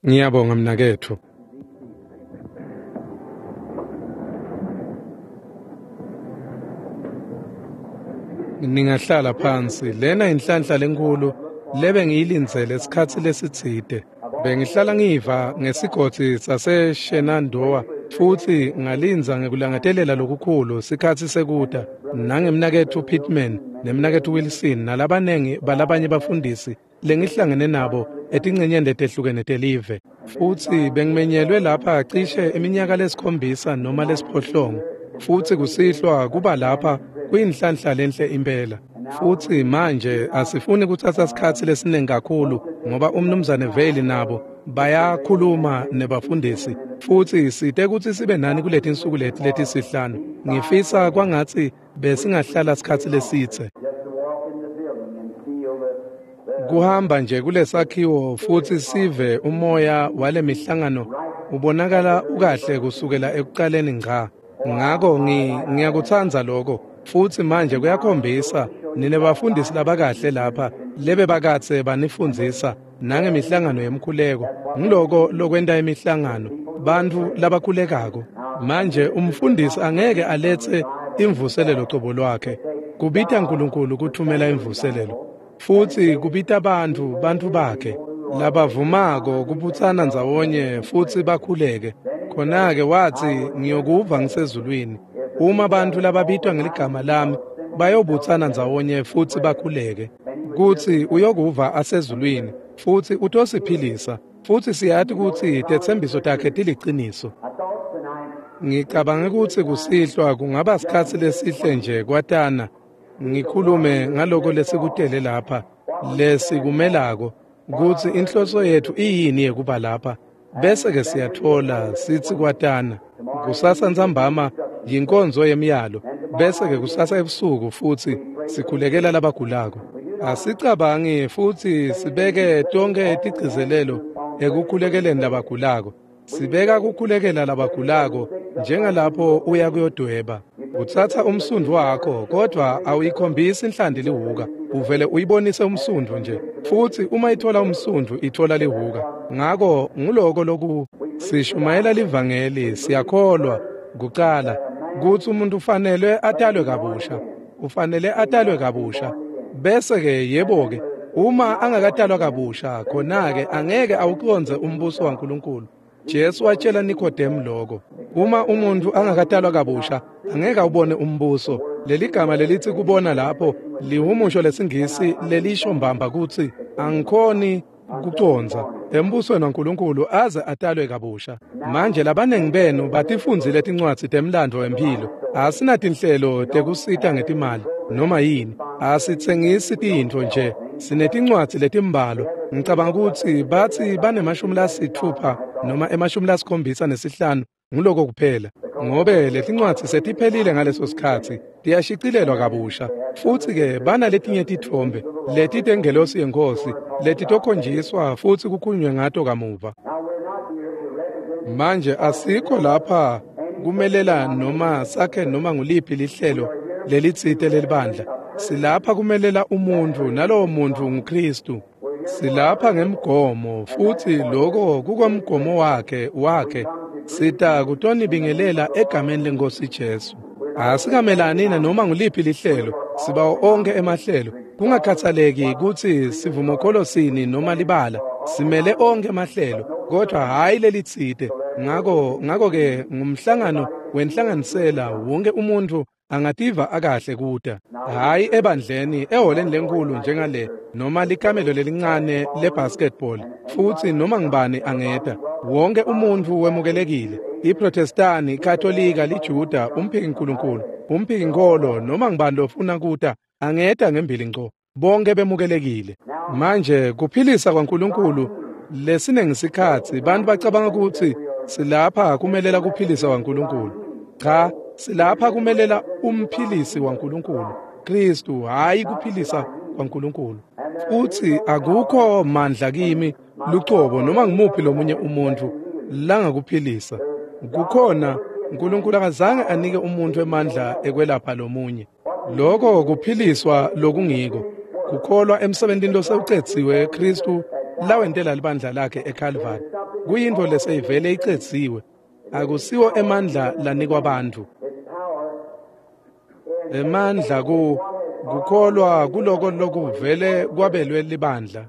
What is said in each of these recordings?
Ngiyabonga mnakethu. Ningahlala phansi. Lena inhlanhla lenkulu lebe ngiyilindzele isikhathi lesitsite. Bengihlala ngiva ngesigodzi saseShenandoah futhi ngalinza ngekulangatelela lokukhulu sikhathi sekuda nangemnakethu Pittman nemnakethu Wilson nalabanengi balabanye bafundisi lengihlangene nabo etingcenyeni letehlukene telive. Futhi bengimenyelwe lapha cishe iminyaka lesikhombisa noma lesiphohlongo. Futhi kusihlwa kuba lapha kuyinhlanhla lenhle impela. Futhi manje asifuni kuthatha isikhathi lesiningi kakhulu ngoba umnumzane Veli nabo bayakhuluma nebafundisi. Futhi site ukuthi sibe nani kuleti insuku letisihlanu. Ngifisa kwangathi besingahlala isikhathi lesithe. Kuhamba nje kulesakhiwo futhi sive umoya wale mihlangano ubonakala ukahle kusukela ekuqaleni ngqa. Ngakho ngiyakuthanza lokho futhi manje kuyakhombisa nine bafundisi labakahle lapha lebe bakathe banifundzisa nangemihlangano yemkhuleko ngiloko lokwenta imihlangano bantu labakhulekako. Manje umfundisi angeke alethe imvuselelo qobo lwakhe. Kubita uNkulunkulu kuthumela imvuselelo futhi kubita bantu bakhe labavumako kubuthana ndzawonye futhi bakhuleke. Khona-ke wathi ngiyokuva ngisezulwini uma abantu lababitwa ngeligama lami bayobuthana ndzawonye futhi bakhuleke. Kuthi uyokuva asezulwini futhi utosiphilisa futhi siyathi ukuthi tethembiso takhe tiliciniso. Ngicabanga ukuthi kusihlwa kungaba isikhathi lesihle nje kwatana ngikhulume ngaloko lesikutele lapha lesikumelako ukuthi inhloso yethu iyini yekuba lapha. Bese-ke siyathola sithi kwatana kusasa ntsambama yinkonzo yemiyalo bese-ke kusasa ebusuku futhi sikhulekela labagulako. Asicabangi futhi sibeke tonke tigcizelelo ekukhulekeleni labagulako. Sibeka kukhulekela labagulako njengalapho uya kuyodweba. Uthatha umsundu wakho kodwa awuyikhombisi inhlandi lihuka. Uvele uyibonise umsundu nje. Futhi uma ithola umsundu ithola lihuka. Ngakho ngiloko loku sishumayela livangeli siyakholwa kuqala ukuthi umuntu ufanele atalwe kabusha. Ufanele atalwe kabusha. Bese-ke yebo-ke uma angakatalwa kabusha khona-ke angeke awuqonze umbuso waNkulunkulu. Jesu watshela Nikodemu lokho. Uma umuntu angakatalwa kabusha angeke awubone umbuso. Leli gama lelithi kubona lapho lihumusho lesingisi lelisho mbamba kuthi angikhoni kuconza embusweni waNkulunkulu aze atalwe kabusha. Manje labanengi benu batifundzile tincwadzi temlando wempilo. Asinatinhlelo tekusita ngetimali noma yini. Asitsengisi tintfo nje. Sinetincwadzi letimbalo. Ngicabanga ukuthi bathi banemashumi noma emashumi ngiloko kuphela. Ngobe letincwadzi setiphelile ngaleso sikhathi tiyashicilelwa kabusha. Futhi-ke bana letinye tithombe letitengelosi yenkosi letitokhonjiswa futhi kukhulunywe ngato kamuva. Manje asikho lapha kumelela noma sakhe noma nguliphi lihlelo lelitsite lelibandla. Silapha kumelela umuntu nalowo muntu nguKristu. Silapha ngemgomo futhi lokho kukomgomo wakhe sita kutonibingelela egameni lenkosi Jesu. Asikamelani noma nguliphi lihlelo sibawo onke emahlelo kungakhathaleki ukuthi sivuma ukholosini noma libala simele onke emahlelo kodwa hayi lelitsite. Ngakho-ke ngumhlangano wenhlanganisela wonke umuntu angativa akahle kuda. Hayi ebandleni eholeni lenkulu njengale noma likamelo lelincane lebasketball futhi noma ngibani angeda. Wonke umuntu wemukelekile. IProtestani, iKatolika, liJuda, umphiki nkulunkulu, umphiki nkolo noma ngibani lofuna kuda angeda ngembili ngco. Bonke bemukelekile. Manje kuphilisa kwaNkulunkulu lesinengisikhathi bantu bacabanga ukuthi silapha kumelela kuphilisa kwaNkulunkulu. Cha, silapha kumelela umphilisi waNkulunkulu, Kristu, hayi kuphilisa kwaNkulunkulu. Futhi akukho mandla kimi lucobo noma ngimuphi lomunye umuntu langakuphilisa. Kukhona uNkulunkulu akazange anike umuntu emandla ekwelapha lomunye. Lokho kuphiliswa lokungiko. Kukholwa emsebentini losewucethiwe Kristu lawentela libandla lakhe eCalvary. Kuyinto leseyivele icedziwe, akusiwo emandla lanikwa abantu. Emandla kukholwa kuloko lokuvele kwabelwe libandla.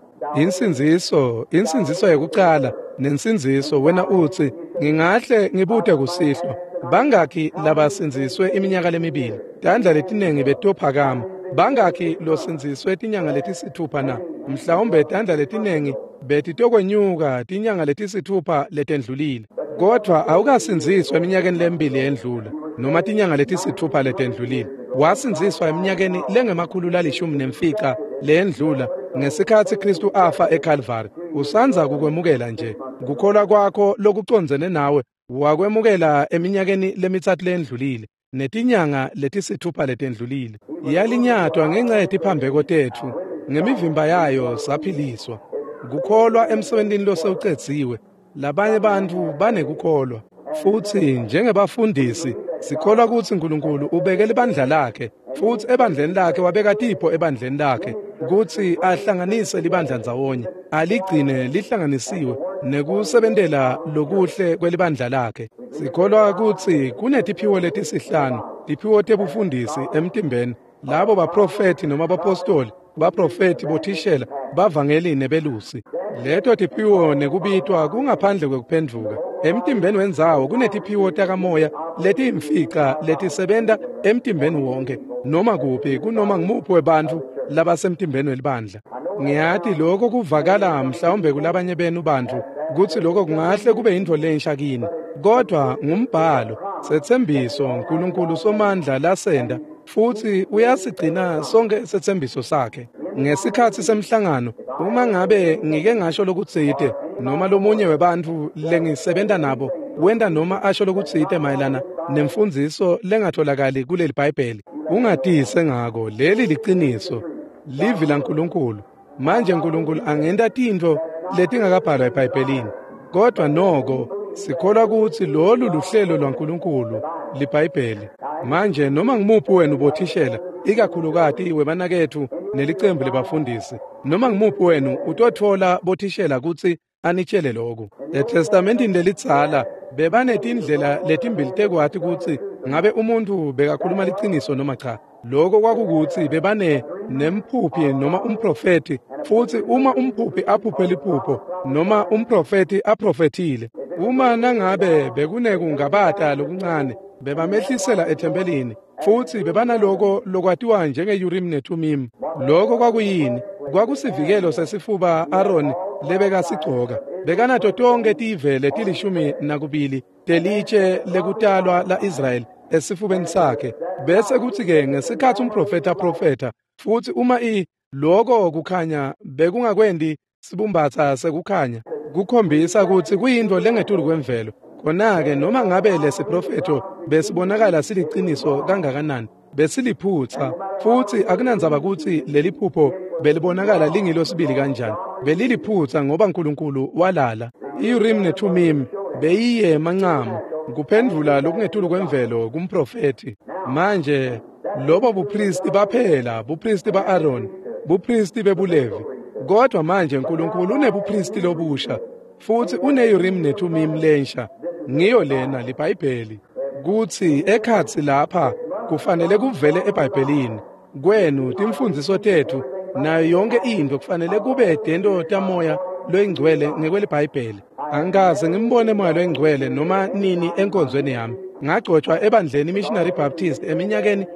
Insinziso yokuqala nensinziso wena uthi ngingahle ngibude kusihlwa. Bangaki labasinziswe iminyaka lemibili? Tandla letinengi betophakama. Bangaki losinziswe tinyanga letisithupha na? Mhlawumbe tandla letinengi betitokwenyuka tinyanga letisithupha letendlulile. Kodwa awukasinziswa eminyakeni lemibili endlula noma tinyanga letisithupha letendlulile. Wasinziswa eminyakeni lengemakhulu lalishumi nemfica lendlula ngesikhathi Kristu afa eCalvary. Usanza kukwemukela nje. Kukholwa kwakho lokucondzene nawe wakwemukela eminyakeni lemithathu lendlulile netinyanga letisithupha letendlulile. Iyalinyatwa ngenxa yetiphambeko tethu, ngemivimba yayo saphiliswa. Kukholwa emsebentini losewucedziwe. Labanye bantu banekukholwa. Futhi njengebafundisi sikholwa ukuthi uNkulunkulu ubekele ibandla lakhe, futhi ebandleni lakhe wabeka tipho ebandleni lakhe ukuthi ahlanganise libandla ndzawonye, aligcine lihlanganisiwe nekusebentela lokuhle kwelibandla lakhe. Sikholwa ukuthi kunetiphiwo letisihlanu, tiphiwo tebufundisi emtimbeni, labo baprofeti noma bapostoli, baprofeti, bothishela, bavangeli nebelusi. Leto tiphiwo nekubitwa kungaphandle kwekuphendvuka. Emtimbeni wendzawo kunetiphiwo takamoya letiyimfica letisebenta emtimbeni wonke, noma kuphi kunoma ngimuphi webantfu labasemtimbeni welibandla. Ngiyati lokho kuvakala mhlawumbe kulabanye benu bantu kuthi lokho kungahle kube yinto lensha kini, kodwa ngumbhalo sethembiso uNkulunkulu somandla lasenda futhi uyasigcina sonke sethembiso sakhe. Ngesikhathi semhlangano uma ngabe ngike ngasho lokutsite noma lomunye webantu lengisebenta nabo wenda noma asho lokutsite mayelana nemfundiso lengatholakali kuleli Bhayibheli, ungatise ngako. Leli liqiniso livi laNkulunkulu. Manje uNkulunkulu angenta tintfo letingakabhalwa eBhayibhelini, kodwa noko sikholwa ukuthi lolu luhlelo lwaNkulunkulu liBhayibheli. Manje noma ngimuphi wenu bothishela, ikakhulukati webanakethu nelicembu lebafundisi, noma ngimuphi wenu utothola bothishela ukuthi anitshele lokho. eTestamentini lelidzala bebanetindlela letimbili tekwati ukuthi ngabe umuntu bekakhuluma liciniso noma cha. Lokho kwakukuthi bebane nemphuphi noma umprofeti, futhi uma umphuphi aphuphe liphupho noma umprofeti aprofetile, uma nangabe bekunekungabata lokuncane bebamehlisela ethempelini, futhi bebanaloko lokwatiwa njenge-Urim neThumim. Lokho kwakuyini? Kwakusivikelo sesifuba Aaron lebekasigcoka. Bekanato tonke tivele tilishumi telitshe lekutalwa la-Israyeli esifubeni sakhe. Bese kuthi-ke ngesikhathi umprofeta aprofeta, futhi uma loko kukhanya bekungakwendi sibumbatha sekukhanya, kukhombisa ukuthi kuyinto lengetulu kwemvelo. Khona-ke noma ngabe lesiprofeto besibonakala siliciniso kangakanani, besiliphutsa, futhi akunandzaba ukuthi leli phupho belibonakala lingilosibili kanjani. Beliliphutsa ngoba uNkulunkulu walala. i-Urim neThumim beyiye mancamo kuphendvula lokungetulu kwemvelo kumprofeti. Manje lobo bupristi baphela, bupristi ba-Aaron, bupristi bebulevi. Kodwa manje uNkulunkulu unebupristi lobusha, futhi une-Urim neThumim lensha. Ngiyo lena liBhayibheli kuthi ekhatsi lapha kufanele kuvele eBhayibhelini kwenu timfundiso tethu nayo yonke into kufanele kube dento tamoya loyingcwele ngekweli Bhayibheli. Angikaze ngimbone moya loyingcwele noma nini enkonzweni yami. Ngagcotshwa ebandleni Missionary Baptist eminyakeni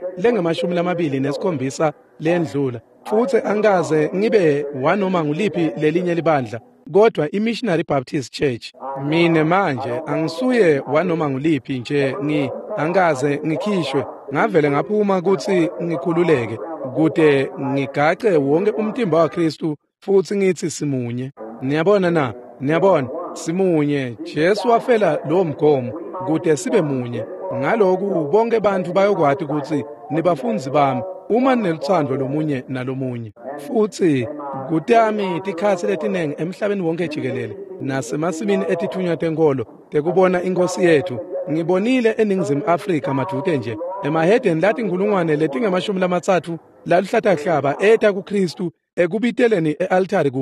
lengama-27 lendlula, futhi angikaze ngibe wanoma nguliphi lelinye libandla, kodwa i-Missionary Baptist Church. Mine manje angisuye wanoma nguliphi nje, angikaze ngikhishwe, ngavele ngaphuma ukuthi ngikhululeke kude ngigace wonke umtimba waKristu, futhi ngithi simunye. Niyabona na? Niyabona? Simunye. Jesu wafela lo mgomo kude sibe munye. Ngaloku bonke abantu bayokwati ukuthi nibafunzi bami uma nineluthando lomunye nalomunye. Futhi kutami tikhathi letinengi emhlabeni wonke jikelele nasemasimini etithunywa tenkolo tekubona inkosi yethu, ngibonile eNingizimu Afrika majuke nje emahedeni lati inkulungwane letingamashumi lamatsatfu laluhlatahlaba eta kuKristu ekubiteleni e-altari kunye.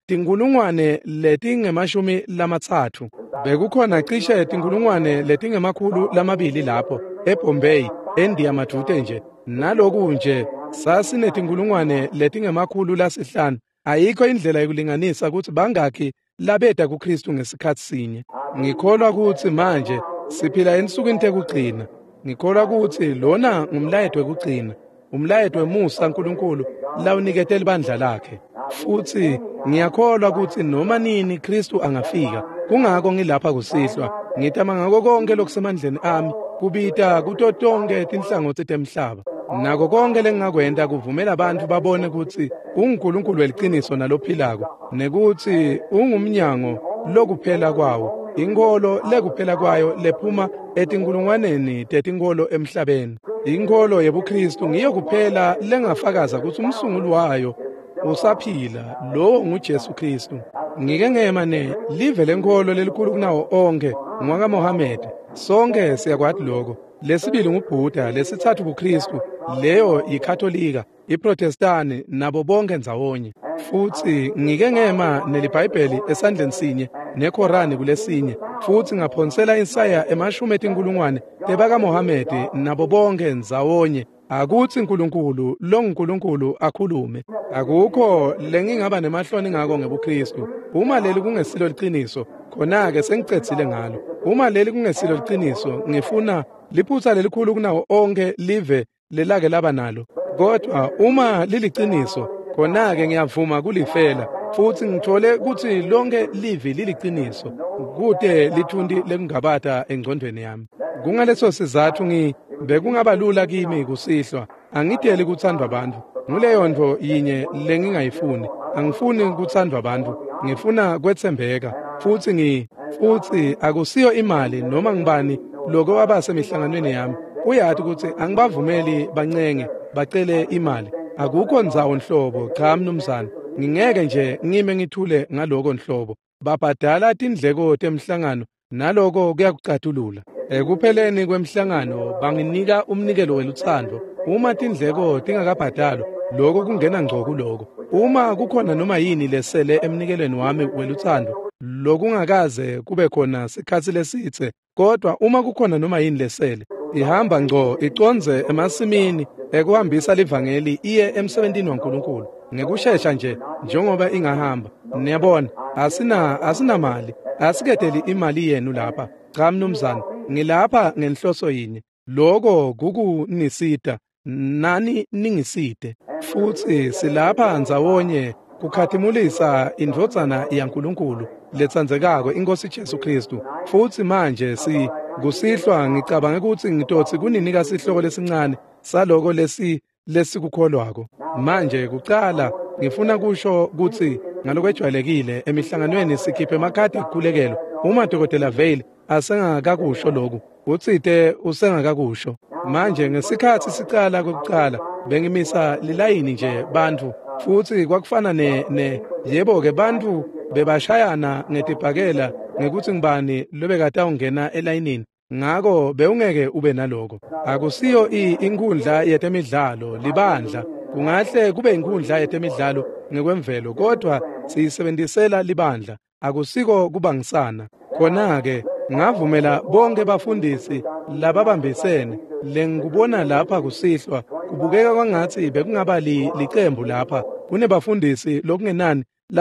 tinkulungwane letingemashumi lamathathu. Bekukhona cishe tinkulungwane letingemakhulu lamabili lapho eBombay, eNdiya madute nje. Naloku nje sasinetinkulungwane letingemakhulu lasihlanu. Ayikho indlela yokulinganisa ukuthi bangakhi labeda kuKristu ngesikhathi sinye. Ngikholwa ukuthi manje siphila ensukwini tekugcina. Ngikholwa ukuthi lona ngumlayeto wekugcina, umlayeto wemusa kaNkulunkulu lawunikete libandla lakhe. Futhi ngiyakholwa ukuthi noma nini Kristu angafika. Kungako ngilapha kusihlwa, ngitama ngako konke lokusemandleni ami kubita kuto tonke tinhlangothi temhlaba. Nako konke lengingakwenda kuvumela abantu babone ukuthi uNkulunkulu weliqiniso nalophilako, nekuthi ungumnyango lokuphela kwawo, inkolo lekuphela kwayo lephuma etinkulungwaneni tetinkolo emhlabeni. Inkolo yebuKristu ngiyo kuphela lengafakaza ukuthi umsunguli wayo usaphila, lo nguJesu Kristu. Ngike ngemane live lenkolo lelikhulu kunawo onke ngwaka Mohammed. Sonke siyakwati lokho. Lesibili nguBuddha, lesithathu kuKristu, leyo yiKatolika, iProtestani nabo bonke ndzawonye. Futhi ngike ngema neliBhayibheli esandleni sinye neKorani kulesinye. Futhi ngaphonsela Isaya emashumi etinkulungwane tebaka Mohammed nabo bonke ndzawonye. Akuthi uNkulunkulu lo nguNkulunkulu akhulume. Akukho lengingaba nemahloni ngako ngebuKristu. Uma leli kungesilo liqiniso, khona ke sengicedzile ngalo. Uma leli kungesilo liqiniso, ngifuna liphutha lelikhulu kunawo onke live lelake laba nalo. Kodwa uma liliqiniso, khona ke ngiyavuma kulifela. Futhi ngithole ukuthi lonke livi liliqiniso kude lithundi lekungabata engqondweni yami. Kungaleso sizathu bekungaba lula kimi kusihlwa. Angideli kuthandwa abantu. Nguleyo nto yinye lengingayifuni. Angifuni kuthandwa abantu. Ngifuna kwethembeka. Futhi akusiyo imali noma ngibani lokho abasemihlanganweni yami. Uyathi ukuthi angibavumeli bancenge bacele imali. Akukho ndzawo nhlobo, cha mnumzane. Ngingeke nje ngime ngithule ngaloko nhlobo. Babhadala tindleko temhlangano naloko kuyakucathulula. Ekupheleni kwemhlangano banginika umnikelo weluthando. Uma tindleko tingakabhadalwa, lokho kungena ngco kuloko. Uma kukhona noma yini lesele emnikelweni wami weluthando, lokungakaze kube khona sikhathi lesithe. Kodwa uma kukhona noma yini lesele, ihamba ngco iconze emasimini ekuhambisa livangeli iye emsebentini waNkulunkulu. Ngekusheshsha nje njengoba ingahamba. Niyabona, asina mali. Asiketeli imali yenu lapha. Cha mnumzane, ngilapha ngenhloso yinye. Lokho kukunisida nani ningiside. Futhi silapha ndzawonye kukhathimulisa indvodzana yaNkulunkulu letsandzekako iNkosi Jesu Kristu. Futhi manje kusihlwa ngicabanga ukuthi ngitotsi kuninika sihloko lesincane saloko lesikukholwako. Manje kuqala ngifuna kusho ukuthi ngalokwejwayelekile emihlanganweni sikhiphe emakhadi ekukhulekelo. Uma Dr. Vale asengakakusho lokhu, utsite usengakakusho. Manje ngesikhathi sicala kokuqala bengimisa lilayini nje bantu. Futhi kwakufana yebo ke bantu bebashayana ngetibhakela ngekuthi ngibani lobekade ungena elayinini. Ngako bewungeke ube naloko. Akusiyo inkundla yetemidlalo libandla. Kungahle kube inkundla yetemidlalo ngekwemvelo, kodwa siyisebenzisela libandla. Akusiko kubangisana. Khona ke ngavumela bonke bafundisi lababambisene. Lengikubona lapha kusihlwa kubukeka kwangathi bekungaba liqembu lapha. Kunebafundisi lokungenani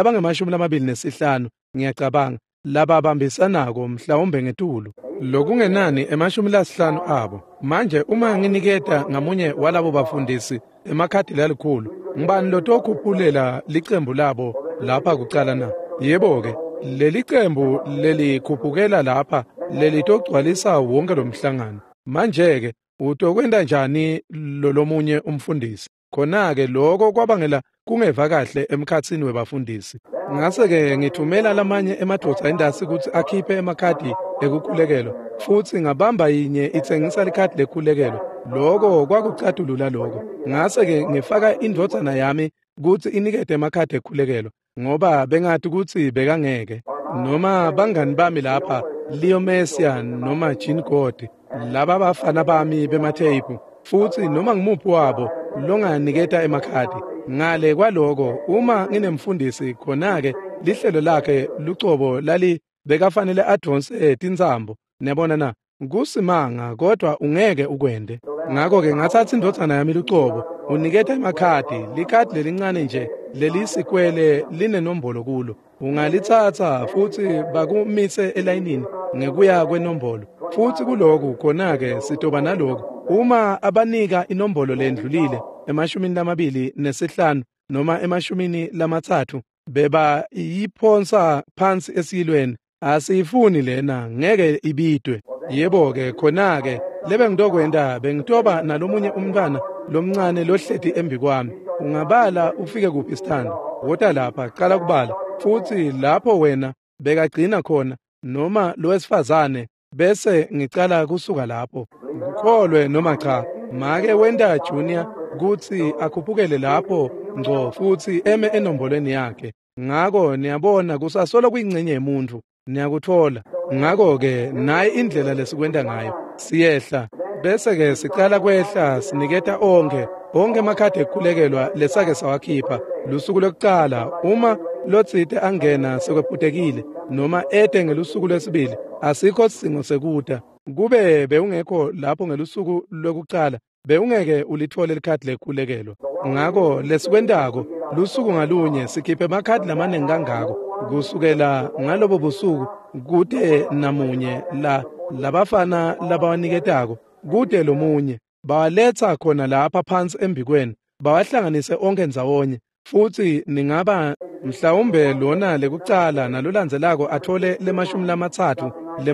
labange-25 ngiyacabanga lababambisanako mhlawumbe ngetulu. Lokungenani e-50 abo. Manje uma nginiketa ngamunye walabo bafundisi emakhadi lalikhulu, ngibani lotokuphulela liqembu labo lapha kuqala na? Yebo ke, leli qembu lelikhuphukela lapha lelitogcwalisa wonke lomhlangano. Manje ke utokwenda njani lomunye umfundisi? Khona ke lokho kwabangela kungeva kahle emkhatsini webafundisi. Ngase ke ngithumela lamanye emadoda endasi ukuthi akhiphe emakhadi ekukhulekelo. Futhi ngabamba yinye ithengisa likhadi lekhulekelo. Lokho kwakucathulula lokho. Ngase ke ngifaka indvodzana yami ukuthi inikete emakhadi ekhulekelo ngoba bengathi ukuthi bekangeke. Noma bangani bami lapha Leo Messia noma Jean God, laba bafana bami bematheipu. Futhi noma ngimuphi wabo longaniketa emakhadi. Ngale kwaloko uma nginemfundisi khona ke lihlelo lakhe lucobo lali bekafanele adonse tinsambo niyabona na kusimanga kodwa ungeke ukwende ngakho ke ngathatha indodana yami lucobo uniketha emakhadi likhadi lelincane nje lelisikwele linenombolo kulo ungalithatha futhi bakumise elayinini ngekuya kwenombolo futhi kuloku khona ke sitoba naloku uma abanika inombolo lendlulile ema-25 noma ema-30 beba yiphonsa phansi esiyilweni asiyifuni lena ngeke ibidwe yebo ke khona ke lebe ngitokwenda bengitoba nalomunye umntwana lomncane lohleti embi kwami ungabala ufike kuphi isithando wota lapha qala kubala futhi lapho wena bekagcina khona noma lowesifazane bese ngicala kusuka lapho ngikholwe noma cha make wenda junior kuthi akhuphukele lapho ngco futhi eme enombolweni yakhe ngako niyabona kusasolo kuyingcenye yemuntu niyakuthola ngako ke nayi indlela lesikwenda ngayo siyehla bese ke sicala kwehla siniketa onke emakhadi ekukhulekelwa lesake sawakhipha lusuku lokuqala uma lotsite angena sekwephutekile noma ede ngelusuku lwesibili asikho singo sekuda kube bewungekho lapho ngelusuku lokuqala bewungeke ulithole likhadi lekhulekelwa ngako lesikwendako lusuku ngalunye sikhiphe emakhadi lamaningi kangako kusukela ngalobo busuku kude namunye labafana labawaniketako kude lomunye bawaletha khona lapha phansi embikweni bawahlanganise onke ndzawonye futhi ningaba mhlawumbe lona lekucala nalolandzelako athole le-30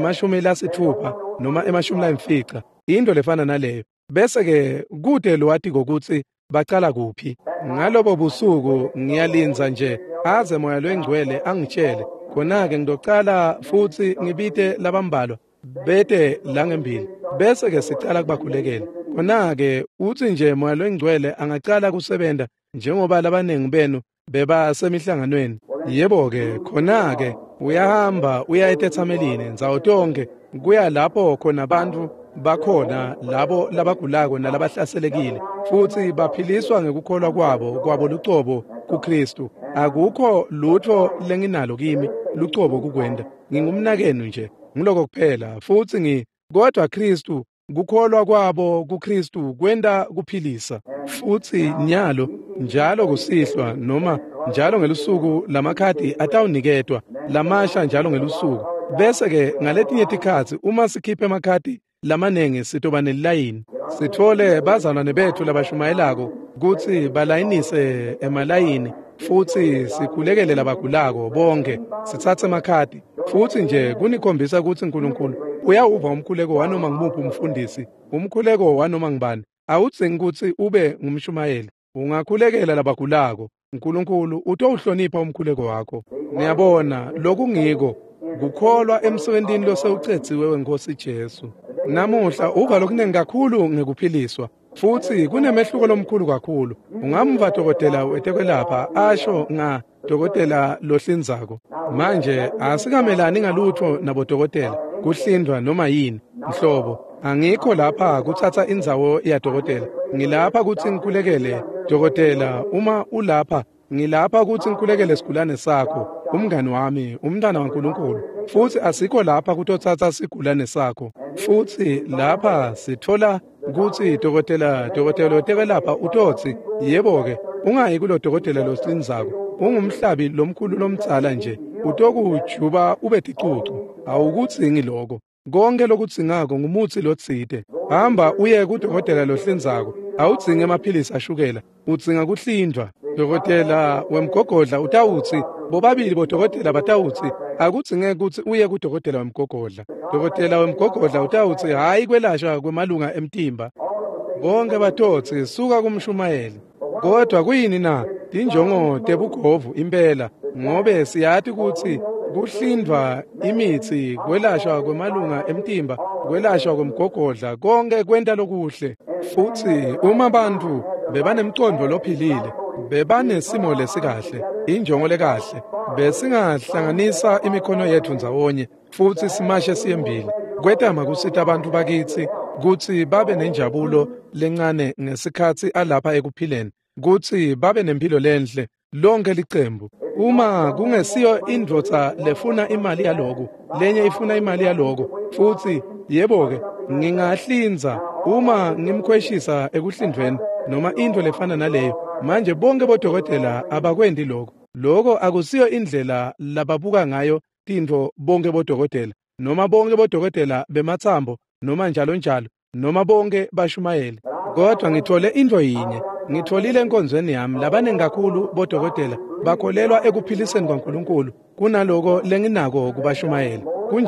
le-60 noma e-50 into lefana naleyo bese ke kude lowati kokuthi bacala kuphi ngalobo busuku ngiyalinza nje aze moya lwengcwele angitshele khona ke ngidocala futhi ngibite labambalwa bete langembili bese ke sicala kubakhulekela khona ke uthi nje moya lwengcwele angacala kusebenta njengoba labaningi benu beba semihlanganweni yebo ke khona ke uyahamba uya etethamelini nzawo tonke kuya lapho khona abantu bakhona labo labagulako nalabahlaselekile futhi baphiliswa ngekukholwa kwabo lucobo kuKristu akukho lutho lenginalo kimi lucobo kukwenda ngingumnakenu nje ngiloko kuphela futhi kodwa Kristu kukholwa kwabo kuKristu kwenda kuphilisa futhi njalo kusihlwa noma njalo ngelusuku lamakhadi atawuniketwa lamasha njalo ngelusuku bese ke ngaletinye tikhathi uma sikhiphe emakhadi lamanengi sitoba nelayini sithole bazalwane bethu labashumayelako kuthi balayinise emalayini futhi sikhulekele labagulako bonke sithathe emakhadi futhi nje kunikhombisa ukuthi uNkulunkulu uyawuva umkhuleko wanoma ngimuphi umfundisi umkhuleko wanoma ngibani awudzingi ukuthi ube ngumshumayeli ungakhulekela labagulako uNkulunkulu utowuhlonipha umkhuleko wakho niyabona lokhu ngiko kukholwa emsebentini losewucethiwe weNkosi Jesu namuhla uva lokuningi kakhulu ngekuphiliswa futhi kunemehluko lomkhulu kakhulu ungamva dokotela wetekwelapha asho dokotela lohlinzako manje asikamelani ngalutho nabodokotela kuhlindwa noma yini mhlobo angikho lapha kuthatha indzawo yadokotela ngilapha kuthi ngikhulekele dokotela uma ulapha ngilapha kuthi ngikhulekele isigulane sakho umngani wami umntana kaNkulunkulu futhi asikho lapha kutothatha isigulane sakho futhi lapha sithola kuthi dokotela otekelapha utothi yebo ke ungayi kulo dokotela losinzako ungumhlabi lomkhulu lomtsala nje utokujuba ube ticucu awukudzingi lokho konke lokudzingako ngumuthi lotsite hamba uye kudokotela lohlinzako awudzingi amaphilisi ashukela udzinga kuhlindwa dokotela wemgogodla utawuthi bobabili bodokotela batawuthi akudzingeki ukuthi uye kudokotela wemgogodla dokotela wemgogodla utawuthi hayi kwelashwa kwemalunga emtimba bonke batotsi suka kumshumayeli kodwa kuyini na tinjongo tebugovu impela ngobe siyathi ukuthi kuhlindwa imithi kwelashwa kwemalunga emtimba kwelashwa kwemgogodla konke kwenta lokuhle futhi uma abantu bebanemcondo lophilile bebanesimo lesikahle injongo lekahle besingahlanganisa imikhono yethu ndzawonye futhi simashe siyembili kwetama kusita abantu bakithi kuthi babe nenjabulo lencane ngesikhathi alapha ekuphileni kuthi babe nempilo lenhle lonke licembu. Uma kungesiyo indvodza lefuna imali yaloko, lenye ifuna imali yaloko, futhi yebo-ke ngingahlinza uma ngimkhweshisa ekuhlindweni noma into lefana naleyo. Manje bonke bodokotela abakwendi lokho. Lokho akusiyo indlela lababuka ngayo tintfo bonke bodokotela, noma bonke bodokotela bemathambo, noma njalo njalo, noma bonke bashumayeli. Kodwa ngithole into yinye, ngitholile enkonzweni yami labaningi kakhulu bodokotela bakholelwa ekuphiliseni kwaNkulunkulu kunaloko lenginako kubashumayeli.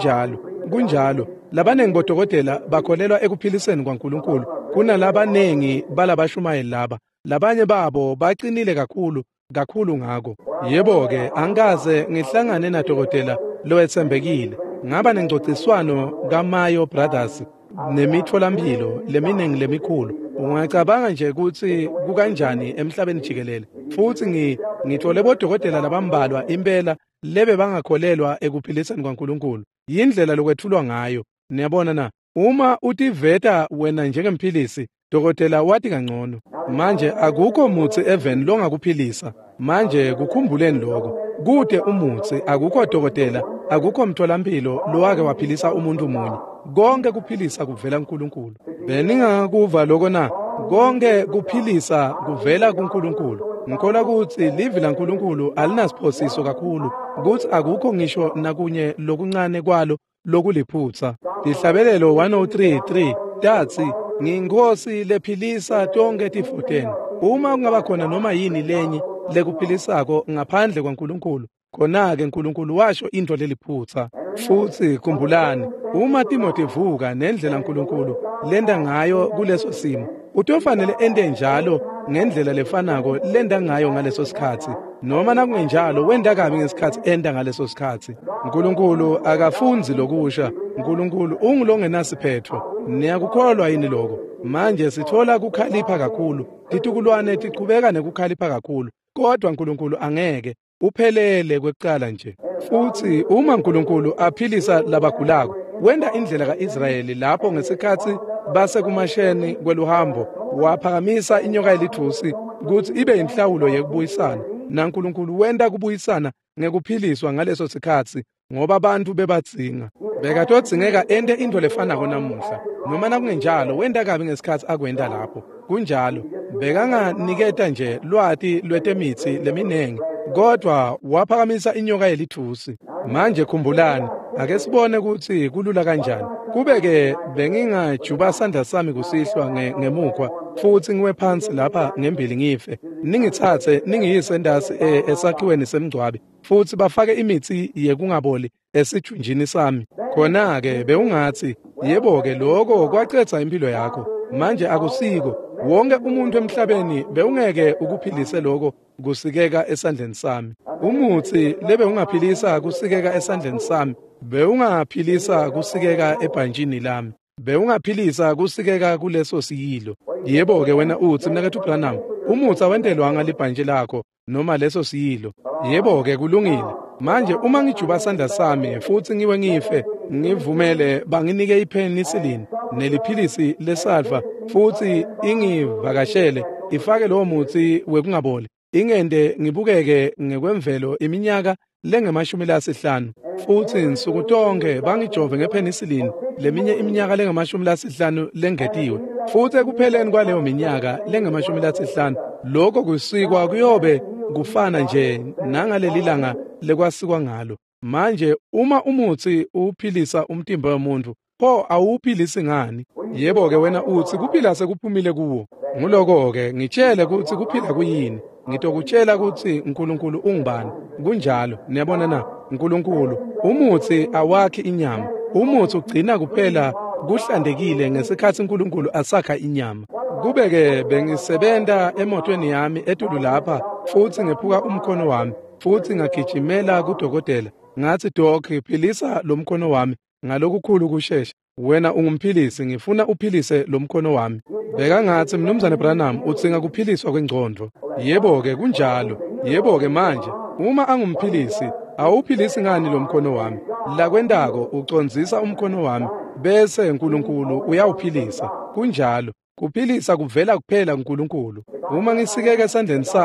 Kunjalo labaningi bodokotela bakholelwa ekuphiliseni kwaNkulunkulu kunalabaningi balabashumayeli laba. Labanye babo baqinile kakhulu ngako. Yebo-ke angikaze ngihlangane nadokotela lowethembekile. Ngaba nengcociswano kaMayo Brothers nemitholampilo leminingi lemikhulu. Ungacabanga nje ukuthi kukanjani emhlabeni jikelele. Futhi ngithole bodokotela labambalwa impela lebe bangakholelwa ekuphiliseni kwaNkulunkulu. Yindlela lokwethulwa ngayo. Niyabona na? Uma utiveta wena njengemphilisi, dokotela wathi kangcono. Manje akukho muthi even longakuphilisa. Manje kukhumbuleni lokho. Kude umuthi, akukho dokotela, akukho mtholampilo lowake waphilisa umuntu munye. Konke kuphilisa kuvela kuNkulunkulu. Beningakuva lokho na? Konke kuphilisa kuvela kuNkulunkulu. Ngikholwa ukuthi livi laNkulunkulu alinasiphosiso kakhulu, ukuthi akukho ngisho nakunye lokuncane kwalo lokuliphutsa. Dihlabelelo 103:3 dathi ngiyinkosi lephilisa tonke tifoteni. Uma kungaba khona noma yini lenye lekuphilisako ngaphandle kwaNkulunkulu, khona-ke uNkulunkulu washo into leliphutsa. Futhi khumbulani, uma Timothy evuka nendlela uNkulunkulu lenda ngayo kuleso simo, utofanele ende njalo ngendlela lefanako lenda ngayo ngaleso sikhathi. Noma nakungenjalo wenda kabi ngesikhathi enda ngaleso sikhathi. uNkulunkulu akafunzi lokusha. uNkulunkulu ungilongenasiphetho. Niyakukholwa yini lokho? Manje sithola kukhalipha kakhulu. Titukulwane tiqhubeka nekukhalipha kakhulu. Kodwa uNkulunkulu angeke uphelele kwekuqala nje. Futhi uma uNkulunkulu aphilisa labagulako, wenda indlela kaIsrayeli lapho ngesikhathi base kumasheni kweluhambo waphakamisa inyoka yelithusi ukuthi ibe inhlawulo yekubuyisana. naNkulunkulu wenda kubuyisana ngekuphiliswa ngaleso sikhathi ngoba abantu bebatsinga. Bekatodzingeka ende into lefanako namuhla. Noma nakungenjalo wenda kabi ngesikhathi akwenda lapho. Kunjalo bekanganiketa nje lwati lwetemithi leminengi, kodwa waphakamisa inyoka yelithusi. Manje khumbulani, ake sibone ukuthi kulula kanjani. Kube-ke bengingajuba sandla sami kusihlwa ngemukhwa futhi ngiwe phansi lapha ngembili ngife. Ningithathe ningiyise endasi esakhiweni semgcwabi futhi bafake imithi yekungaboli esijunjini sami. Khona-ke bewungathi yebo-ke lokho kwaqedza impilo yakho. Manje akusiko. Wonke umuntu emhlabeni bewungeke ukuphilise lokho kusikeka esandleni sami. Umuthi lebe ungaphilisa kusikeka esandleni sami. Bewungaphilisa kusikeka ebhanjini lami. Bewungaphilisa kusikeka kuleso siyilo. Yebo-ke wena uthi mnakethu Branham, umuthi awentelwanga libhanje lakho noma leso siyilo. Yebo-ke kulungile. Manje uma ngijuba sandla sami futhi ngiwe ngife, ngivumele banginike ipenicillin neliphilisi lesalva futhi ingivakashele ifake lowo muthi wekungaboli. Ingende ngibukeke ngekwemvelo iminyaka lengemashumi 50 futhi nsuku tonke bangijove ngepenicillin leminye iminyaka lengemashumi 50 lengetiwe. Futhi ekupheleni kwaleyo minyaka lengemashumi 50 lokho kusikwa kuyobe kufana nje nangaleli langa lekwasikwa ngalo. Manje uma umuthi uphilisa umtimba womuntu, pho awuphilisi ngani? Yebo-ke wena uthi kuphila sekuphumile kuwo. Nguloko-ke ngitshele ukuthi kuphila kuyini. Ngitokutshela ukuthi uNkulunkulu ungubani. Kunjalo, niyabona na? uNkulunkulu umuthi awakhi inyama. Umuthi ugcina kuphela kuhlandekile ngesikhathi uNkulunkulu asakha inyama. Kube-ke bengisebenta emotweni yami etulu lapha futhi ngephuka umkhono wami futhi ngagijimela kudokotela. Ngathi doc, philisa lo mkhono wami ngalokukhulu kushesha. Wena ungumphilisi, ngifuna uphilise lo mkhono wami. Bekangathi mnumzane Branham udzinga kuphiliswa kwengqondo. Yebo-ke kunjalo. Yebo-ke manje uma angumphilisi awuphilisi ngani lo mkhono wami? La kwendako ucondzisa umkhono wami bese uNkulunkulu uyawuphilisa. Kunjalo kuphilisa kuvela kuphela kuNkulunkulu. Uma ngisikeke esandleni sami,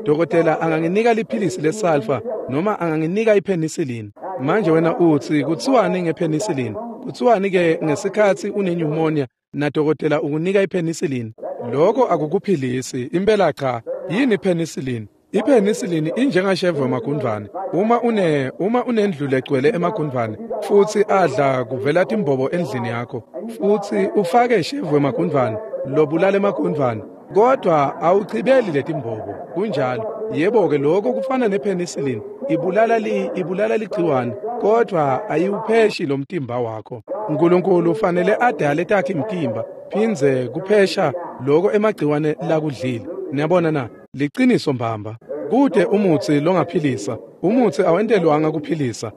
dokotela anganginika liphilisi lesulfa noma anganginika ipenicillin. Manje wena uthi kuthiwani ngepenicillin? Kuthiwani ke ngesikhathi unepneumonia na dokotela ukunika ipenicillin? Lokho akukuphilisi. Impela cha, yini ipenicillin? Ipenicillin injengashevu emagundwane. Uma unendlu legcwele emagundwane futhi adla kuvela imbobo endlini yakho futhi ufake ishevu emagundwane lobulala emagundwane kodwa awuchibeli leti mbobo kunjalo. Yebo ke lokho kufana nepenicillin, ibulala ligciwane kodwa ayiupheshi lo mtimba wakho. uNkulunkulu ufanele adale takhe imtimba phinze kuphesha lokho emagciwane lakudlile. Niyabona na, liqiniso mbamba. Kude umuthi longaphilisa, umuthi awentelwanga kuphilisa.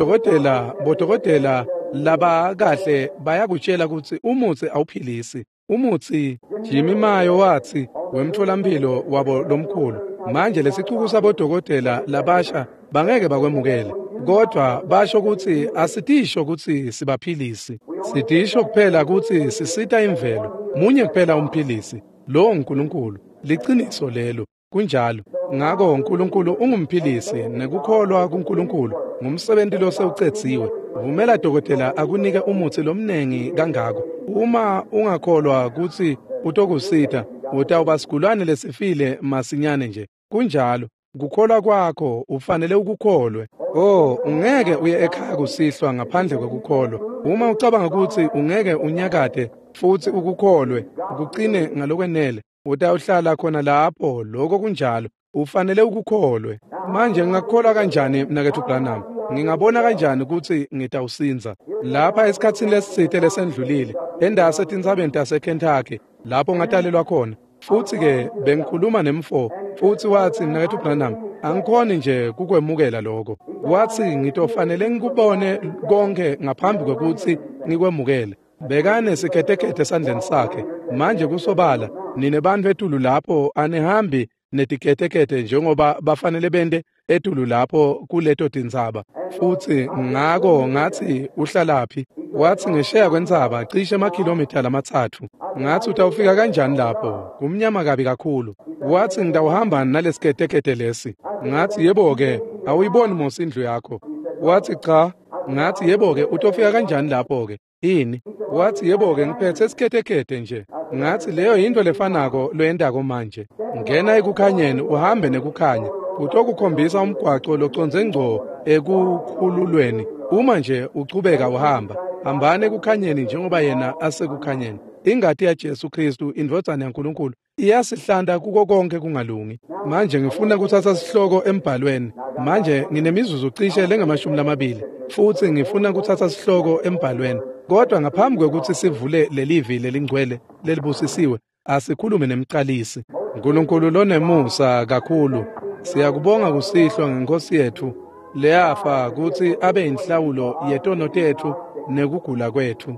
Bodokotela laba kahle bayakutshela ukuthi umuthi awuphilisi. Umuthi Jimmy Mayo wathi wemtholampilo wabo lomkhulu. Manje lesixuku sabodokotela labasha bangeke bakwemukele. Kodwa basho ukuthi asitisho ukuthi sibaphilisi. Sitisho kuphela ukuthi sisita imvelo. Munye kuphela umphilisi, lo uNkulunkulu. Liqiniso lelo. Kunjalo. Ngakho uNkulunkulu ungumphilisi nekukholwa kuNkulunkulu ngumsebenzi lo sewucethiwe. Vumela dokotela akunike umuthi lomnengi kangako. Uma ungakholwa ukuthi utokusita utawuba sigulane lesifile masinyane nje. Kunjalo. Kukholwa kwakho ufanele ukukholwe. Ungeke uye ekhaya kusihlwa ngaphandle kwekukholwa. Uma ucabanga ukuthi ungeke unyakade futhi ukukholwe ukuqine ngalokwenele utawuhlala khona lapho. Lokho kunjalo ufanele ukukholwe. Manje ngingakholwa kanjani mnakethu Branham? Ngingabona kanjani ukuthi ngitawusinza lapha esikhatsini lesithe lesendlulile endase etinzabeni taseKentucky lapho ngatalelwa khona? Futhi ke bengikhuluma nemfo futhi wathi mnakethu Branham angikhoni nje kukwemukela lokho. Wathi ngitofanele ngikubone konke ngaphambi kokuthi ngikwemukele. Bekane sikhetekhethe esandleni sakhe. Manje kusobala nine bantu etulu lapho anihambi netikhetekhethe njengoba bafanele bende etulu lapho kuleto tinzaba. Futhi ngako ngathi uhlalaphi? Wathi ngesheya kwentsaba cishe amakhilomitha 3. Ngathi utawufika kanjani lapho? Kumnyama kabi kakhulu. Wathi ngidawuhamba nalesikhetekhethe lesi. Ngathi yebo ke, awuyiboni mos indlu yakho? Wathi cha. Ngathi yebo ke, utofika kanjani lapho ke? Ini? Wathi yebo ke, ngiphethe isikhetekhethe nje. Ngathi leyo into lefanako loyendako manje. Ngena ekukhanyeni uhambe nekukhanya. Utokukhombisa umgwaco loconze ngco ekukhululweni. Uma nje uchubeka uhamba, hambane ekukhanyeni njengoba yena asekukhanyeni. Ingati yaJesu Kristu indvodana yaNkulunkulu iyasihlanda kuko konke kungalungi. Manje ngifuna ukuthatha sihloko embhalweni. Manje nginemizuzu cishe lengama-20 futhi ngifuna ukuthatha sihloko embhalweni. Kodwa ngaphambi kokuthi sivule lelivi lelingcwele lelibusisiwe, asikhulume nemqalisi. uNkulunkulu lonemusa kakhulu. Siyakubonga kusihlwa ngeNkosi yethu leyafa ukuthi abe inhlawulo yetono tethu nekugula kwethu.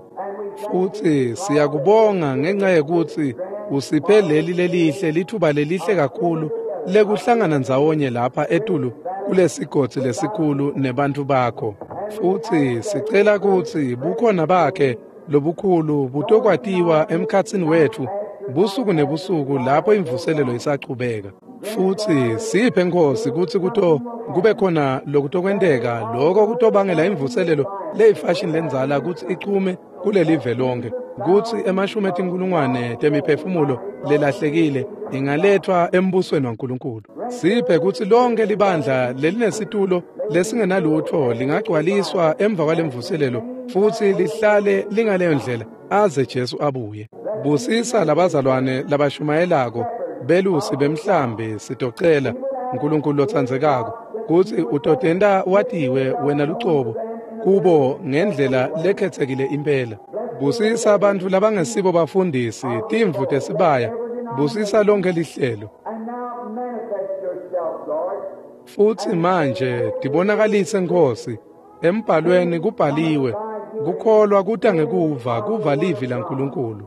Futhi siyakubonga ngenxa yokuthi usiphe lelihle lithuba lelihle kakhulu lekuhlangana ndzawonye lapha etulu kulesigodzi lesikhulu nebantu bakho. Futhi sicela ukuthi bukhona bakhe lobukhulu butokwatiwa emkhatsini wethu busuku nebusuku lapho imvuselelo isaqhubeka. Futhi siphe Nkosi ukuthi kube khona lokutokwenteka lokho kutobangela imvuselelo leyifashini lenzala ukuthi ichume kulelive lonke, kuthi emashumi etinkulungwane temiphefumulo lelahlekile ingalethwa embusweni waNkulunkulu. Siphe ukuthi lonke libandla lelinesitulo lesingenalutho lingagcwaliswa emva kwalemvuselelo futhi lihlale lingaleyo ndlela aze Jesu abuye. Busisa labazalwane labashumayelako belusi bemhlambi sitocela uNkulunkulu othandzekako kuthi utotenda watiwe wena lucobo kubo ngendlela lekhethekile impela. Busisa abantu labangesibo bafundisi timvu tesibaya. Busisa lonke lihlelo. Futhi manje tibonakalise Nkosi embhalweni kubhaliwe kukholwa kuta ngekuva kuva livi laNkulunkulu.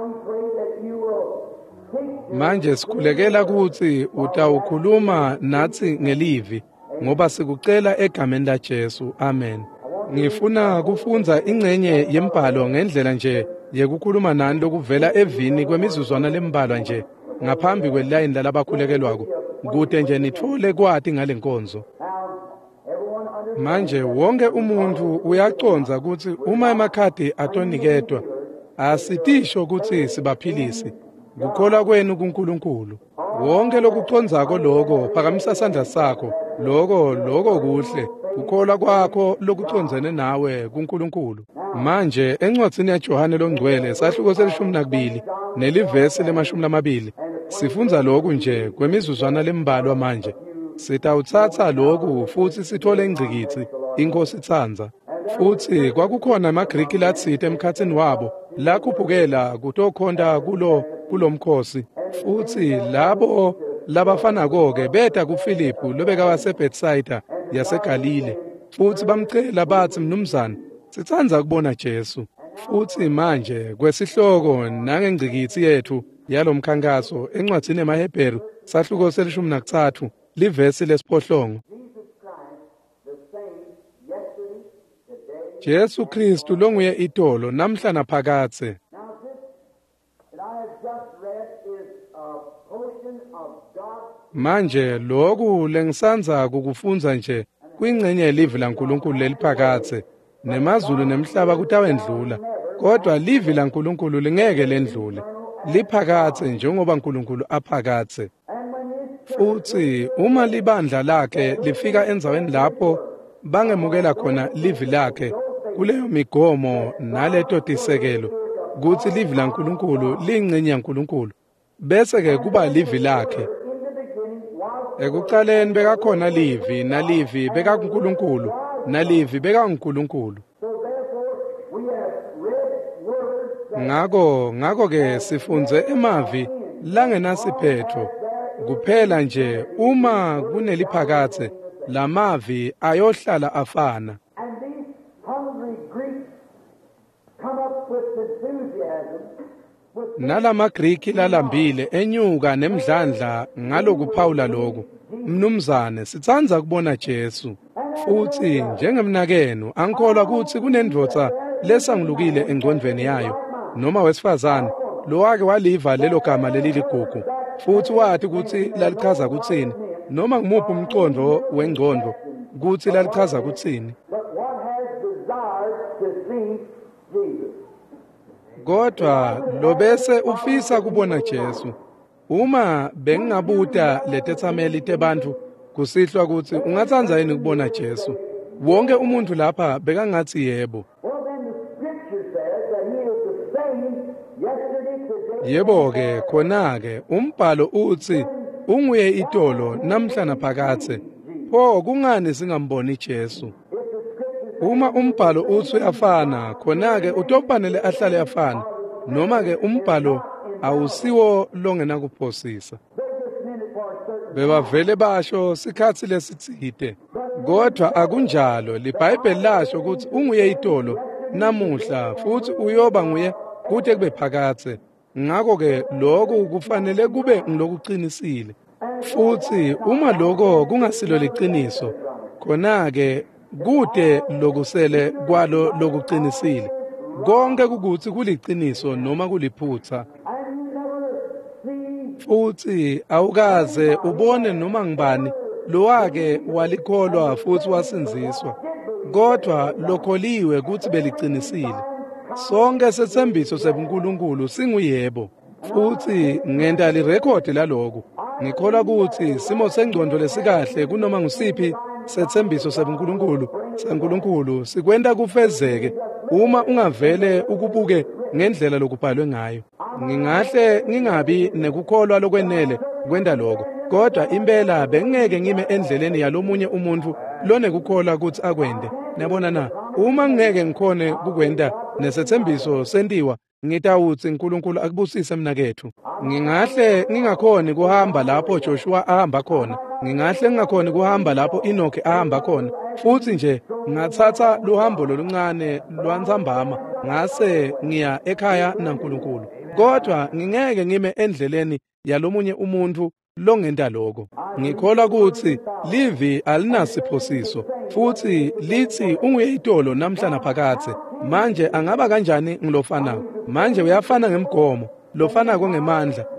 Manje sikhulekela ukuthi utawukhuluma nathi ngelivi ngoba sikucela egameni laJesu. Amen. Ngifuna kufunza ingcenye yembhalo ngendlela nje yekukhuluma nani lokuvela evini kwemizuzwana lembalwa nje ngaphambi kwelayini lalabakhulekelwako kude nje nithole kwati ngale nkonzo. Manje wonke umuntu uyaconza ukuthi uma emakhadi atonikedwa asitisho ukuthi sibaphilisi kukholwa kwenu kuNkulunkulu. Wonke lokuconzako lokho phakamisa isandla sakho, lokho kuhle ukholwa kwakho lokuconzene nawe kuNkulunkulu. Manje encwadzini yaJohane longcwele sahluko selishumi nakubili nelivesi le-20 sifunza lokhu nje kwemizuzwana lembalwa manje. Sitawuthatha lokhu futhi sithole ingcikitsi inkosi itsanza. Futhi kwakukhona amaGriki latsite emkhathini wabo la kuphukela kutokhonda kulo mkhosi. Futhi labo labafana-ke beta kuFilipu lobeka waseBethsaida yaseGalile. Futhi bamcela bathi, mnumzane, sithandza kubona Jesu. Futhi manje kwesihloko nangengcikitsi yethu yalomkhankaso encwadzini yamaHebheru sahluko selishumi nakuthathu livesi lesiphohlongo. Jesu Kristu longuye itolo namhla naphakathe. Manje lokhu lengisanza kukufunza nje kwingcenye yelivi laNkulunkulu leliphakathe. Nemazulu nemhlaba kutawendlula, kodwa livi laNkulunkulu lingeke lendlule. Liphakathe njengoba uNkulunkulu aphakathe. Futhi uma libandla lakhe lifika enzaweni lapho bangemukela khona livi lakhe kuleyo migomo naleto tisekelo kuthi livi laNkulunkulu liyingcenye yaNkulunkulu, bese-ke kuba livi lakhe. Ekuqaleni bekakhona livi, nalivi bekaNkulunkulu, nalivi bekaNkulunkulu. Ngako-ke sifunze emavi langenasiphetho kuphela nje uma kuneliphakathe lamavi ayohlala afana. NalamaGriki lalambile enyuka nemdlandla ngalokuphawula lokhu. Mnumzane, sithandza kubona Jesu. Futhi njengemnakenu angikholwa ukuthi kunendvodza lesangilukile engcondvweni yayo noma wesifazane lo wake waliva lelo gama leliligugu futhi wathi ukuthi lalichaza kuthini noma ngimuphi umcondo wengcondo ukuthi lalichaza kuthini. Kodwa lo bese ufisa kubona Jesu. Uma bengingabuta letethameli tebantu kusihlwa ukuthi ungathandza yini kubona Jesu, wonke umuntu lapha bekangathi yebo. Yebo-ke khona-ke umbhalo uthi unguye itolo namhla naphakathe. Pho kungani singamboni Jesu? Uma umbhalo uthi uyafana khona-ke utofanele ahlale afana, noma-ke umbhalo awusiwo longenakuphosisa. Bebavele basho sikhathi lesitsite, kodwa akunjalo. LiBhayibheli lasho ukuthi unguye itolo namuhla futhi uyoba nguye kude kube phakathe. Ngakho-ke lokhu kufanele kube ngilokuqinisile. Futhi uma lokho kungasilo liqiniso, khona-ke kude lokusele kwalo lokuqinisile. Konke kukuthi kuliqiniso noma kuliphutha. Futhi awukaze ubone noma ngibani lowake walikholwa futhi wasinziswa, kodwa lokholiwe kuthi beliqinisile. Sonke sethembiso sebuNkulunkulu singuyebo, futhi ngenta lirekhodi laloko. Ngikholwa ukuthi simo sengcondo lesikahle kunoma ngusiphi sethembiso sebuNkulunkulu sikwenta kufezeke uma ungavele ukubuke ngendlela lokubhalwe ngayo. Ngingahle ngingabi nekukholwa lokwenele kwenda lokho, kodwa impela bengeke ngime endleleni yalomunye umuntu lonekukholwa ukuthi akwende. Niyabona na, uma ngeke ngikhone kukwenda nesethembiso sentiwa, ngitawuthi uNkulunkulu akubusise mnakethu. Ngingahle ngingakhoni kuhamba lapho Joshua ahamba khona, ngingahle ngingakhoni kuhamba lapho Enoch ahamba khona, futhi nje ngathatha luhambo loluncane lwanzambama ngase ngiya ekhaya naNkulunkulu. Kodwa ngingeke ngime endleleni yalomunye umuntu longenda lokho. Ngikholwa ukuthi livi alinasiphosiso, futhi lithi unguye itolo namhla naphakathe. Manje angaba kanjani ngilofanayo? Manje uyafana ngemgomo, lofana ngemandla,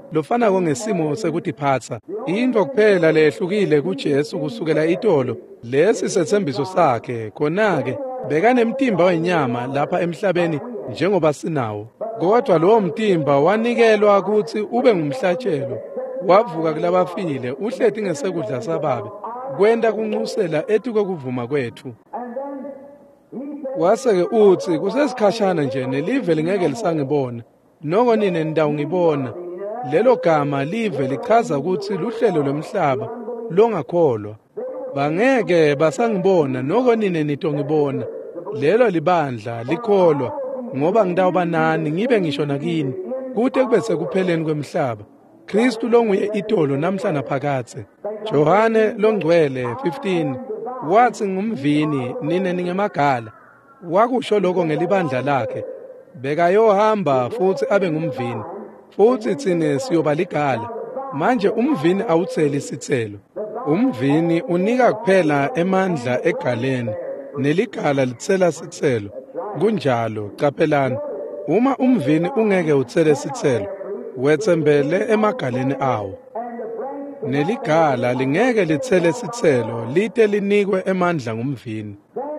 lofana ngesimo sekudiphatha. Into kuphela lehlukile kuJesu kusukela itolo, lesi sethembiso sakhe. Khona-ke bekanemtimba wenyama lapha emhlabeni njengoba sinawo, kodwa lowo mtimba wanikelwa ukuthi ube ngumhlatshelo, wavuka kulabafile, uhleti ngesekudla sababe, kwenta kunxusela ethi kokuvuma kwethu. Wase-ke uthi kusesikhashana nje nelive lingeke lisangibona, noko nine nidawungibona. Lelo gama live lichaza ukuthi luhlelo lomhlaba longakholwa. Bangeke basangibona, noko nine nitongibona. Lelo libandla likholwa ngoba ngidawuba nani ngibe ngisho nakini kude kube sekupheleni kwemhlaba. Kristu longuye itolo namhla naphakathe. Johane longcwele 15 wathi ngumvini nine ningemagala. Wakusho lokho ngelibandla lakhe. Bekayohamba futhi abe ngumvini, futhi thine siyoba ligala. Manje umvini awutheli isithelo. Umvini unika kuphela emandla egaleni, neligala lithela isithelo. Kunjalo, qaphelani, uma umvini ungeke uthele isithelo, wethembele emagaleni awo. Neligala lingeke lithele isithelo lide linikwe emandla ngumvini.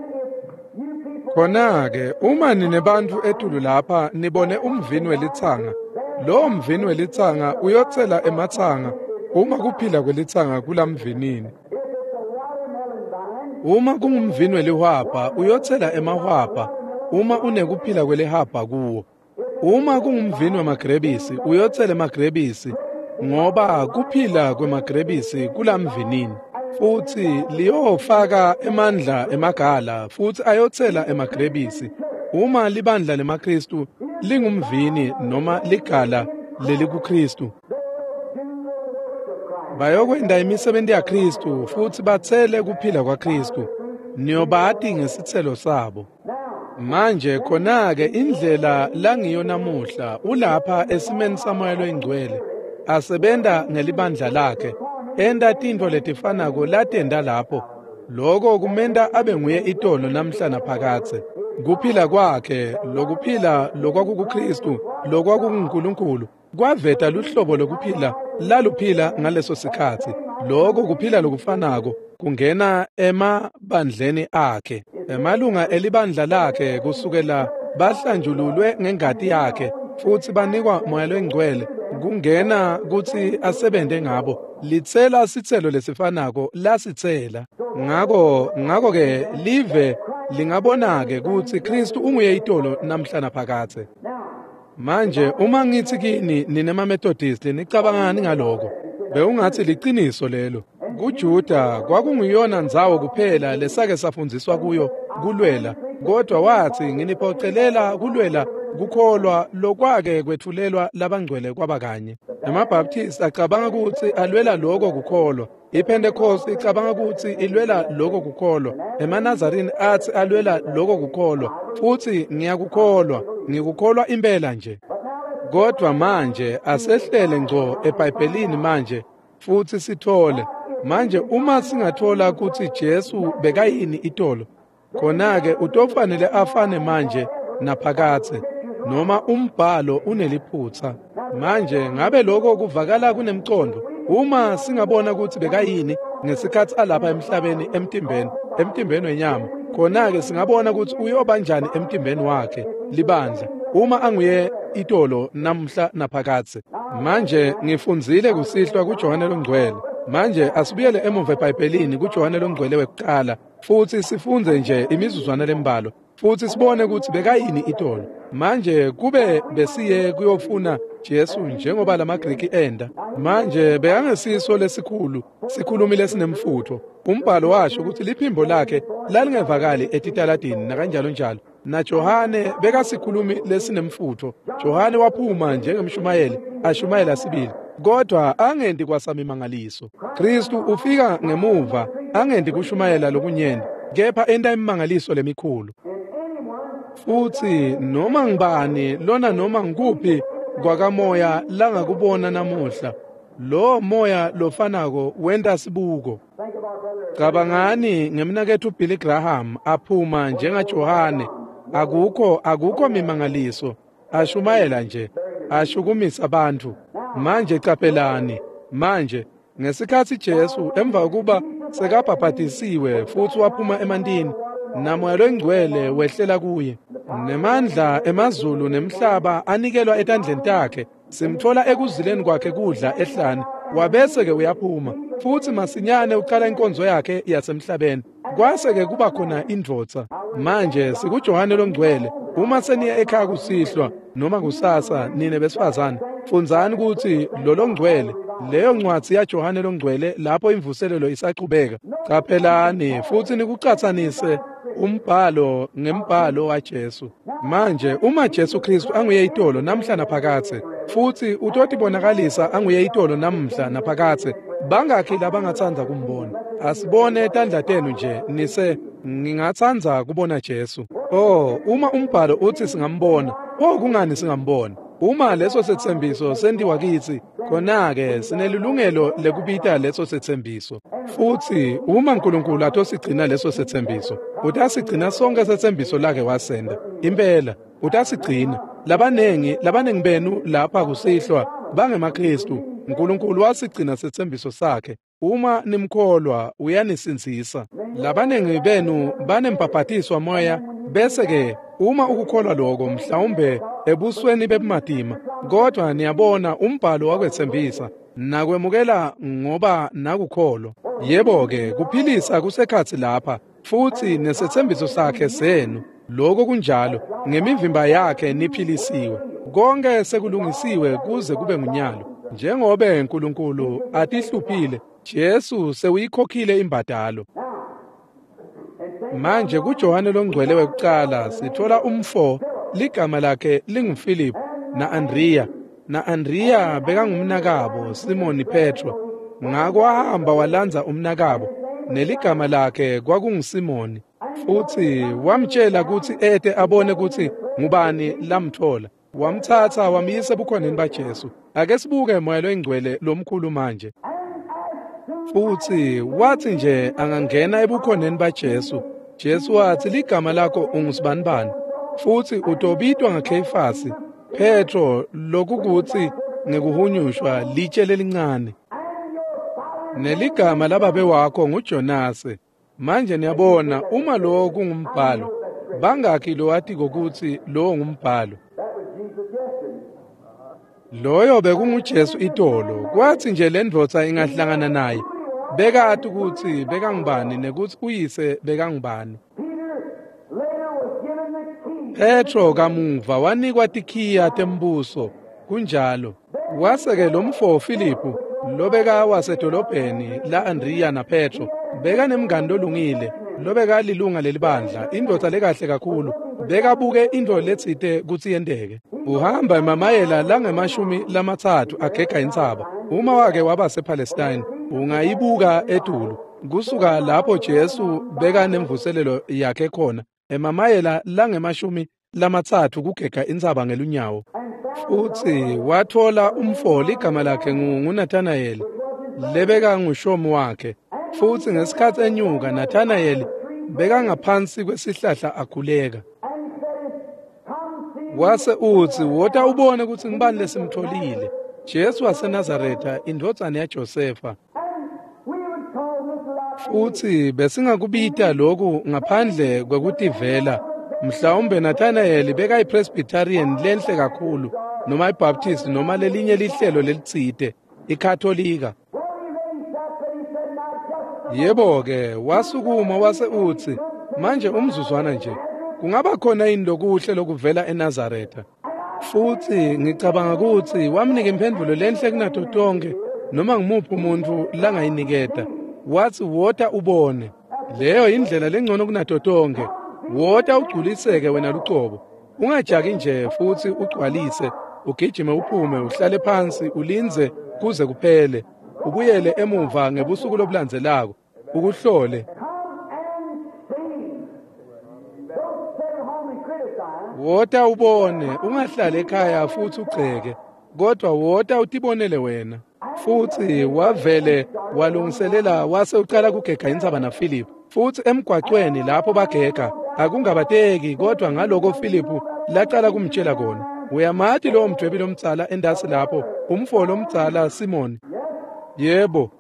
Khona-ke uma ninebantu etulu lapha nibone umvini welithanga, lowo mvini welithanga uyothela emathanga uma kuphila kwelithanga kulamvinini. Uma kungumvini welihwabha uyothela emahwabha uma unekuphila kwelihwabha kuwo. Uma kungumvini wamagrebisi uyothela emagrebisi ngoba kuphila kwemagrebisi kulamvinini. Futhi liyofaka emandla emagala futhi ayothela emagrebisi. Uma libandla lemaKristu lingumvini noma ligala leli kuKristu, bayokwenda imisebenzi yaKristu futhi bathele kuphila kwaKristu, niyobati ngesithelo sabo. Manje khona-ke indlela langiyo namuhla ulapha esimeni samoya oyingcwele, asebenda ngelibandla lakhe, enda tinto letifanako latenda lapho. Lokho kumenda abe nguye itolo namhla naphakathe. Kuphila kwakhe, lokuphila lokwakuKristu, lokwakuNkulunkulu, kwaveta luhlobo lokuphila laluphila ngaleso sikhathi. Lokho kuphila lokufanako kungena emabandleni akhe. Emalunga elibandla lakhe kusukela bahlanjululwe ngengati yakhe futhi banikwa moya oyingcwele kungena kuthi asebende ngabo. Lithela isithelo lesifanako lasithela. Ngako-ke live lingabona-ke ukuthi Kristu unguye itolo namhla naphakathe. Manje uma ngithi kini ninema-Methodist nicabangani ngaloko? Beungathi liqiniso lelo. KuJuda kwakungiyona ndzawo kuphela lesake safundziswa kuyo kulwela, kodwa wathi nginiphocelela kulwela kukholwa lokwake kwethulelwa labangcwele kwabakanye. AmaBaptist acabanga ukuthi alwela lokho kukholwa, iPentecost icabanga ukuthi ilwela lokho kukholwa, eManazarene athi alwela lokho kukholwa, futhi ngikukholwa impela nje. Kodwa manje asehlele ngco eBhayibhelini manje futhi sithole. Manje uma singathola ukuthi Jesu bekayini itolo, khona-ke utofanele afane manje naphakathe, noma umbhalo uneliphutha. Manje ngabe lokho kuvakala kunemcondo uma singabona ukuthi bekayini ngesikhathi alapha emhlabeni emtimbeni wenyama. Khona-ke singabona ukuthi uyoba njani emtimbeni wakhe libandla uma anguye itolo namhla naphakathe. Manje ngifundzile kusihlwa kuJohane longcwele. Manje asibuyele emuva eBhayibhelini kuJohane longcwele wekuqala futhi sifunze nje imizuzwana lembalo futhi sibone ukuthi bekayini itolo. Manje kube besiye kuyofuna Jesu njengoba lamaGriki enda. Manje bekangesiso lesikhulu sikhulumile sinemfutho. Umbhalo washo ukuthi liphimbo lakhe lalingevakali etitaladini nakanjalo njalo. Na Johane bekasikhulumi lesinemfutho. Johane waphuma njengemshumayeli ashumayela sibili, kodwa angendi kwasamimangaliso. Kristu ufika ngemuva angendi kushumayela lokunyeni, kepha enda imimangaliso lemikhulu. Futhi noma ngibani lona noma ngikuphi kwakamoya langakubona namuhla, lo moya lofanako wenda sibuko. Cabangani ngemnakethu uBilly Graham aphuma njengaJohane, akukho mimangaliso, ashumayela nje, ashukumisa abantu. Manje qaphelani, manje ngesikhathi Jesu emva kokuba sekabhabhadisiwe futhi waphuma emantini, namoya longcwele wehlela kuye, nemandla emazulu nemhlaba anikelwa etandleni takhe. Simthola ekuzileni kwakhe kudla ehlane, wabese-ke uyaphuma, futhi masinyane uqala inkonzo yakhe yasemhlabeni. Kwase-ke kuba khona indvodza. Manje sikuJohane longcwele, uma seniya ekhaya kusihlwa noma kusasa nine besifazane, funzani ukuthi lo longcwele, leyo ncwadi yaJohane longcwele lapho imvuselelo isaqhubeka. Qaphelani futhi nikuqhathanise umbhalo ngembhalo waJesu. Manje uma Jesu Kristu anguye itolo namhla naphakathe, futhi utotibonakalisa anguye itolo namhla naphakathe, bangakhi labangathanda kumbona? Asibone etandla tenu nje nise ngingathanda kubona Jesu. Uma umbhalo uthi singambona, kungani singambona? Uma leso sethembiso sendiwa kithi, khona-ke sinelilungelo lekubita leso sethembiso. Futhi uma uNkulunkulu athosigcina leso sethembiso, utasigcina sonke sethembiso lakhe wasenda. Impela utasigcina. Labanengi benu lapha kusihlwa bangemaKristu. uNkulunkulu wasigcina sethembiso sakhe. Uma nimkholwa uyanisinzisa. Labanengi benu banembhabhatiswa moya, bese-ke uma ukukholwa lokho mhlawumbe ebusweni bebumadima, kodwa niyabona umbhalo wakwethembisa, nakwemukela ngoba nakukholwa. Yebo-ke kuphilisa kusekhathi lapha, futhi nesethembiso sakhe senu. Lokho kunjalo, ngemivimba yakhe niphilisiwe. Konke sekulungisiwe kuze kube ngunyalo. Njengoba uNkulunkulu atihluphile, Jesu sewuyikhokhile imbadalo. Manje kuJohane longcwele wekuqala sithola umfo, ligama lakhe linguFilip na-Andriya. Na-Andriya bekangumnakabo Simoni Petro. Ngako wahamba walanza umnakabo, neligama lakhe kwakunguSimoni. Futhi wamtshela ukuthi ete abone ukuthi ngubani lamthola. Wamthatha wamyisa ebukhoneni baJesu. Ake sibuke moya longcwele lomkhulu manje. Futhi wathi nje angangena ebukhoneni baJesu, Jesu wathi ligama lakho ungusibani? Futhi utobitwa ngaKhefasi, Petro, lokukuthi ngekuhunyushwa litshe lelincane. Neligama lababe wakho nguJonase. Manje niyabona uma lo kungumbhalo, bangakhi lo wathi kokuthi lo ngumbhalo? Loyo bekunguJesu itolo. Kwathi nje lendvodza ingahlangana naye, bekathi ukuthi bekangubani nekuthi uyise bekangubani. Petro kamuva wanikwa tikhiya tembuso. Kunjalo waseke lo mfo Filipu, lobeka wasedolobheni la Andriya na Petro, beka nemngani olungile, lobeka lilunga lelibandla, indvodza lekahle kakhulu, bekabuke into letsite kutsi yendeke. Uhamba emamayela la-30 agega intsaba. Uma wake waba sePalestine, ungayibuka eTulu. Kusuka lapho Jesu beka nemvuselelo yakhe khona, emamayela la-30 kugega intsaba ngelunyawo. Futhi wathola umfo, igama lakhe nguNathanayeli, lebeka ngushomu wakhe. Futhi ngesikhathi enyuka Nathanayeli beka ngaphansi kwesihlahla akhuleka. Wase uthi wota ubone ukuthi ngibani lesimtholile. Jesu waseNazaretha, indodzana yaJosefa. Futhi besingakubita lokhu ngaphandle kwekuthi vela, mhlawumbe Nathanayeli beka iPresbyterian lenhle kakhulu, noma iBaptist, noma lelinye lihlelo lelitsite, iKatholika. Yebo-ke wasukuma wase uthi, manje umzuzwana nje, kungaba khona into kuhle lokuvela eNazaretha. Futhi ngicabanga ukuthi wamnika impendulo lenhle kunato tonke, noma ngimuphi umuntu langayiniketa. Wathi wota ubone, leyo indlela lengcono kunato tonke. Wota ugculiseke wena luqobo, ungajaki nje futhi ugcwalise, ugijime uphume, uhlale phansi, ulinze kuze kuphele, ubuyele emuva ngebusuku lobulandzelako, ukuhlole. Wota ubone, ungahlali ekhaya futhi ugceke, kodwa wota utibonele wena. Futhi wavele walungiselela wase uqala kugega intsaba naFilip. Futhi emgwaqweni lapho bagega akungabateki, kodwa ngaloko Filipu laqala kumtshela kona. Uyamathi lo mdwebi lomdzala endasi lapho, umfo lomdzala Simoni? Yebo.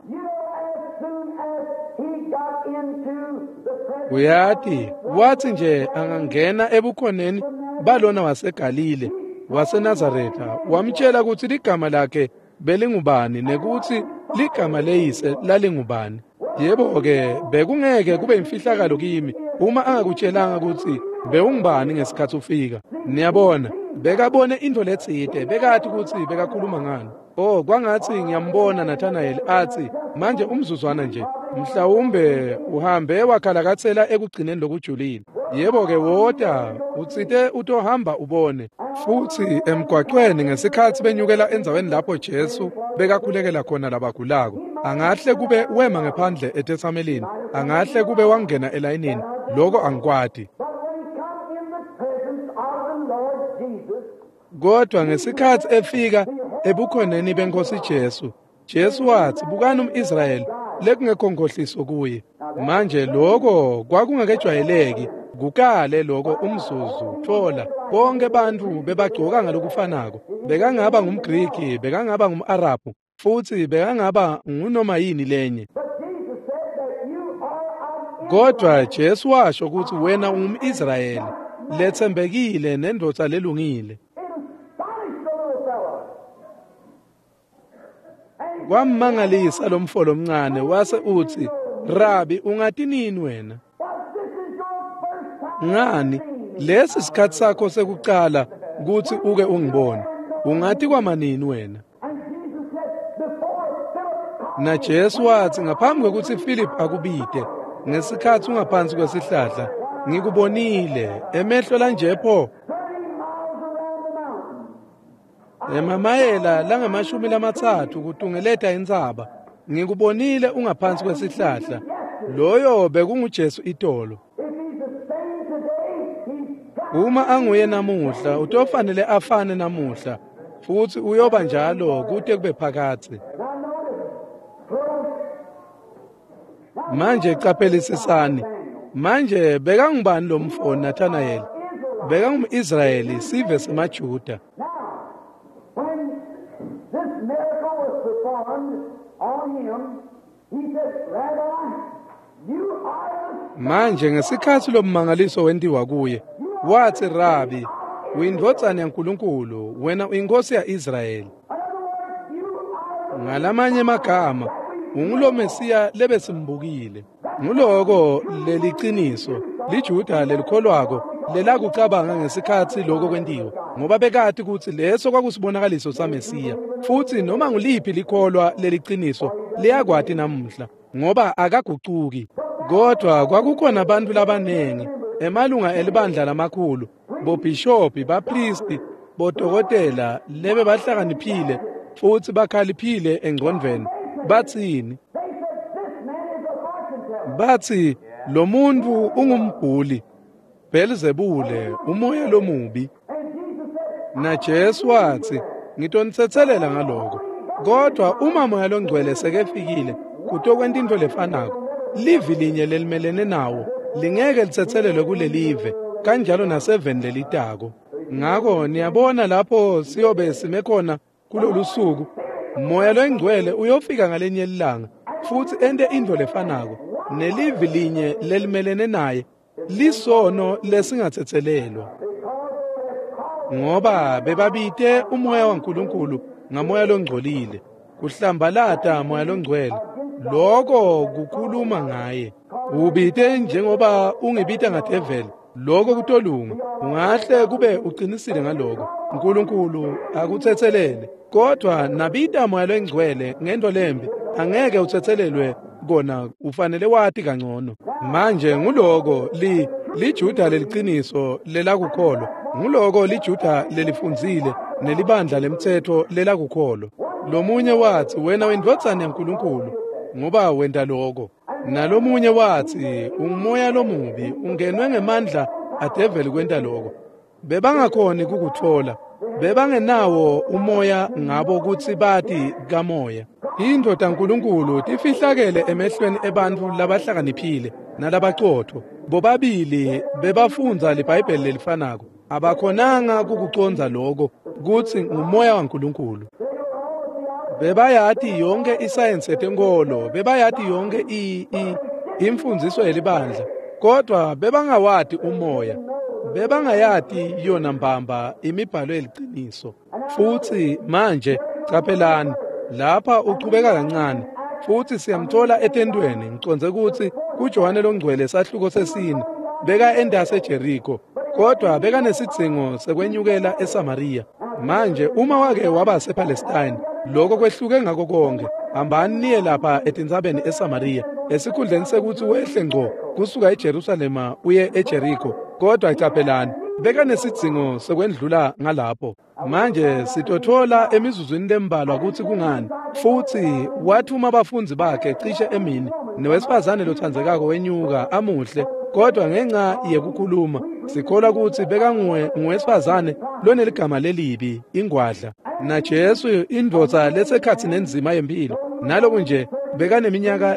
Uyathi, wathi nje angangena ebukhoneni balona waseGalile, waseNazaretha, wamtshela ukuthi ligama lakhe belingubani nekuthi ligama leyise lalingubani. Yebo-ke, bekungeke kube imfihlakalo kimi uma angakutshelanga ukuthi bewungubani ngesikhathi ufika. Niyabona, bekabone into letside, bekathi ukuthi bekakhuluma ngani. Oh, kwangathi ngiyambona Nathanael athi, manje umzuzwana nje, mhlawumbe uhambe wakhalakathela ekugcineni lokujulile. Yebo-ke woda, utsite utohamba ubone. Futhi emgwaqweni ngesikhathi benyukela enzaweni lapho Jesu bekakhulekela khona labagulako. Angahle kube wema ngaphandle etethamelini, angahle kube wangena elayinini, lokho angikwadi. Kodwa ngesikhathi efika ebukhoneni benkosi Jesu, Jesu wathi, bukani umIsrayeli, lekungekho nkohliso kuye. Manje lokho kwakungekejwayeleki, kukale lokho umzuzu thola bonke abantu bebagcoka ngalokufanako. Bekangaba ngumGriki, bekangaba ngumArabhu, futhi bekangaba ngunoma yini lenye. Kodwa Jesu washo ukuthi wena ungumIsrayeli, lethembekile nendoda lelungile. Kwammangalisa lo mfolo omncane wase uthi, Rabi, ungathi nini wena? Ngani, lesi sikhathi sakho sekuqala ukuthi uke ungibone. Ungathi kwamanini wena? Na Jesu wathi, ngaphambi kokuthi Philip akubide, ngesikhathi ungaphansi kwesihlahla, ngikubonile, emehlo lanje pho. Emamayela langamashumi kutungeleta indzaba, ngikubonile ungaphansi kwesihlahla. Loyo bekunguJesu itolo. Uma anguye namuhla, utofanele afane namuhla, futhi uyoba njalo kude kube phakathi. Manje caphelisisani, manje bekangubani lo mfo Nathanael? BekangumIsrayeli sive semaJuda. Manje ngesikhathi lo mmangaliso wendiwa kuye, wathi, Rabi, uyindvodzana yaNkulunkulu, wena uyinkosi ya-Israyeli. Ngalamanye amagama, ungulo Mesiya lebesimbukile. Nguloko leliciniso, liJuda lelikholwako, lelakucabanga ngesikhathi lokho kwendiwa, ngoba bekati ukuthi leso kwakusibonakaliso saMesiya. Futhi noma nguliphi likholwa leliciniso, liyakwati namuhla, ngoba akagucuki. Kodwa kwakukhona abantu labanengi, emalunga elibandla lamakhulu, bobhishophi, bapristi, bodokotela, lebe bahlakaniphile, futhi bakhaliphile engqondweni. Bathini? Bathi, lo muntu ungumbhuli, Belzebule, umoya lomubi. Na Jesu wathi, ngitonithethelela ngaloko. Kodwa uma moya longcwele sekefikile, kutokwenta into lefanako, livi linye lelimelene nawo, lingeke lithethelelwe kulelive, kanjalo naseveni lelitako. Ngakho niyabona lapho siyobe sime khona kulolu suku, moya longcwele uyofika ngalenye ilanga, futhi ente into lefanako, nelivi linye lelimelene naye, lisono lesingathethelelwa. Ngoba bebabite umoya waNkulunkulu ngamoya longcolile, kuhlambalata moya longcwele, lokho kukhuluma ngaye. Ubite njengoba ungibita ngadeveli, lokho kutolunga, ungahle kube uqinisile ngaloko. uNkulunkulu akuthethelele, kodwa nabita moya longcwele ngento lembi, angeke uthethelelwe kona, ufanele wathi kangcono. Manje nguloko liJuda leliciniso lelakukholwa, nguloko liJuda lelifunzile nelibandla lemthetho lelakukholwa. Lomunye wathi, wena uyindvodzana yaNkulunkulu, ngoba wenda lokho. Nalomunye wathi, umoya lomubi, ungenwe ngemandla adeveli kwenta lokho. Bebangakhoni kukuthola, bebangenawo umoya ngabo ukuthi bathi kamoya. Indodana kaNkulunkulu tifihlakele emehlweni ebantu labahlakaniphile nalabaqotho. Bobabili bebafunza leBhayibheli lelifanako, abakhonanga kukuconza lokho kutsi ngumoya waNkulunkulu. Bebayati yonke isayensi yetenkolo, bebayati yonke imfundiso yelibandla, kodwa bebangawati umoya, bebangayati yona mbamba imibhalo yeliqiniso. Futhi manje capelani lapha uqhubeka kancane, futhi siyamthola etentweni. Ngiconze ukuthi kuJohane longcwele sahluko sesine beka endase eJeriko, kodwa beka nesidzingo sekwenyukela eSamaria. Manje uma wake waba sePalestine, lokho kwehluke ngako konke, hambani niye lapha etintsabeni eSamaria, esikhundleni sekuthi wehle ngco kusuka eJerusalema uye eJeriko. Kodwa capelani beka nesidzingo sekwendlula ngalapho. Manje sitothola emizuzwini lembalwa ukuthi kungani, futhi wathuma abafunzi bakhe cishe emini, nowesifazane lothandzekako wenyuka amuhle. Kodwa ngenxa yekukhuluma sikholwa ukuthi beka ngowesifazane loneligama lelibi, ingwadla, naJesu indvodza lesekhatsini enzima yempilo. Naloku nje beka neminyaka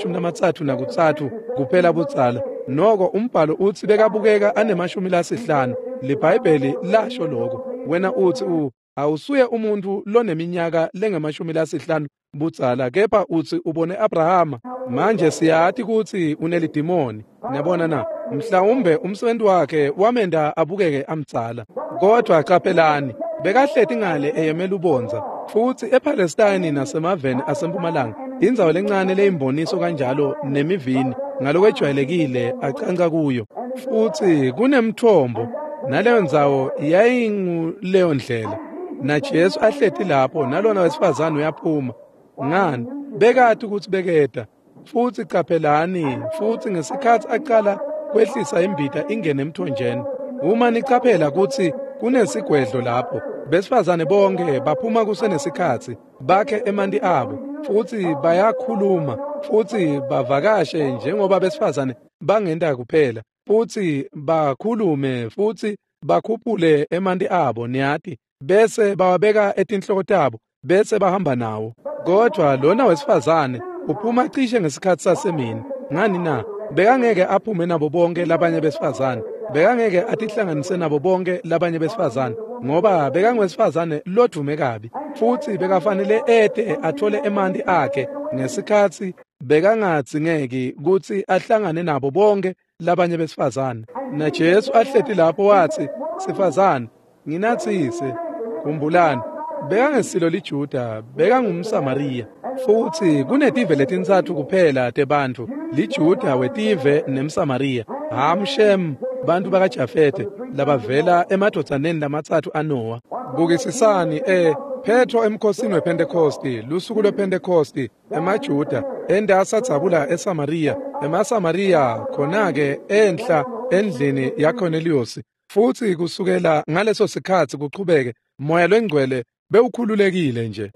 lenge-33 kuphela budzala. Noko umbhalo uthi bekabukeka ane-50. LiBhayibheli lasho lokho. Wena uthi awusuye umuntu loneminyaka lenge-50 budzala, kepha uthi ubone Abrahama. Manje siyathi ukuthi unelidimoni. Niyabona na, mhlawumbe umsebenzi wakhe wamenda abukeke amdzala. Kodwa capelani bekahleti ngale eyemela ubonza, futhi ePalestine nasemaveni asempumalanga, indzawo lencane leyimboniso kanjalo nemivini ngalokwejwayelekile acanca kuyo. Futhi kunemthombo, naleyo ndzawo yayinguleyo ndlela. naJesu ahleti lapho, nalona wesifazane uyaphuma. Ngani? Bekade ukuthi bekeda. Futhi capelani, futhi ngesikhathi aqala kwehlisa imbita ingene emthonjeni. Uma nicaphela ukuthi kunesigwedlo lapho, besifazane bonke baphuma kusenesikhathi, bakhe emanti abo, futhi bayakhuluma, futhi bavakashe njengoba besifazane bangenda kuphela, futhi bakhulume, futhi bakhuphule emanti abo niyati, bese bawabeka etinhloko tabo, bese bahamba nawo. Kodwa lona wesifazane uphuma cishe ngesikhathi sasemini. Ngani na? Bekangeke aphume nabo bonke labanye besifazane. Bekangeke atihlanganise nabo bonke labanye besifazane, ngoba bekangwesifazane lodume kabi, futhi bekafanele ede athole emanti akhe ngesikhathi bekangadzingeki ukuthi ahlangane nabo bonke labanye besifazane. naJesu ahleti lapho wathi, "Sifazane, nginathise." Khumbulani, bekangesilo liJuda, bekangumSamariya. Futhi kunetive letintsatfu kuphela tebantu, liJuda wetive nemSamariya. Hamshem bantu bakaJafete labavela emadodsaneni lamatsatfu aNowa. Bukisisani Petro emkhosini wePentecosti, lusuku lwePentecosti, emaJuda endasa dzabula eSamariya, emaSamariya khona-ke enhla endlini yaCornelius. Futhi kusukela ngaleso sikhathi kuqhubeke, moya lwengcwele bewukhululekile nje.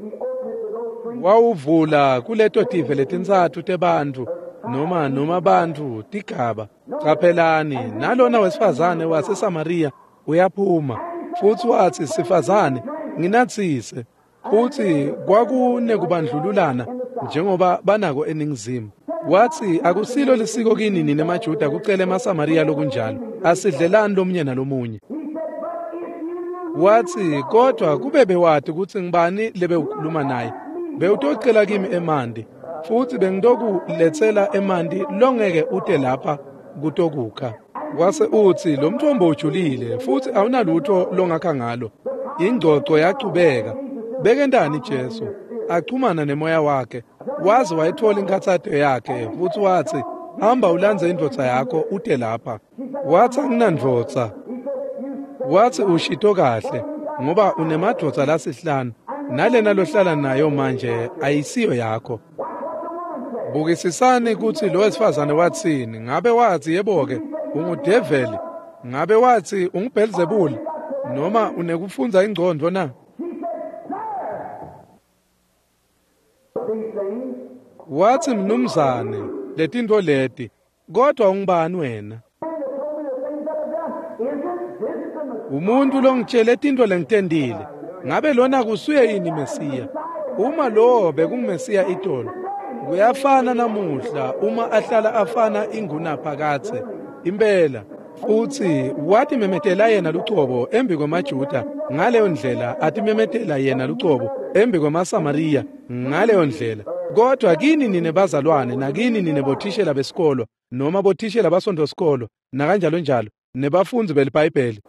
Wawuvula kuleto tive letintsatfu tebantu, noma bantu tigaba. Capelani, nalona wesifazane waseSamariya uyaphuma, futhi wathi, "Sifazane, nginathise." Futhi kwakune kubandlululana njengoba banako eningizimu. Wathi, "Akusilo lisiko kini nina emaJuda kucela emaSamariya lokunjalo, asidlelani lomunye nalomunye." Wathi, "Kodwa kube bewati ukuthi ngibani lebewukhuluma naye, bewutocela kimi emanti, futhi bengitokulethela emanti longeke ute lapha kutokukha." Kwase uthi, "Lo mthombo ujulile, futhi awunalutho longakha ngalo." Ingcoco yaqhubeka. Bekendani Jesu, achumana nemoya wakhe, waze wayithola inkathatho yakhe, futhi wathi, "Hamba ulandze indvodza yakho ute lapha." Wathi, "Anginandvodza." Wathi, "Ushito kahle, ngoba unemadvodza lasihlanu, nalena lohlala nayo manje ayisiyo yakho." Bukisisani ukuthi lo wesifazane wathini. Ngabe wathi, "Yebo-ke, ungudeveli"? Ngabe wathi, "UnguBhelizebuli"? Noma unekufunza ingqondo na? Wathi, "Mnumzane, letinto leti, kodwa ungubani wena?" "Umuntu longitshele tinto lengitendile. Ngabe lona kusuye yini Mesiya? Uma lo bekungumesiya itolo, kuyafana namuhla uma ahlala afana inguna phakathe. Impela, futhi wathi memetela yena lucobo embi kwamaJuda ngaleyo ndlela athi memetela yena lucobo embi kwamaSamariya ngaleyo ndlela. Kodwa kini nine bazalwane nakini nine bothishela besikolo noma bothishela basondosikolo nakanjalo njalo nebafunzi belibhayibheli.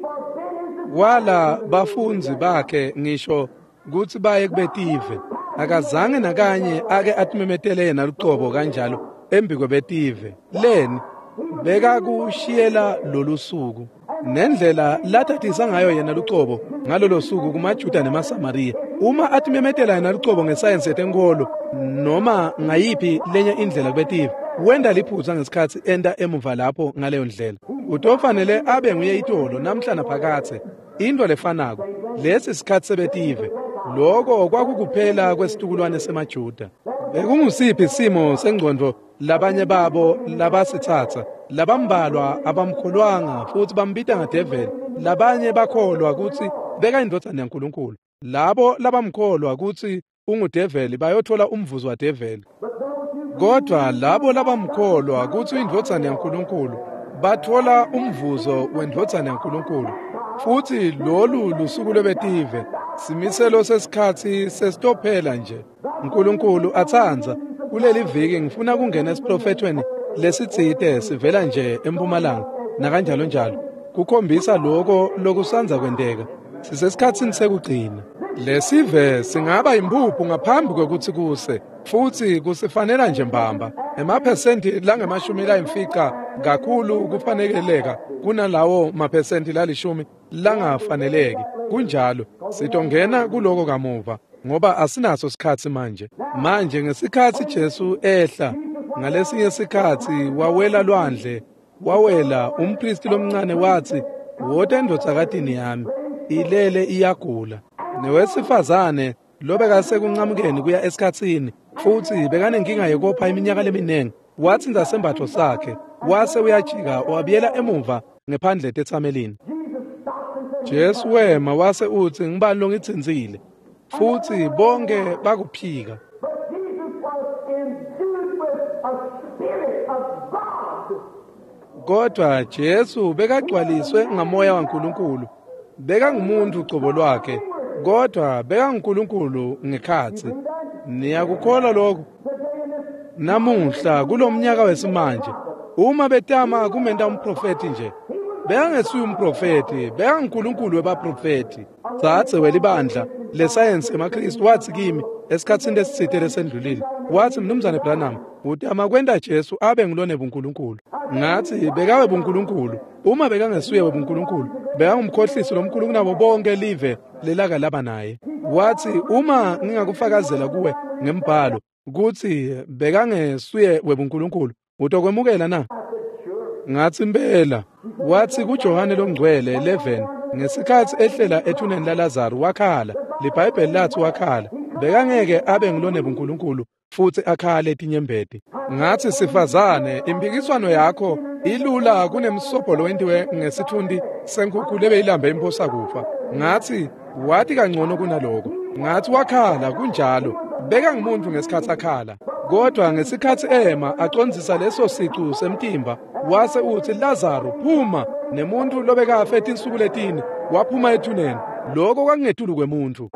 Wala bafunzi bakhe ngisho kuthi baye kuBetive akazange nakanye ake atimemetele yena lucobo kanjalo embi kweBetive. Leni beka kushiyela lolu suku nendlela lathathisa ngayo yena lucobo ngalolo suku kumaJuda nemaSamariya. Uma atimemetela yena lucobo ngesayensi yetenkolo noma ngayiphi lenye indlela kuBetive, wenda liphutha ngesikhathi enda emuva lapho ngaleyo ndlela. Utofanele abe nguye itolo namhla naphakathe into lefanako lesi sikhathi seBetive. Lokho kwakukuphela kwesitukulwane semaJuda. Bekungusiphi isimo sengqondo labanye babo labasithatha labambalwa abamkholwanga futhi bambita ngadeveli, labanye bakholwa ukuthi beka indodana yaNkulunkulu. Labo labamkholwa ukuthi ungudeveli bayothola umvuzo wadeveli. Kodwa labo labamkholwa ukuthi indodana yaNkulunkulu bathola umvuzo wendodana yaNkulunkulu. Futhi lolu lusuku lweBetive simiselo sesikhathi sesitophela nje. uNkulunkulu athanza kuleli viki ngifuna kungena esiprofethweni lesitsite sivela nje empumalanga nakanjalo njalo. Kukhombisa lokho lokusanza kwenteka. Sisesikhatsini sekugcina. Lesive singaba impuphu ngaphambi kokuthi kuse futhi kusifanela nje mbamba. Emaphesenti lange-50 kakhulu kufanekeleka kunalawo maphesenti la10 langafaneleki. Kunjalo sitongena kuloko kamuva ngoba asinaso isikhathi manje. Manje ngesikhathi Jesu ehla ngalesinye isikhathi wawela lwandle, wawela umpristi lomncane wathi, "Wote ndodakadini yami ilele iyagula." Nowesifazane lobeka sekunqamukeni kuya esikhatsini futhi bekanenkinga yokopha iminyaka leminengi, wathi ngasembatho sakhe wase uyajika wabiyela emuva ngephandle tethamelini. Jesu wema wase uthi, "Ngibani lo ngithinzile?" Futhi bonke bakuphika. Kodwa Jesu bekagcwaliswe ngamoya waNkulunkulu. Bekangumuntu ucobo lwakhe, kodwa bekanguNkulunkulu ngekhathi. Niyakukholwa lokho? Namuhla kulomnyaka wesimanje, uma betama kumenta umprofeti nje, bekangesuye umprofeti, bekanguNkulunkulu webaprofeti. Sathe welibandla lesayensi emaKristu wathi kimi esikhatsini lesitsite lesendlulile, wathi, "Mnumzane Branham, utama kwenda Jesu abe ngilone buNkulunkulu." Ngathi bekawe buNkulunkulu. Uma bekangesuye webuNkulunkulu, bekangumkhohlisi lomkhulu kunabo bonke live lelaka laba naye. Wathi uma ngingakufakazela kuwe ngembhalo ukuthi bekangesuye webuNkulunkulu, utokwemukela na? Ngathi impela. Wathi kuJohane longcwele 11 ngesikhathi ehlela ethuneni laLazaro wakhala, libhayibheli lathi wakhala, bekangeke abe ngilone buNkulunkulu futhi akhale etinyembeti. Ngathi sifazane, impikiswano yakho ilula kunemsobholo wentiwe ngesithundi senkukhu ebeyilambe imphosa kufa. Ngathi wathi kangcono kunaloko. Ngathi wakhala kunjalo, beka ngumuntu ngesikhathi akhala. Kodwa ngesikhathi ema acondzisa leso sicu semtimba, wase uthi, "Lazaro phuma." Nemuntu lobekafa insuku letini waphuma ethuneni. Lokho kwakungethulu kwemuntu.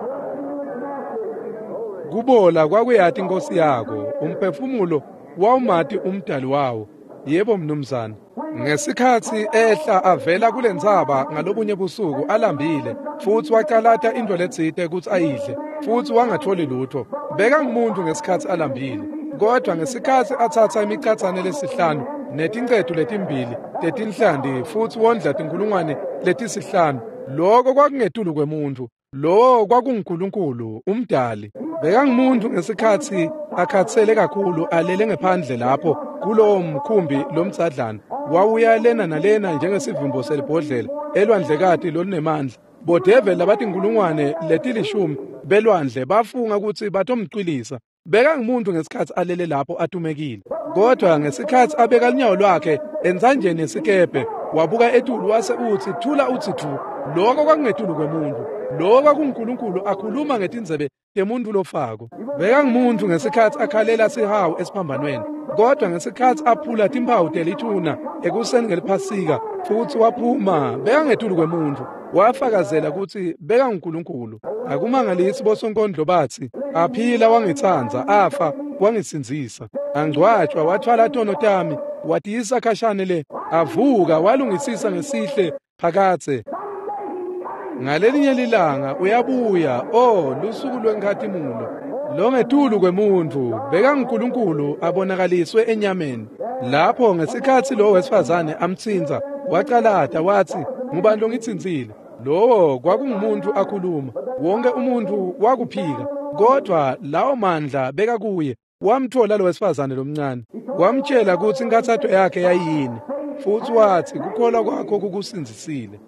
Kubola kwakuyathi inkosi yako, umphefumulo wawumathi umdali wawo. Yebo mnumzane. Ngesikhathi ehla avela kulendzaba ngalobunye busuku alambile, futhi waqalatha indlu etsite ukuthi ayidle, futhi wangatholi lutho. Beka ngumuntu ngesikhathi alambile. Kodwa ngesikhathi athatha imicathane lesihlanu netincedu letimbili tetinhlandi futhi wondla tinkulungwane letisihlanu, lokho kwakungethulu kwemuntu. Lo kwakunguNkulunkulu umdali. Bekangumuntu ngesikhathi akhathele kakhulu alele ngephandle lapho kulowo mkhumbi lomtsadlana. Wawuya lena nalena njengesivimbo selibhodlela elwandlekati lolunemandla. Bodeveli labatinkulungwane leti10 belwandle bafunga ukuthi batomcwilisa. Bekangumuntu ngesikhathi alele lapho atumekile. Kodwa ngesikhathi abeka linyawo lwakhe enzanjeni yesikebhe, wabuka etulu wase uthi, "Thula uthi thu." Lokho kwakungethulu kwemuntu. lo kwakuNkulunkulu akhuluma ngetindzebe temuntu lofako. Bekangimuntu ngesikhathi akhalela sihawu esiphambanweni, kodwa ngesikhathi aphula timpawu telithuna ekuseni ngeliphasika futhi waphuma bekangethuli kwemuntu, wafakazela ukuthi bekanguNkulunkulu. Akumangalisi bosonkondlo bathi aphila wangithandza, afa wangisinzisa, angcwatshwa wathwala tono tami, watiyisa khashane le, avuka walungisisa ngesihle phakathe. Ngalelinye lilanga uyabuya, lusuku lwenkhathimulo, lo ngethulu kwemuntu, bekanguNkulunkulu abonakaliswe enyameni. Lapho ngesikhathi lo wesifazane amthinza, wacalata wathi, ngubani lo ngithinzile? Lowo kwakungumuntu akhuluma. Wonke umuntu wakuphika, kodwa lawo mandla bekakuye. Wamthola lo wesifazane lomncane, wamtshela ukuthi inkathatho yakhe yayini, futhi wathi kukholwa kwakho kukusinzisile.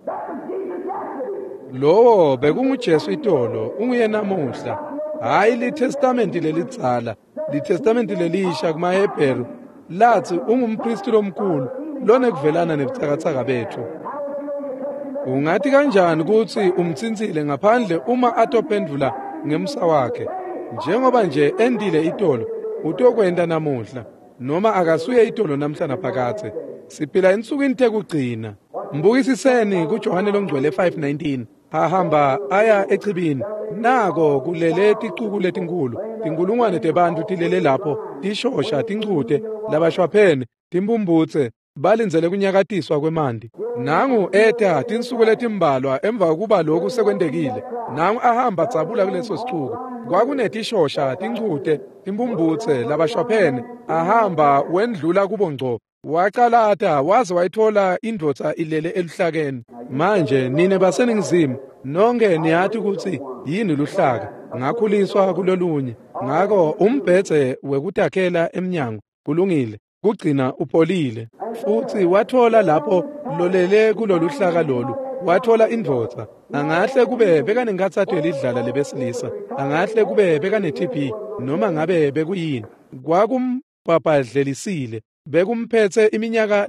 Lowo bekunguJesu itolo, unguye namuhla. Hayi liTestamenti lelidzala, liTestamenti lelisha kumaHebheru lathi ungumpristi lomkhulu lona kuvelana nebuthakathaka bethu. Ungathi kanjani ukuthi umtsinzile ngaphandle uma atophendula ngemsa wakhe? Njengoba nje endile itolo, utokwenda namuhla, noma akasuye itolo namhla naphakathe. Siphila ensukwini tekugcina. Mbukisiseni kuJohane longcwele 5:19. Ahamba aya echibini, nako kulele ticuku letinkulu, tinkulungwane tebantu tilele lapho, tishosha, tincute, labashwaphene, timbumbutse, balinzele kunyakatiswa kwemandi. Nangu etha tinsuku letimbalwa emva kuba lokhu sekwendekile. Nangu ahamba tsabula kuleso sicuku. Kwakunetishosha, tincute, timbumbutse, labashwaphene, ahamba wendlula kubo ngco. Wacalata waze wayithola indvodza ilele eluhlakeni. Manje nine baseningizimu nonke niyathi ukuthi yini luhlaka, ngakhuliswa kulolunye. Ngako umbhedze wekutakhela eminyango kulungile, kugcina upholile. Futhi wathola lapho lolele kuloluhlaka lolu, wathola indvodza. Angahle kube bekanenkathatho elidlala lebesilisa, angahle kube bekane-TB, noma ngabe bekuyini. Kwakumbhabhadlelisile, bekumphethe iminyaka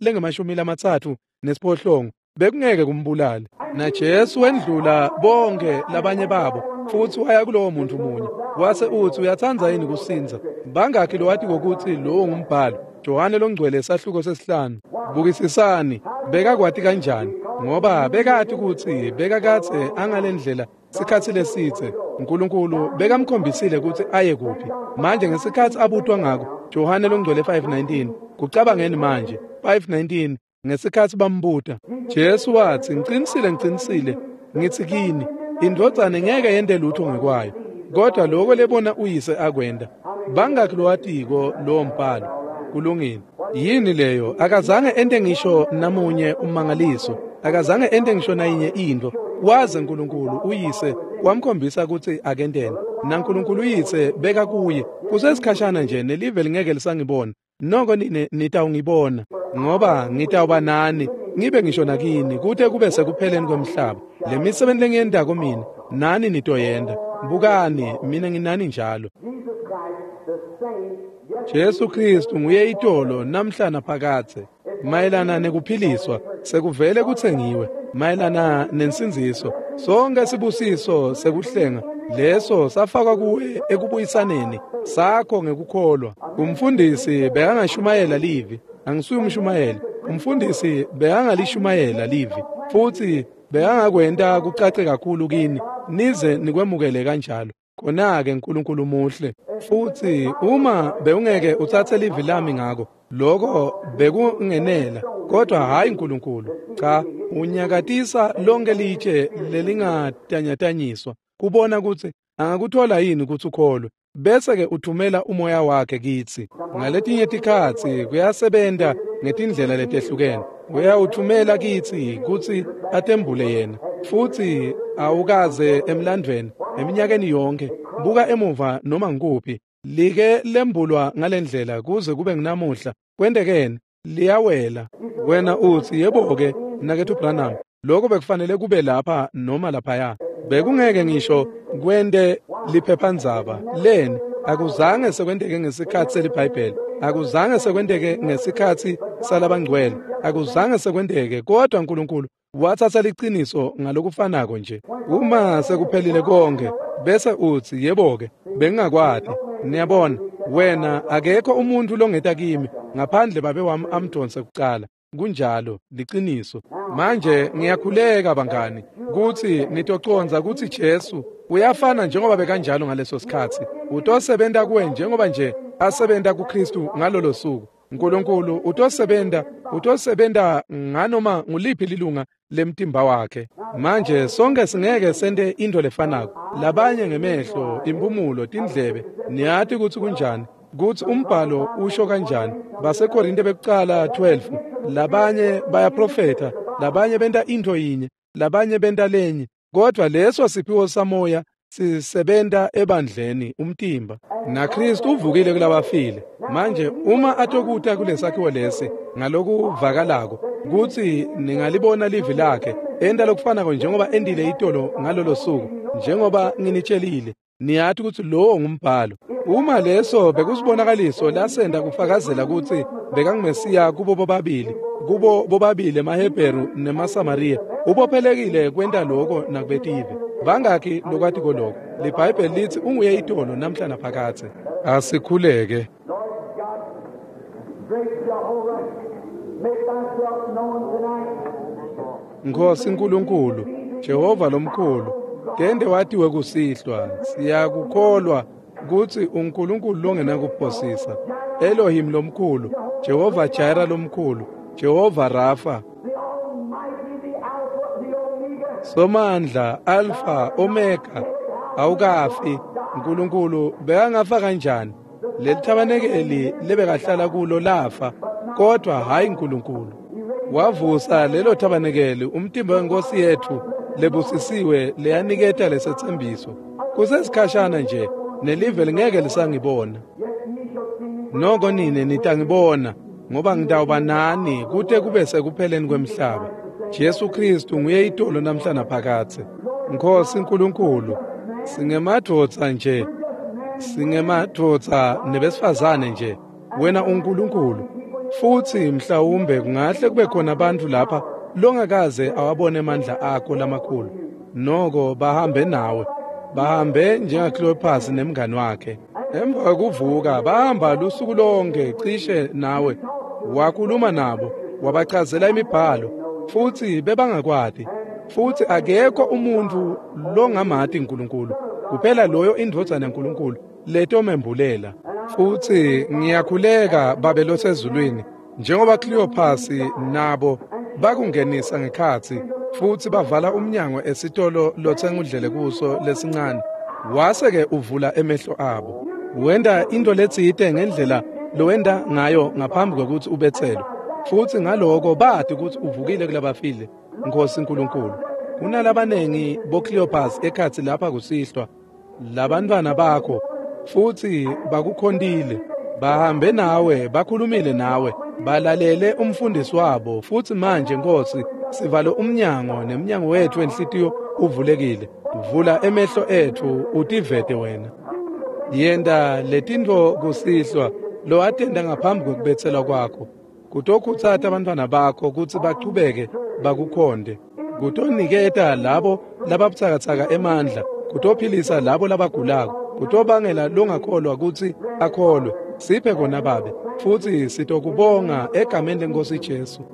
lengama-38, bekungeke kumbulale. NaJesu wendlula bonke labanye babo, futhi waya kulowo muntu munye. Wase uthi uyathanza yini kusinza? Bangakhi lo wathi kokuthi lowo ngumbhalo? Johane longcwele isahluko 5. Bukisisani, bekakwati kanjani? Ngoba bekathi ukuthi bekakathe angalendlela sikhathi lesithe. uNkulunkulu bekamkhombisile ukuthi aye kuphi. Manje ngesikhathi abutwa ngako, Johane longcwele 5:19, kucabangeni manje 5:19 ngesikhathi bambuta. Jesu wathi, ngicinisile ngithi kini, indvodzane ngeke yende lutho ngekwayo, kodwa lokho lebona uyise akwenda. Bangakhi lo watiko lowo mbhalo? Kulungile. Yini leyo? Akazange ende ngisho namunye umangaliso, akazange ende ngisho nayinye into. Waze uNkulunkulu uyise wamkhombisa ukuthi akendene. naNkulunkulu uyise beka kuye. Kusesikhashana nje nelive lingeke lisangibona. Noko nine nitawungibona ngoba ngitawuba nani ngibe ngisho nakini kuthe kube sekupheleni kwemhlaba. Le misebenzi lengiyendako mina nani nitoyenda. Bukani mina nginani njalo. Jesu Kristu nguye itolo namhla naphakathe. Mayelana nekuphiliswa sekuvele kuthengiwe, mayelana nensinziso sonke sibusiso sekuhlenga leso safakwa kuwe ekubuyisaneni sakho ngekukholwa. Umfundisi bekangashumayela livi, angisuye umshumayeli. Umfundisi bekangalishhumayela livi, futhi bekangakwenda kucace kakhulu kini nize nikwemukele kanjalo. Khona-ke uNkulunkulu muhle, futhi uma bewungeke uthathe livi lami ngako, lokho bekungenela, kodwa hayi uNkulunkulu. Cha, unyakatisa lonke litshe lelingatanyatanyiswa, kubona ukuthi angakuthola yini ukuthi ukholwe, bese-ke uthumela umoya wakhe kithi. Ngaletinye tikhatsi kuyasebenta ngetindlela letehlukene. Uyawuthumela kithi kuthi atembule yena, futhi awukaze emlandweni eminyakeni yonke. Buka emuva noma ngikuphi, like lembulwa ngalendlela kuze kube nginamuhla. Kwendekene liyawela. Wena uthi yebo-ke nakethu Branham, lokho bekufanele kube lapha noma laphaya. Bekungeke ngisho kwende liphephandzaba leni, akuzange sekwendeke ngesikhathi selibhayibheli, akuzange sekwendeke ngesikhathi salabangcwele, akuzange sekwendeke, kodwa uNkulunkulu wathatha liqiniso ngalokufanako nje. Uma sekuphelile konke bese uthi yebo-ke bengingakwadi. Niyabona, wena akekho umuntu longeta kimi ngaphandle babe wami amdonse kuqala. Kunjalo liqiniso. Manje ngiyakhuleka bangani ukuthi nitoconza ukuthi Jesu uyafana njengoba bekanjalo ngaleso sikhathi. Utosebenza kuwe njengoba nje asebenza kuKristu ngalolo suku. uNkulunkulu utosebenza nganoma nguliphi lilunga lemtimba wakhe. Manje sonke singeke sente into lefanako. Labanye ngemehlo, impumulo, tindlebe, niyathi ukuthi kunjani? Kuthi umbhalo usho kanjani? BaseKorinte bekuqala 12, labanye bayaprofeta, labanye benta into yinye, labanye benta lenye. Kodwa leso siphiwo samoya sisebenta ebandleni umtimba. NaKristu uvukile kulabafile. Manje uma atokuta kulesakhiwo lesi ngalokuvakalako kuthi ningalibona livi lakhe enda lokufana njengoba endile itolo ngalolo suku, njengoba nginitshelile, niyathi ukuthi lo ngumbhalo. Uma leso bekusibonakaliso lasenda kufakazela ukuthi bekangimesiya kubo bobabili amaHebheru nemaSamariya, ubophelekile kwenta lokho nakubetive. Bangakhi lokwathi koloko liBhayibheli lithi unguye itolo namhla naphakade. Asikhuleke. Nkosi uNkulunkulu, Jehova lomkhulu, kende watiwe kusihlwa, siyakukholwa ukuthi uNkulunkulu longenakuphosisa. Elohim lomkhulu, Jehova Jireh lomkhulu, Jehova Rafa, Somandla, Alpha, Omega, awukafi. uNkulunkulu bekangafa kanjani? Leli tabanekeli lebekahlala kulo lafa, kodwa hayi uNkulunkulu. Wavusa lelo tabanekeli umtimba wenkosi yethu lebusisiwe leyaniketa lesethembiso. Kusesikhashana nje nelive lingeke lisangibona. Noko nine nitangibona ngoba ngidawuba nani kude kube sekupheleni kwemhlaba. Jesu Kristu nguye itolo namhla naphakade. Nkosi uNkulunkulu, singemadodza nebesifazane nje, wena uNkulunkulu. Futhi mhlawumbe kungahle kube khona abantu lapha longakaze awabone amandla akho lamakhulu. Noko bahambe nawe, bahambe njengaCleopas nemngani wakhe. Emva kokuvuka bahamba lusuku lonke cishe nawe, wakhuluma nabo, wabachazela imibhalo, futhi bebangakwadi. Futhi akekho umuntu longamati uNkulunkulu, kuphela loyo indodana yaNkulunkulu letomembulela. Futhi ngiyakhuleka babelo sezulwini, njengoba Cleopas nabo bakungenisa ngekhathi, futhi bavala umnyango esitolo lothenga udlele kuso lesincane. Wase-ke uvula emehlo abo. Wenda into letsite ngendlela lowenda ngayo ngaphambi kokuthi ubethelwe. Futhi ngaloko bathi ukuthi uvukile kulabafile. Nkosi uNkulunkulu, kunalabanengi boCleopas ekhathi lapha kusihlwa, labantwana bakho, futhi bakukhondile, bahambe nawe, bakhulumile nawe, balalele umfundisi wabo. Futhi manje Nkosi, sivale umnyango neminyango wethu wenhlitiyo uvulekile. Vula emehlo ethu utivete wena. Yenda letinto kusihlwa lo atenda ngaphambi kokubethelwa kwakho. Kutokhuthatha abantwana bakho ukuthi baqhubeke bakukhonde. Kutoniketa labo lababuthakathaka emandla, kutophilisa labo labagulako, kutobangela longakholwa ukuthi akholwe. Siphe khona babe, futhi sitokubonga egameni leNkosi Jesu.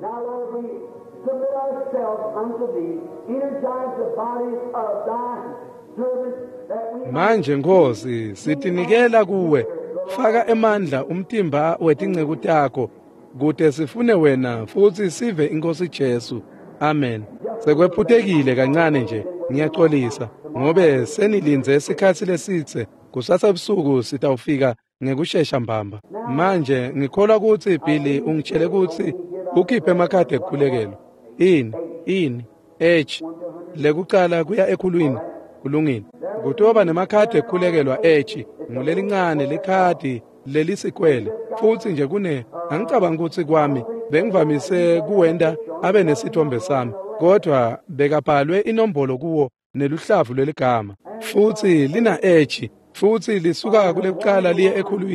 Manje Nkosi, sitinikela kuwe, faka emandla umtimba wetinceku takho, kude sifune wena futhi sive iNkosi Jesu. Amen. Sekwephutekile kancane nje, ngiyaxolisa, ngobe senilinze isikhathi lesithe, kusasa ebusuku sitawufika ngekushesha mbamba. Manje ngikholwa ukuthi Billy ungitshele ukuthi ukhiphe emakhadi ekukhulekelo. Ini, H, lekucala kuya ekhulwini, kulungile. Kutoba nemakhadi ekukhulekelwa H, ngulelincane lekhadi lelisikwele. Futhi nje angicabanga ukuthi kwami bengivamise kuwenda abe nesithombe sami, kodwa bekabhalwe inombolo kuwo neluhlavu lweligama. Futhi lina H, futhi lisuka kulekuqala liye ekhulwini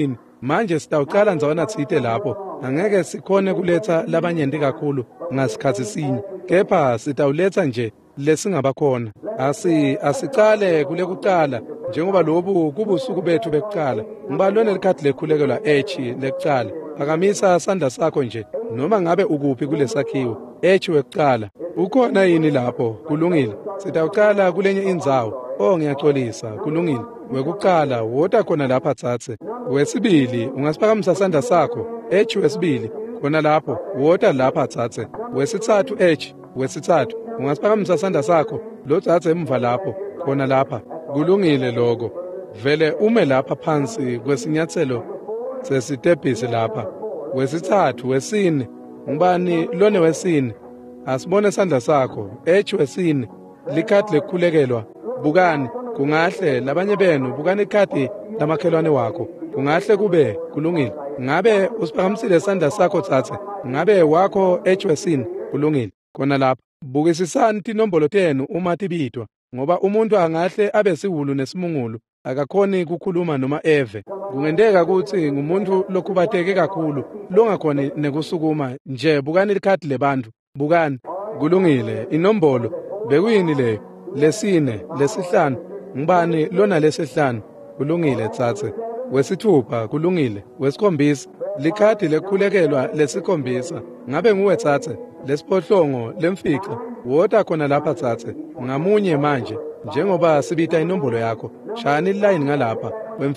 manje sitawuqala ndzawona tsite lapho angeke sikhone kuletha labanyenti kakhulu ngasikhathi sinye kepha sitawuletha nje lesingabakhona asicale kule kuqala njengoba lobu kubusuku bethu bekuqala ngibalone likhadi lekhulekelwa H lekuqala phakamisa sandla sakho nje noma ngabe ukuphi kulesakhiwo H wekuqala ukhona yini lapho kulungile sitawuqala kulenye indzawo ngiyaxolisa kulungile wekuqala wota khona lapha tsatse wesibili ungasiphakamisa sandla sakho H wesibili khona lapho wota lapha tsatse wesithathu H wesithathu ungasiphakamisa sandla sakho lo tsatse emva lapho khona lapha kulungile lokho vele ume lapha phansi kwesinyathelo sesitebhisi lapha wesithathu wesine ngubani lone wesine asibone sandla sakho H wesine likhadi lekhulekelwa bukani kungahle labanye benu bukani ikhadi lamakhelwane wakho kungahle kube kulungile ngabe usiphakamisile sandla sakho tsatse ngabe wakho H wesine kulungile khona lapha bukisisani tinombolo tenu uma tibitwa ngoba umuntu angahle abe siwulu nesimungulu akakhoni kukhuluma noma eve kungendeka ukuthi ngumuntu lokhubateke kakhulu longakhoni nekusukuma nje bukani likhadi lebantu bukani kulungile inombolo bekuyini leyo lesine lesihlanu ngibani lona lesihlanu kulungile tsatse wesithupha kulungile wesikhombisa likhadi lekhulekelwa lesikhombisa ngabe nguwe tsatse lesiphohlongo lemfica wota khona lapha tsatse ngamunye manje njengoba sibita inombolo yakho shayani iline ngalapha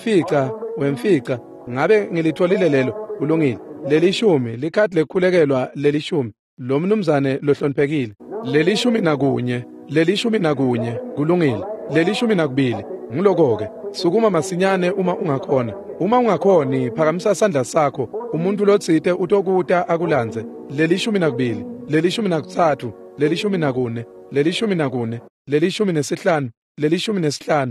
wemfica ngabe ngilitholile lelo kulungile lelishumi likhadi lekhulekelwa lelishumi lo mnumzane lohloniphekile lelishumi nakunye kulungile lelishumi nakubili ngiloko-ke sukuma masinyane uma ungakhoni phakamisa sandla sakho umuntu lotsite utokuta akulandze lelishumi nakubili lelishumi nakuthathu lelishumi nakune lelishumi nakune lelishumi nesihlanu lelishumi nesihlanu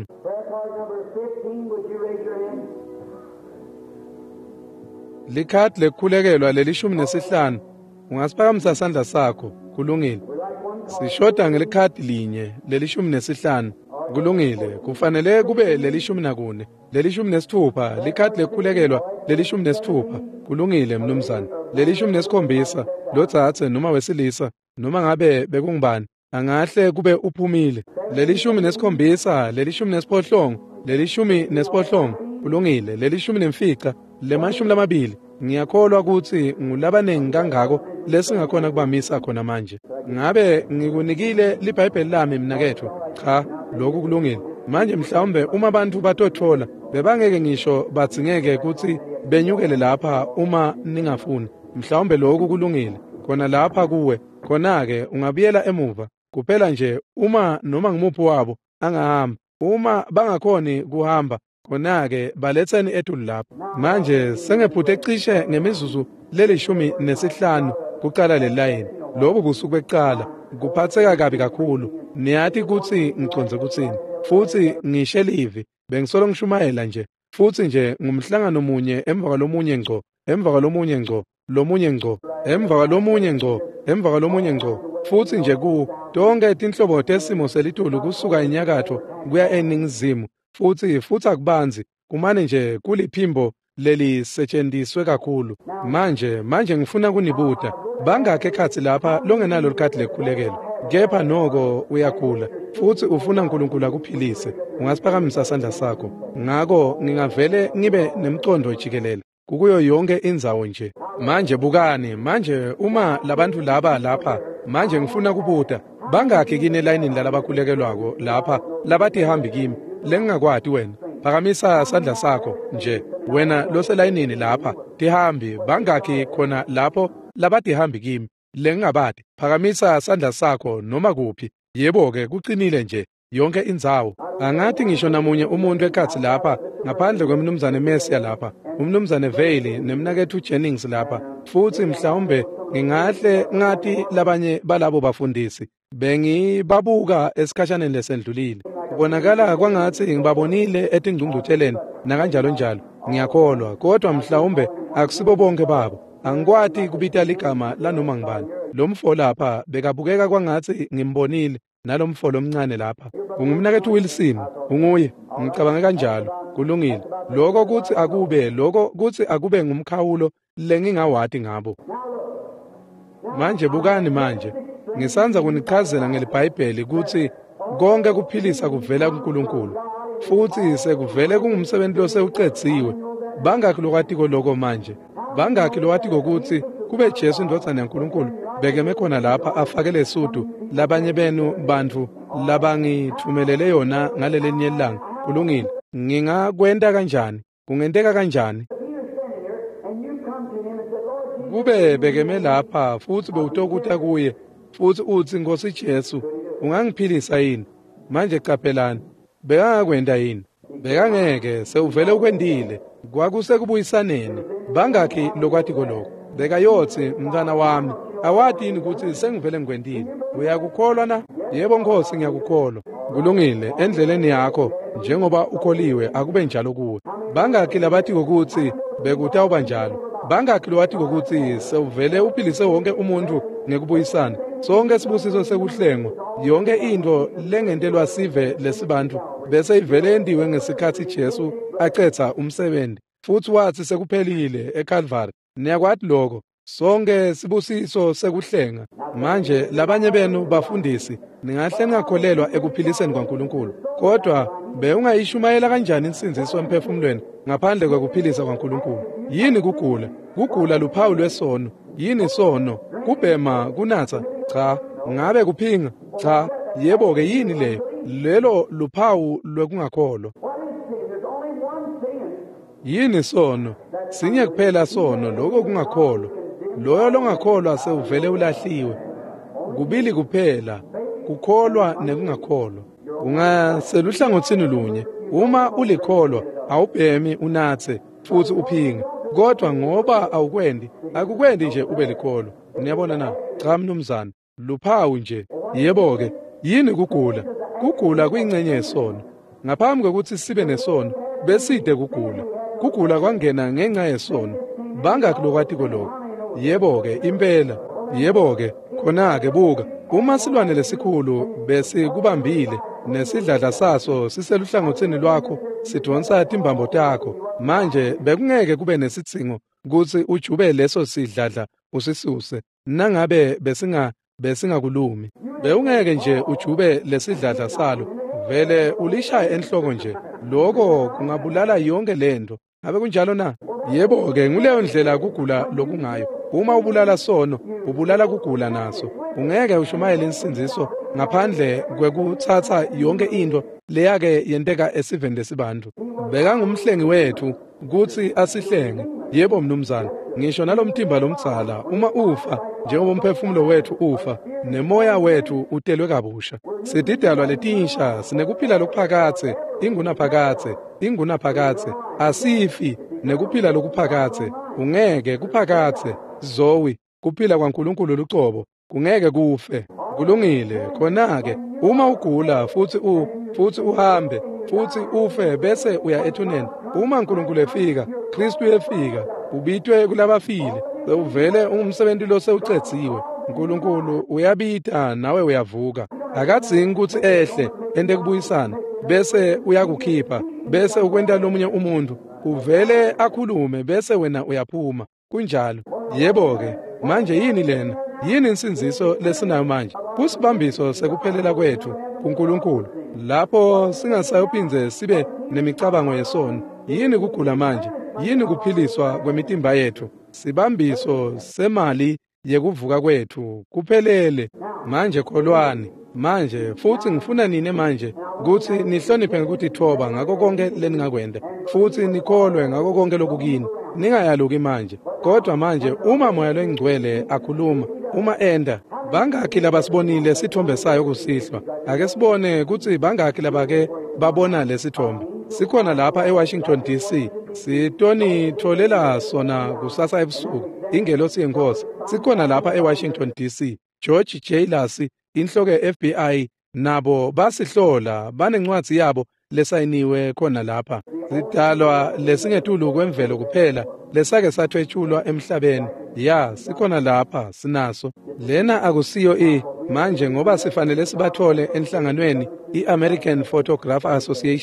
likhadi lekhulekelwa lelishumi nesihlanu ungasiphakamisa sandla sakho kulungile sishoda ngelikhadi linye lelishumi nesihlanu kulungile kufanele kube lelishumi nakune lelishumi nesithupha likhadi lekhulekelwa lelishumi nesithupha kulungile mnumzane lelishumi nesikhombisa lotsatse noma wesilisa noma ngabe bekungubani angahle kube uphumile lelishumi nesikhombisa lelishumi nesiphohlongo lelishumi nesiphohlongo kulungile lelishumi nemfica lemashumi lamabili ngiyakholwa ukuthi ngulabanengi kangako lesingakhona kubamisa khona manje ngabe ngikunikile libhayibheli lami mnakethu cha lokhu kulungile manje mhlawumbe uma abantu batothola bebangeke ngisho bathingeke ukuthi benyukele lapha uma ningafuni mhlawumbe lokhu kulungile khona lapha kuwe khona-ke ungabuyela emuva kuphela nje uma noma ngimuphi wabo angahamba uma bangakhoni kuhamba khona-ke baletheni etulu lapho manje sengephuthe cishe ngemizuzu lelishumi nesihlanu kuqala lelayini lobu busuku bekuqala kuphatheka kabi kakhulu niyathi ukuthi ngiconze kuthini futhi ngishe livi bengisolo ngishumayela nje futhi nje ngumhlangano munye emva kwalomunye ngco emva kwalomunye ngco lomunye ngco emva kwalomunye ngco emva kwalomunye ngco futhi nje tonke tinhlobo tesimo selitulu kusuka enyakatho kuya eningizimu futhi akubanzi kumane nje kuliphimbo lelisetshenziswe kakhulu manje ngifuna kunibuta bangakhe ekhathi lapha longenalo likhadi lekhulekelwa kepha noko uyakhula futhi ufuna uNkulunkulu akuphilise ungasiphakamisa sandla sakho ngako ngingavele ngibe nemcondo jikelele kukuyo yonke indzawo nje manje bukani manje uma labantu lapha manje ngifuna kubuta bangakhe kini elayinini lalabakhulekelwako lapha labathi hambi kimi lengingakwati wena phakamisa sandla sakho nje wena loselayinini lapha tihambi bangakhi khona lapho labathi hambi kimi lengingabadi phakamisa sandla sakho noma kuphi yebo-ke kuqinile nje yonke indzawo angathi ngisho namunye umuntu ekhathi lapha ngaphandle kwemnumzane Mesiya lapha umnumzane Veil nemnakethu Jennings lapha futhi mhlawumbe ngingahle ngathi labanye balabo bafundisi bengibabuka esikhashaneni lesendlulile kubonakala kwangathi ngibabonile etingcungcutheleni nakanjalo njalo ngiyakholwa kodwa mhlawumbe akusibo bonke babo angikwati kubita ligama lanoma ngibani lo mfo lapha bekabukeka kwangathi ngimbonile nalo mfo lomncane lapha ungumnakethu Wilson unguye ngicabanga kanjalo. Kulungile. Lokho kuthi akube ngumkhawulo lengingawadi ngabo. Manje bukani manje. Ngisanza kunichazela ngelibhayibheli ukuthi konke kuphilisa kuvela kuNkulunkulu. Futhi sekuvele kungumsebenzi losewuqedziwe. Bangakhi lokwatiko lokho manje? Bangakhi lokwatiko ukuthi kube Jesu indodana yaNkulunkulu bekeme khona lapha afakele sudu labanye benu bantu labangithumelele yona ngalelenye ilanga. Kulungile. Ngingakwenta kanjani? Kungenteka kanjani? Kube bekeme lapha futhi bewutokuta kuye futhi uthi Nkosi Jesu ungangiphilisa yini? Manje qaphelani. Bekangakwenda yini? Bekangeke sewuvele ukwendile. Kwakusekubuyisaneni. Bangakhi lokwatiko lokho? Bekayothi mntana wami awadi yini ukuthi sengivele ngikwendile? Uyakukholwa na? Yebo Nkosi ngiyakukholwa. Kulungile endleleni yakho njengoba ukholiwe akube njalo kuwe. Bangakhi labathi ukuthi bekutawuba njalo? Bangakhi lowathi ukuthi sewuvele uphilise wonke umuntu ngekubuyisana? Sonke sibusiso sekuhlengwa yonke into lengentelwa sive lesibantu bese ivele endiwe ngesikhathi Jesu acetha umsebenzi futhi wathi sekuphelile eCalvary. Niyakwathi lokho sonke sibusiso sekuhlenga. Manje labanye benu bafundisi ningahle ngakholelwa ekuphiliseni kwaNkulunkulu, kodwa beungayishumayela kanjani insinziso emphefumulweni ngaphandle kokuphilisa kwaNkulunkulu? Yini kugula? Kugula luphawu lwesono. Yini isono? Kubhema, kunatha? Cha. Ngabe kuphinga? Cha. Yebo-ke yini leyo? Lelo luphawu lwekungakholwa. Yini isono? Sinye kuphela sono lokho kungakholwa. Loyo longakholwa sewuvele ulahliwe. Kubili kuphela, kukholwa nekungakholwa. Ungaseluhlangothini lunye. Uma ulikholwa awubhemi unathe futhi uphinga. Kodwa ngoba awukwendi, akukwendi nje ube likholwa. Niyabona na? Cha mnumzane, luphawu nje. Yebo-ke, yini kugula? Kugula kuyingcenye yesono. Ngaphambi kokuthi sibe nesono, beside kugula. Kugula kwangena ngenxa yesono. Bangakhi lokwatiko lokho? Yebo-ke, impela. Yebo-ke, khona-ke buka. Uma silwane lesikhulu besikubambile nesidladla saso siseluhlangothini lwakho sidonsa timbambo takho, manje bekungeke kube nesitsingo ukuthi ujube leso sidladla usisuse nangabe besingakulumi. Beungeke nje ujube lesidladla salo vele ulishaya enhloko nje. Lokho kungabulala yonke lento. Abe kunjalo na? Yebo-ke nguleyo ndlela kugula lokungayo. Uma ubulala sono, ubulala kugula naso. Ungeke ushumayele insinziso ngaphandle kwekuthatha yonke into leyake yenteka esiveni lesibantu. Bekangumhlengi wethu ukuthi asihlenge. Yebo mnumzane, ngisho nalomthimba lomtsala uma ufa njengoba umphefumulo wethu ufa nemoya wethu utelwe kabusha. Sididalwa letinsha sinekuphila lokuphakathe, ingunaphakathe, asifi nekuphila lokuphakathe. Ungeke kuphakathe Zoe kuphila kwaNkulunkulu luqobo, kungeke kufe. Kulungile khona-ke uma ugula futhi uhambe futhi ufe bese uya ethuneni. Uma uNkulunkulu efika, Kristu efika, ubitwe kulabafile. Sewuvele umsebenzi lo sewuqedziwe. uNkulunkulu uyabita nawe uyavuka. Akadzingi ukuthi ehle ente kubuyisana bese uyakukhipha bese ukwenta lomunye umuntu uvele akhulume bese wena uyaphuma. Kunjalo. Yebo-ke, manje yini lena? Yini insinziso lesinayo manje? Kusibambiso sekuphelela kwethu kuNkulunkulu. Lapho singasayophinze sibe nemicabango yesono. Yini kugula manje? Yini kuphiliswa kwemitimba yethu? Sibambiso semali yekuvuka kwethu kuphelele. Manje kholwani. Manje futhi ngifuna nini manje ukuthi nihloniphe ngokuthi thoba ngako konke leningakwenda. Futhi nikholwe ngako konke lokukini. Ningayaluki manje. Kodwa manje uma moya lwengcwele akhuluma, uma enda, bangakhi labasibonile sithombe sayo kusihlwa. Ake sibone ukuthi bangakhi labake babona lesithombe. Sikhona lapha eWashington DC. Sitonitholela sona kusasa ebusuku. Ingelosi yenkosi. Sikhona lapha eWashington DC. George J. Lacy, inhloko ye-FBI, nabo basihlola, banencwadi yabo lesayiniwe khona lapha. Sidalwa lesingetulu kwemvelo kuphela, lesake sathwetshulwa emhlabeni. Ya, sikhona lapha, sinaso. Lena akusiyo manje ngoba sifanele sibathole enhlanganweni i-American Photographer Association.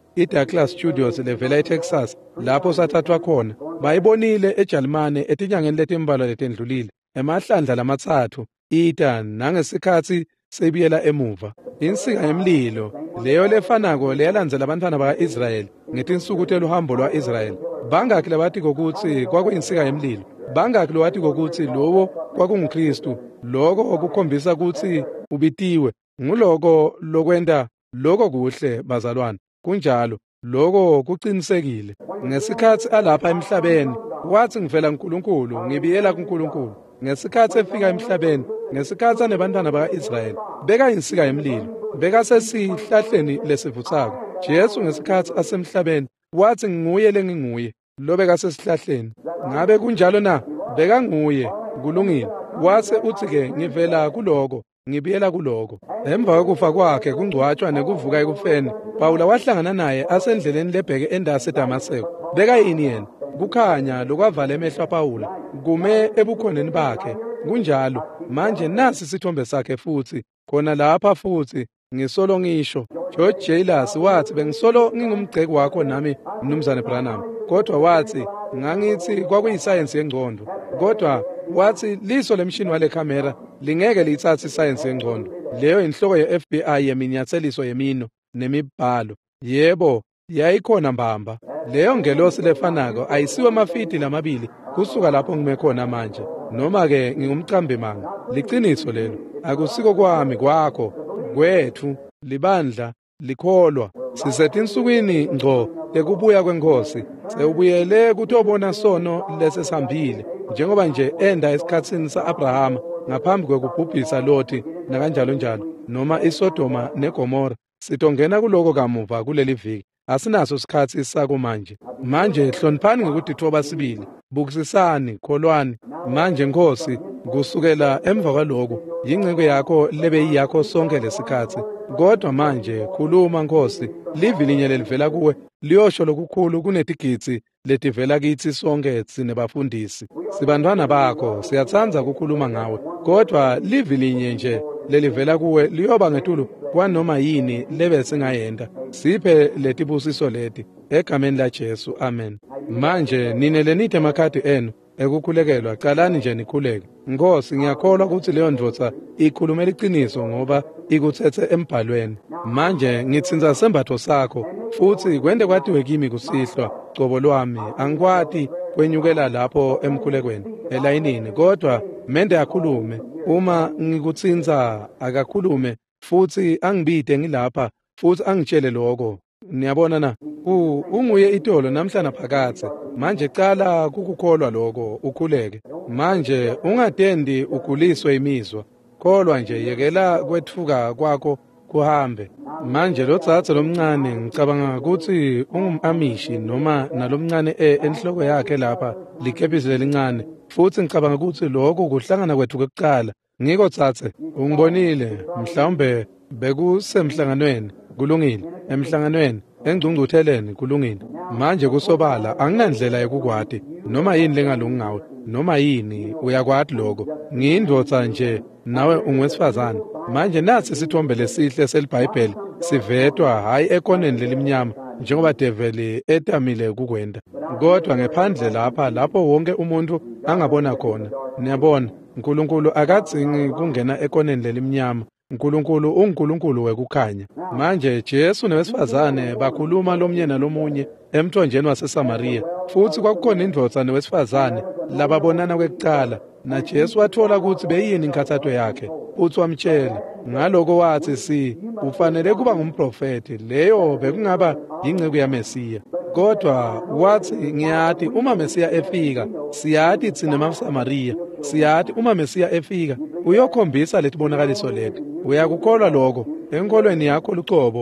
iDouglas Studios levela eTexas lapho sathathwa khona. Bayibonile eJalimane etinyangeni letimbalwa letendlulile. Emahlandla lamathathu ita nangesikhathi sebiyela emuva. Insika yemlilo leyo lefanako leyalandzela abantwana baka-Israyeli ngetinsuku teluhambo lwa-Israyeli. Bangaki labathi kokuthi kwakuyinsika yemlilo? Bangaki lwathi kokuthi lowo kwakunguKristu? Lokho okukhombisa ukuthi ubitiwe nguloko lokwenda lokho kuhle bazalwane. Kunjalo lokho kuqinisekile. Ngesikhathi alapha emhlabeni wathi ngivela kuNkulunkulu ngibiyela kuNkulunkulu. Ngesikhathi efika emhlabeni, ngesikhathi anebantwana baka-Israyeli beka insika yemlilo, beka sesihlahleni lesivuthako. Jesu ngesikhathi asemhlabeni wathi nguye lenginguye lobeka sesihlahleni. Ngabe kunjalo na? Beka nguye, kulungile. Wase uthi-ke ngivela kuloko ngibiyela kuloko. Emva kokufa kwakhe kungcwatshwa nekuvuka ekufeni, Pawula wahlangana naye asendleleni lebheke endase eDamaseko. Beka yini yena? Kukhanya lokwavala emehlo aPawula kume ebukhoneni bakhe. Kunjalo manje nasi isithombe sakhe futhi khona lapha futhi ngisolo ngisho. George Jailus wathi bengisolo ngingumgceki wakho nami Mnumzane Branham, kodwa wathi ngangithi kwakuyisayensi yengqondo, kodwa wathi liso lemshini wale camera lingeke liyithathe isayensi yengqondo. Leyo inhloko ye-FBI yeminyatheliso yemino nemibhalo. Yebo, yayikhona mbamba. Leyo ngelosi lefanako ayisiwe amafidi lamabili kusuka lapho ngime khona manje. Noma-ke ngingumcambi manga. Liqiniso lelo. Akusiko kwami, kwakho, kwethu, libandla, likholwa. Sisetinsukwini ngco tekubuya kwenkosi. Sewubuyele kutobona sono lesesihambile. Njengoba nje enda esikhatsini sa-Abrahama ngaphambi kwekubhubhisa Loti nakanjalo njalo. Noma iSodoma neGomora. Sitongena kuloko kamuva kuleli viki. Asinaso isikhathi sakumanje. Manje hloniphani ngokudithoba sibili. Bukisisani, kholwani. Manje Nkosi, kusukela emva kwaloko yingceke yakho lebe yiyakho sonke lesikhathi. Kodwa manje khuluma Nkosi, livi linye lelivela kuwe liyosho lokukhulu kunetigitsi letivela kithi sonke sinebafundisi. Sibantwana bakho, siyatsanza ukukhuluma ngawe. Kodwa livi linye nje lelivela kuwe liyoba ngetulu kwanoma yini lebe singayenda. Siphe letibusiso leti egameni laJesu, amen. Manje ninele nithe emakhadi enu ekukhulekelwa, qalani nje nikhuleke. Nkosi, ngiyakholwa ukuthi leyo ndvodza ikhulumela iqiniso ngoba ikuthethe embhalweni. Manje ngitsinza sembatho sakho futhi kwende kwatiwe kimi kusihlwa cobo lwami. Angikwati kwenyukela lapho emkhulekweni elayinini, kodwa mende akhulume. Uma ngikutsinza akakhulume futhi angibide ngilapha futhi angitshele lokho. Niyabona na? Unguye itolo namhlanje phakathi. Manje cala kukukholwa lokho ukhuleke. Manje ungadendi uguliswe imizwa. Kholwa nje, yekela kwethuka kwakho kuhambe. Manje lo dzadze lomncane ngicabanga ukuthi ungumamishi noma nalomncane enhloko yakhe lapha likhepisi lelincane. Futhi ngicabanga ukuthi lokho kuhlangana kwethu kwekuqala. Ngiko dzadze, ungibonile mhlawumbe bekusemhlanganweni, kulungile. Emhlanganweni engcungcutheleni, kulungile. Manje kusobala anginandlela yokukwati noma yini lengalungi ngawe, noma yini uyakwati lokho. Ngiyindvodza nje, nawe ungowesifazane. Manje nathi isithombe lesihle selibhayibheli sivedwa hayi ekoneni lelimnyama njengoba develi etamile kukwenda, kodwa ngephandle lapho wonke umuntu angabona khona. Niyabona, uNkulunkulu akadzingi kungena ekoneni lelimnyama. uNkulunkulu uNkulunkulu wekukhanya. Manje Jesu nowesifazane bakhuluma lomnye nalomunye emthonjeni waseSamariya. Futhi kwakukhona indvodza nowesifazane lababonana kwekuqala, na Jesu wathola ukuthi beyini inkathatho yakhe. Uthi wamtshela ngaloko wathi ufanele kuba ngumprofeti. Leyo bekungaba yingceku yaMesiya. Kodwa wathi ngiyati uma Mesiya efika, siyathi thina maSamariya, siyathi uma Mesiya efika uyokhombisa letibonakaliso leti. Uyakukholwa lokho? Enkolweni yakho lucobo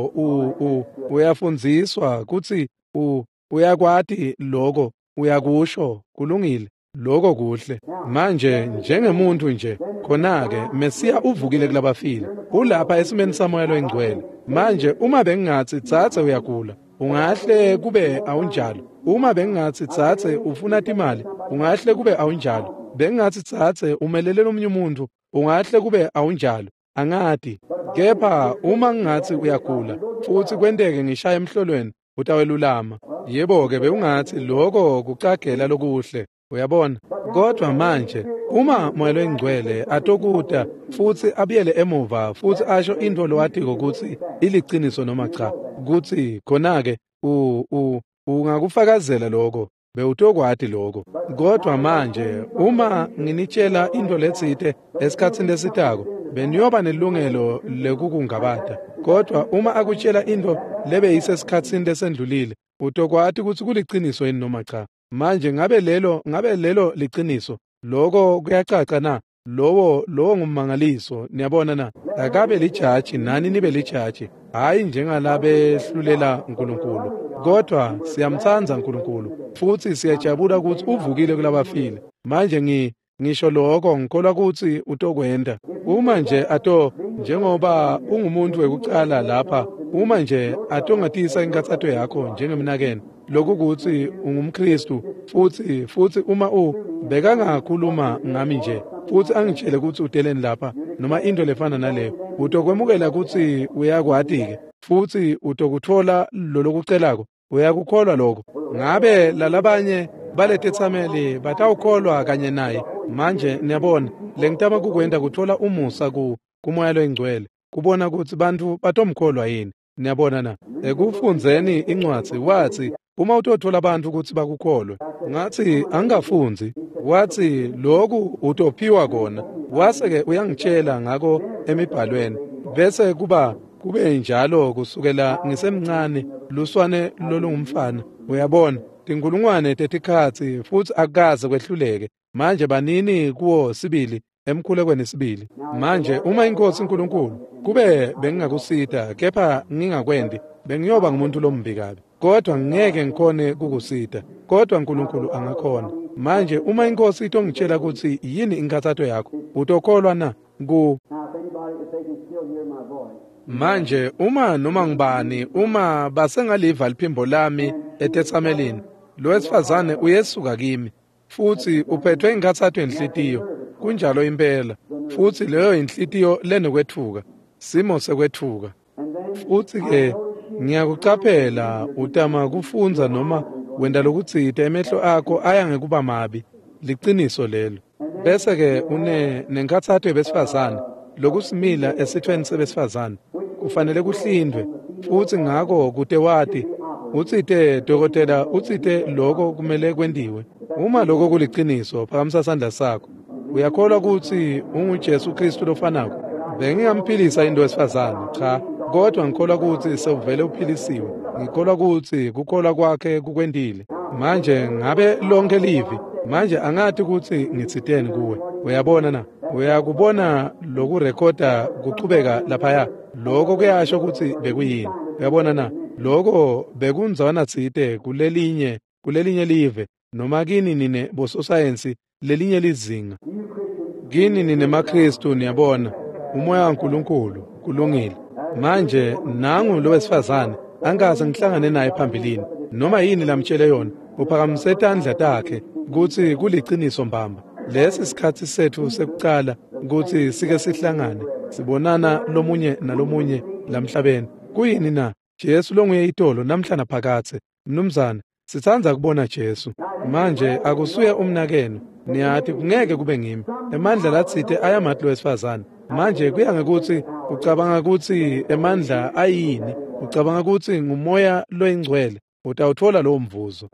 uyafundziswa kuthi uyakwati lokho, uyakusho, kulungile. Lokho kuhle. Manje njengemuntu nje, khona-ke Mesiya uvukile kulabafile. Ulapha esimeni samoya loyingcwele. Manje uma bengingathi dzadze uyagula, ungahle kube awunjalo. Uma bengingathi dzadze ufuna imali, ungahle kube awunjalo. Bengingathi dzadze umelelele omunye umuntu, ungahle kube awunjalo. Angati. Kepha uma ngingathi uyagula futhi kwenteke ngishaya emhlolweni, utawelulama. Yebo-ke bekungathi lokho kucagela lokuhle, uyabona? Kodwa manje uma Moya Longcwele atokuta futhi abuyele emuva futhi asho into lo athi ukuthi iliciniso noma cha, ukuthi khona-ke ungakufakazela lokho, bewutokwati lokho. Kodwa manje uma nginitshela into letsite esikhatsini lesitako, beniyoba nelungelo lekukungabata. Kodwa uma akutshela into lebe yisesikhatsini lesendlulile, utokwati ukuthi kuliciniso yini noma cha. Manje ngabe lelo liciniso, lokho kuyacaca na? Lowo ngumangaliso, niyabona na? Akabe lijaji nani nibe lijaji, hayi njengalabe hlulela uNkulunkulu. Kodwa siyamthanza uNkulunkulu futhi siyajabula ukuthi uvukile kulabafile. Manje ngisho lokho ngikholwa ukuthi utokwenda. Uma nje njengoba ungumuntu wekucala lapha, uma nje atongatisa inkathatho yakho njengemnakeni, lokhu ukuthi ungumKristu futhi uma bekangakhuluma ngami nje futhi angitshele ukuthi udeleni lapha noma into lefana naleyo, utokwemukela ukuthi uyakwati-ke futhi utokuthola lokucelako, uyakukholwa lokho. Ngabe lalabanye baletetsameli batawukholwa kanye naye. Manje niyabona lengitama kukwenda kuthola umusa kuMoya Longcwele, kubona ukuthi bantu batomkholwa yini. Niyabona na? Ekufundzeni incwadzi wathi uma utothola abantu ukuthi bakukholwe, ngathi angafunzi, wathi lokhu utophiwa kona. Wase-ke uyangitshela ngako emibhalweni, bese kube njalo kusukela ngisemncane, luswane lolungumfana. Uyabona, tinkulungwane tetikhatsi futhi akukaze kwehluleke. Manje banini kuwo sibili emkhulekweni sibili. Manje uma iNkosi uNkulunkulu kube bengingakusita kepha ngingakwendi, bengiyoba ngumuntu lombi kabi. Kodwa ngeke ngikhone kukusita, kodwa uNkulunkulu angakhona. Manje uma iNkosi itongitshela ukuthi yini inkathatho yakho, utokholwa na? Manje noma ngibani, uma basengaliva liphimbo lami etetsamelini, lo wesifazane uyesuka kimi futhi uphethwe inkathatho enhlitiyo, kunjalo impela. Futhi leyo inhlitiyo lenokwethuka, simo sekwethuka. Futhi-ke ngiyakucaphela utama kufunza noma wenda lokutsite emehlo akho aya ngekuba mabi, liciniso lelo. Bese-ke nenkathatho yabesifazane, lokusimila esithweni sebesifazane kufanele kuhlindwe, futhi ngako kude wati utsite dokotela, utsite lokho kumele kwendiwe. Uma lokho kuliciniso, phakamisa isandla sakho. Uyakholwa ukuthi unguJesu Kristu lofanako? Bengingamphilisa into wesifazane, cha, kodwa ngikholwa ukuthi sewuvele uphilisiwe. Ngikholwa ukuthi kukholwa kwakhe kukwendile. Manje ngabe lonke livi, manje angathi ukuthi ngitsiteni kuwe. Uyabona na? Uyakubona lokurekhoda kuchubeka laphaya. Lokho kuyasho ukuthi bekuyini. Uyabona na? Lokho bekunzwana tsite kulelinye live, noma kini nine bososayensi lelinye lizinga. Kini nine maKristu niyabona, umoya kaNkulunkulu kulungile. Manje nangu lo wesifazane angaze ngihlangane naye phambilini, noma yini lamtshele yona, uphakamise tandla takhe ukuthi kuliciniso mbamba. Lesi sikhathi sethu sekucala ukuthi sike sihlangane, sibonana lomunye nalomunye lamhlabeni. Kuyini na? Jesu longuye itolo namhla naphakathe. Mnumzane, sithandza kubona Jesu. Manje akusuye umnakeno, niyathi kungeke kube ngimi. Emandla latsite ayamathi lo wesifazane. Manje kuya ngekuthi ucabanga ukuthi emandla ayini, ucabanga ukuthi nguMoya Longcwele, utawuthola lowo mvuzo.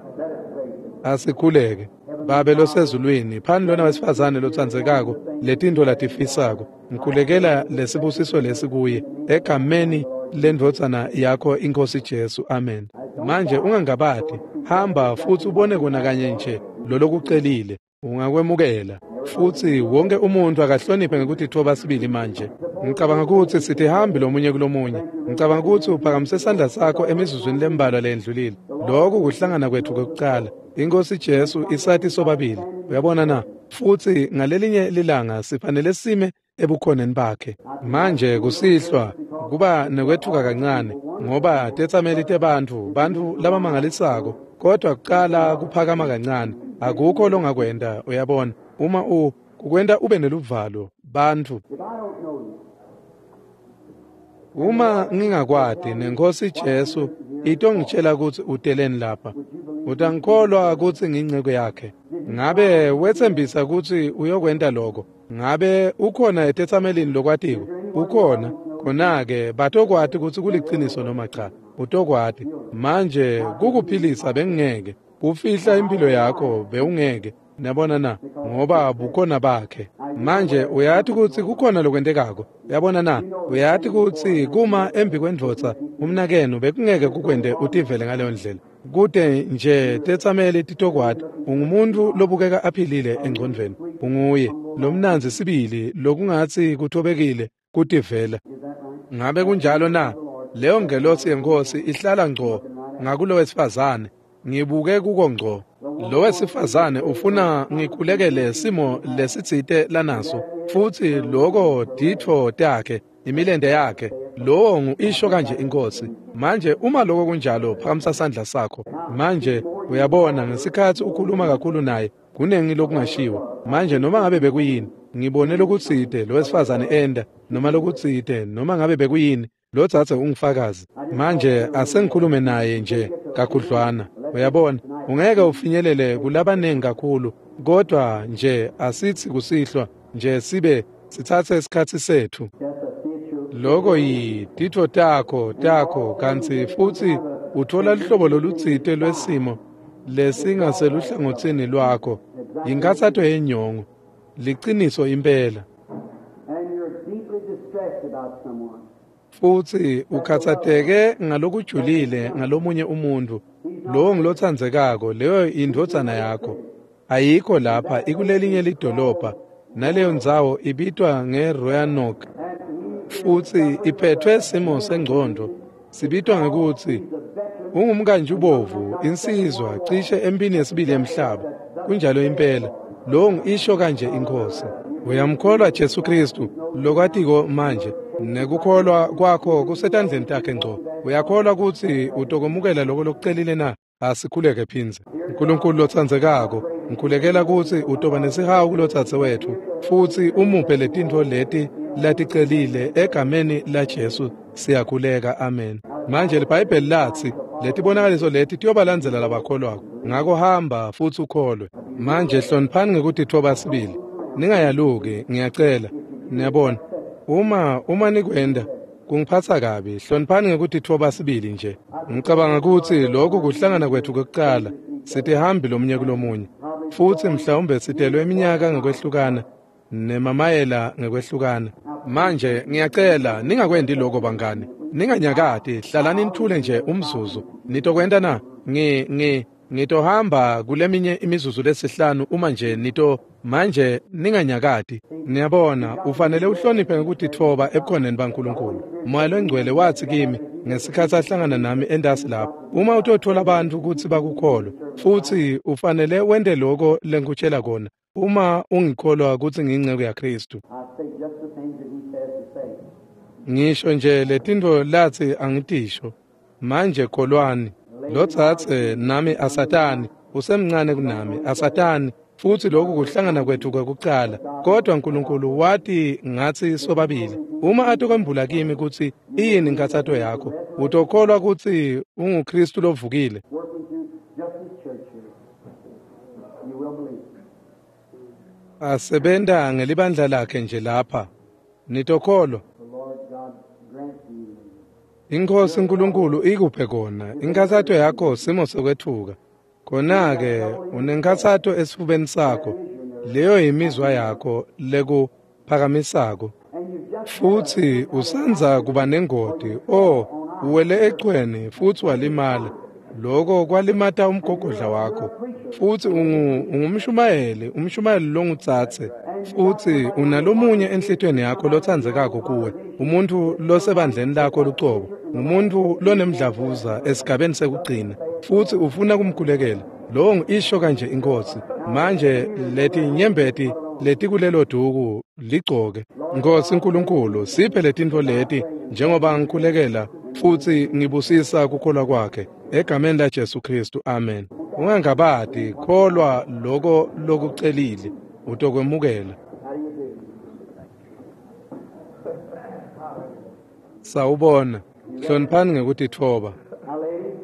Asikhuleke. Babe losezulwini, phani lona wesifazane lotsandzekako, letinto latifisako, ngikhulekela lesibusiso lesi kuye, egameni lendvodzana yakho iNkosi Jesu. Amen. Manje ungangabati, hamba futhi ubone kona kanye nje lolokucelile, ungakwemukela. Futhi wonke umuntu akahloniphe ngekuthi thoba sibili manje. Ngicabanga ukuthi sithi hambi lomunye kulomunye. Ngicabanga ukuthi uphakamise isandla sakho emizuzwini lembalwa lendlulile. Lokho kuhlangana kwethu kokucala. iNkosi Jesu isathi sobabili. Uyabona na? Futhi ngalelinye lilanga sifanele sime ebukhoneni bakhe. Manje kusihlwa kuba nekwethuka kancane ngoba tetsameli tebantu labamangalisako, kodwa kuqala kuphakama kancane. Akukho longakwenda, uyabona. Uma kukwenda ube neluvalo bantu. Uma ngingakwadi neNkosi Jesu ito ngitshela ukuthi uteleni lapha. Utangikholwa ukuthi nginceke yakhe. Ngabe wethembisa ukuthi uyokwenda lokho. Ngabe ukhona etetsamelini lokwatiko? Ukhona. Khona-ke batokwati ukuthi kuliqiniso noma cha. Utokwati. Manje kukuphilisa bengingeke. Ufihla impilo yakho beungeke. Niyabona na? Ngoba bukhona bakhe. Manje uyathi ukuthi kukhona lokwendekako. Uyabona na? Uyathi ukuthi kuma embi kwendvodza umnakeno bekungeke kukwende utivele ngaleyo ndlela. Kude nje tetsamele titokwati ungumuntu lobukeka aphilile engcondvweni. Unguye lomnanzi sibili lokungathi kuthobekile kutivela. Ngabe kunjalo na? Leyo ngelosi yenkosi ihlala ngco ngakulo wesifazane. Ngibuke kuko ngco. Lo wesifazane ufuna ngikhulekele simo lesitsite lanaso futhi lokho ditho takhe imilende yakhe lowo ngu-isho kanje inkosi. Manje uma lokho kunjalo phakamisa sandla sakho. Manje uyabona ngesikhathi ukhuluma kakhulu naye kunengi lokungashiwo. Manje noma ngabe bekuyini ngibone lokutsite lo wesifazane enda noma lokutsite noma ngabe bekuyini lo thathe ungifakazi. Manje asengikhulume naye nje kakhudlwana. Uyabona ungeke ufinyelele kulabanengi kakhulu kodwa nje asithi kusihlwa nje sibe sithathe isikhathi sethu. Lokho yititho takho kanti futhi uthola lihlobo lolutsite lwesimo lesingaseluhlangothini lwakho. Yinkathatho yenyongo. Liqiniso impela. Futhi ukhathatheke ngalokujulile ngalomunye umuntu. Lo ngilothandzekako leyo indvodzana yakho. Ayikho lapha ikulelinye lidolobha. Naleyo ndzawo ibitwa ngeRoanoke. Futhi iphethwe simo sengcondo. Sibitwa ngekuthi ungumkanjubovu insizwa cishe empini yesibili emhlaba. Kunjalo impela. Lo ngisho kanje inkosi. Uyamkholwa Jesu Kristu lokwatiko manje. Nekukholwa kwakho kusetandleni takhe ngco. Uyakholwa ukuthi utokomukela lokho lokucelile na? Asikhuleke phinze. uNkulunkulu lothandzekako ngikhulekela ukuthi utoba nesihawu kulothathe wethu futhi umuphe letintfo leti laticelile egameni la Jesu siyakhuleka. Amen. Manje libhayibheli lathi letibonakaliso leti tiyobalandzela labakholwako. Ngako hamba futhi ukholwe. Manje hloniphani ngekuthi thoba sibili. Ningayaluki ngiyacela. Niyabona uma nikwenda kungiphatha kabi. Hloniphani ngekuthi thoba sibili nje. Ngicabanga ukuthi lokho kuhlangana kwethu kokuqala sithi hambi lomunye kulomunye. Futhi mhlawumbe sitelwe iminyaka ngekwehlukana nemamayela ngekwehlukana. Manje ngiyacela ningakwendi lokho bangani. Ninganyakati, hlalani nithule nje umzuzu. Nitokwenda na? Ngitohamba kuleminye imizuzu lesihlanu uma nje manje ninganyakati. Niyabona ufanele uhloniphe ngekuthi thoba ebukhoneni baNkulunkulu. Moya longcwele wathi kimi ngesikhathi ahlangana nami endasi lapho. Uma utothola abantu ukuthi bakukholwe futhi ufanele wende lokho lengikutshela kona. Uma ungikholwa ukuthi ngiyingceke yaKristu. Ngisho nje letintfo lathi angitisho. Manje kholwani. Lothathe nami aSatani usemncane kunami. aSatani futhi lokhu kuhlangana kwethu kokuqala. Kodwa uNkulunkulu wathi ngathi sobabili. Uma atokwembula kimi ukuthi iyini inkathatho yakho, utokholwa ukuthi unguKristu lovukile. Asebenta ngelibandla lakhe nje lapha. Nitokholwa. Inkosi uNkulunkulu ikuphe kona inkathatho yakho simo sokwethuka. Khona-ke unenkathatho esifubeni sakho. Leyo yimizwa yakho lekuphakamisako. Futhi usenza kuba nengodi. Uwele echweni futhi walimala. Lokho kwalimata umgogodla wakho. Futhi ungumshumayeli, umshumayeli longutsatse. Futhi unalomunye enhlitweni yakho lothandzekako kuwe. Umuntu losebandleni lakho lucobo. Umuntu lonemdlavuza esigabeni sekugcina. Futhi ufuna kumkhulekela. Lo ngisho kanje inkosi. Manje leti nyembeti leti kulelo duku ligcoke. Nkosi uNkulunkulu siphe letintfo leti njengoba ngikhulekela futhi ngibusisa kukholwa kwakhe egameni la Jesu Kristu. Amen. Ungangabadi kholwa lokho lokucelile utokwemukela. Sawubona. Hloniphani ngekuthi thoba.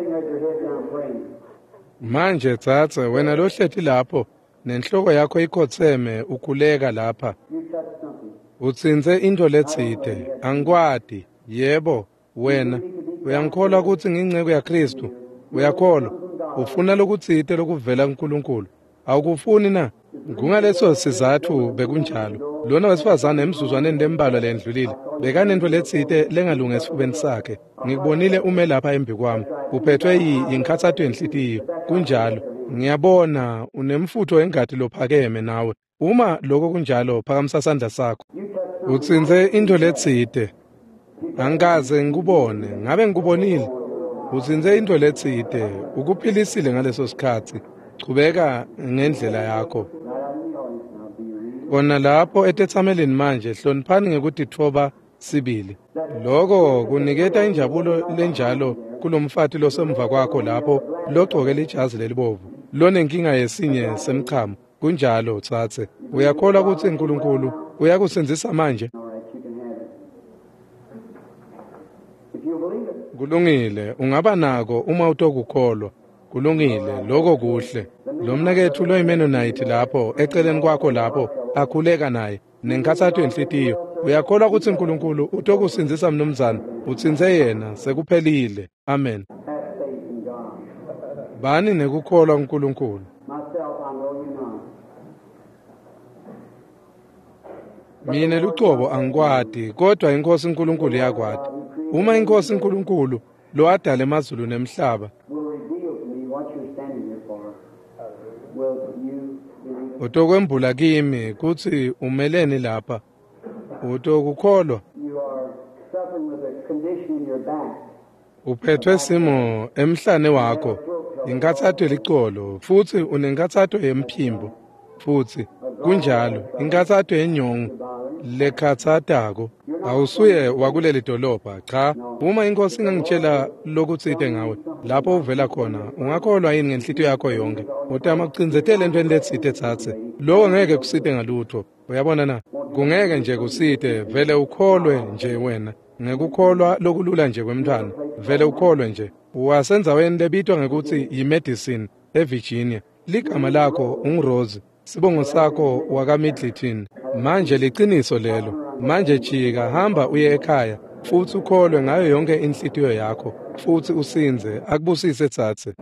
had your head down praying. Manje tsatse wena lohlethi lapho nenhloko yakho ikhotseme ukhuleka lapha. You touched something. Utsinze into letsite, angikwadi, yebo, wena, uyangikholwa ukuthi ngingceke yaKristu, uyakholwa, ufuna lokutsite lokuvela kuNkulunkulu, awukufuni na? Kungaleso sizathu bekunjalo, lona wesifazane emzuzwaneni lembalwa lendlulile, bekanento letsite lengalunge esifubeni sakhe, ngikubonile ume lapha embi kwami, uphethwe yinkathatho yenhlitiyo, kunjalo, ngiyabona unemfutho engadi lophakeme nawe, uma lokho kunjalo phakamisa sandla sakho. Utsinze into letsite. Angikaze ngikubone, ngabe ngikubonile. Utsinze into letsite, ukuphilisile ngaleso sikhathi. Chubeka ngendlela yakho. Kona lapho etetsameleni manje hloniphani ngekuthi thoba sibili. Lokho kuniketa injabulo lenjalo kulomfati losemva kwakho lapho logcokela ijazi lelibovu. Lonenkinga yesinye semchamo. Kunjalo tsatse. Uyakholwa ukuthi uNkulunkulu uyakusenzisa manje? Kulungile, ungaba nako uma utokukholwa. Kulungile, lokho kuhle. Lo mnakethu loyiMennonite lapho eceleni kwakho lapho akhuleka naye nenkathatho yenhlitiyo. Uyakholwa ukuthi uNkulunkulu utokusenzisa mnumzana, utsinze yena sekuphelile. Amen. Bani nekukholwa uNkulunkulu? Mina luqobo angikwadi, kodwa inkosi uNkulunkulu yakwadi. Uma inkosi uNkulunkulu lo adala emazulu nemhlaba, utokwembula kimi kuthi umeleni lapha, utokukholwa. Uphethwe simo emhlane wakho, inkathatho eliqolo, futhi unenkathatho yemphimbo, futhi kunjalo inkathatho yenyongo lekhathathako. Awusuye wakuleli dolobha, cha. Uma inkosi ingangitshela lokutsite ngawe lapho uvela khona, ungakholwa yini ngenhlitiyo yakho yonke? Utama kucinzetela entweni letsite tsatse. Lokho ngeke kusite ngalutho. Uyabona na? Kungeke nje kusite, vele ukholwe nje wena. Ngekukholwa lokulula nje kwemntwana, vele ukholwe nje. Wasenza wena lebitwa ngekuthi yi-medicine eVirginia. Ligama lakho unguRose, sibongo sakho wakaMidleton. Manje liqiniso lelo. Manje jika hamba uye ekhaya futhi ukholwe ngayo yonke inhlitiyo yakho futhi usinze akubusise tsatse.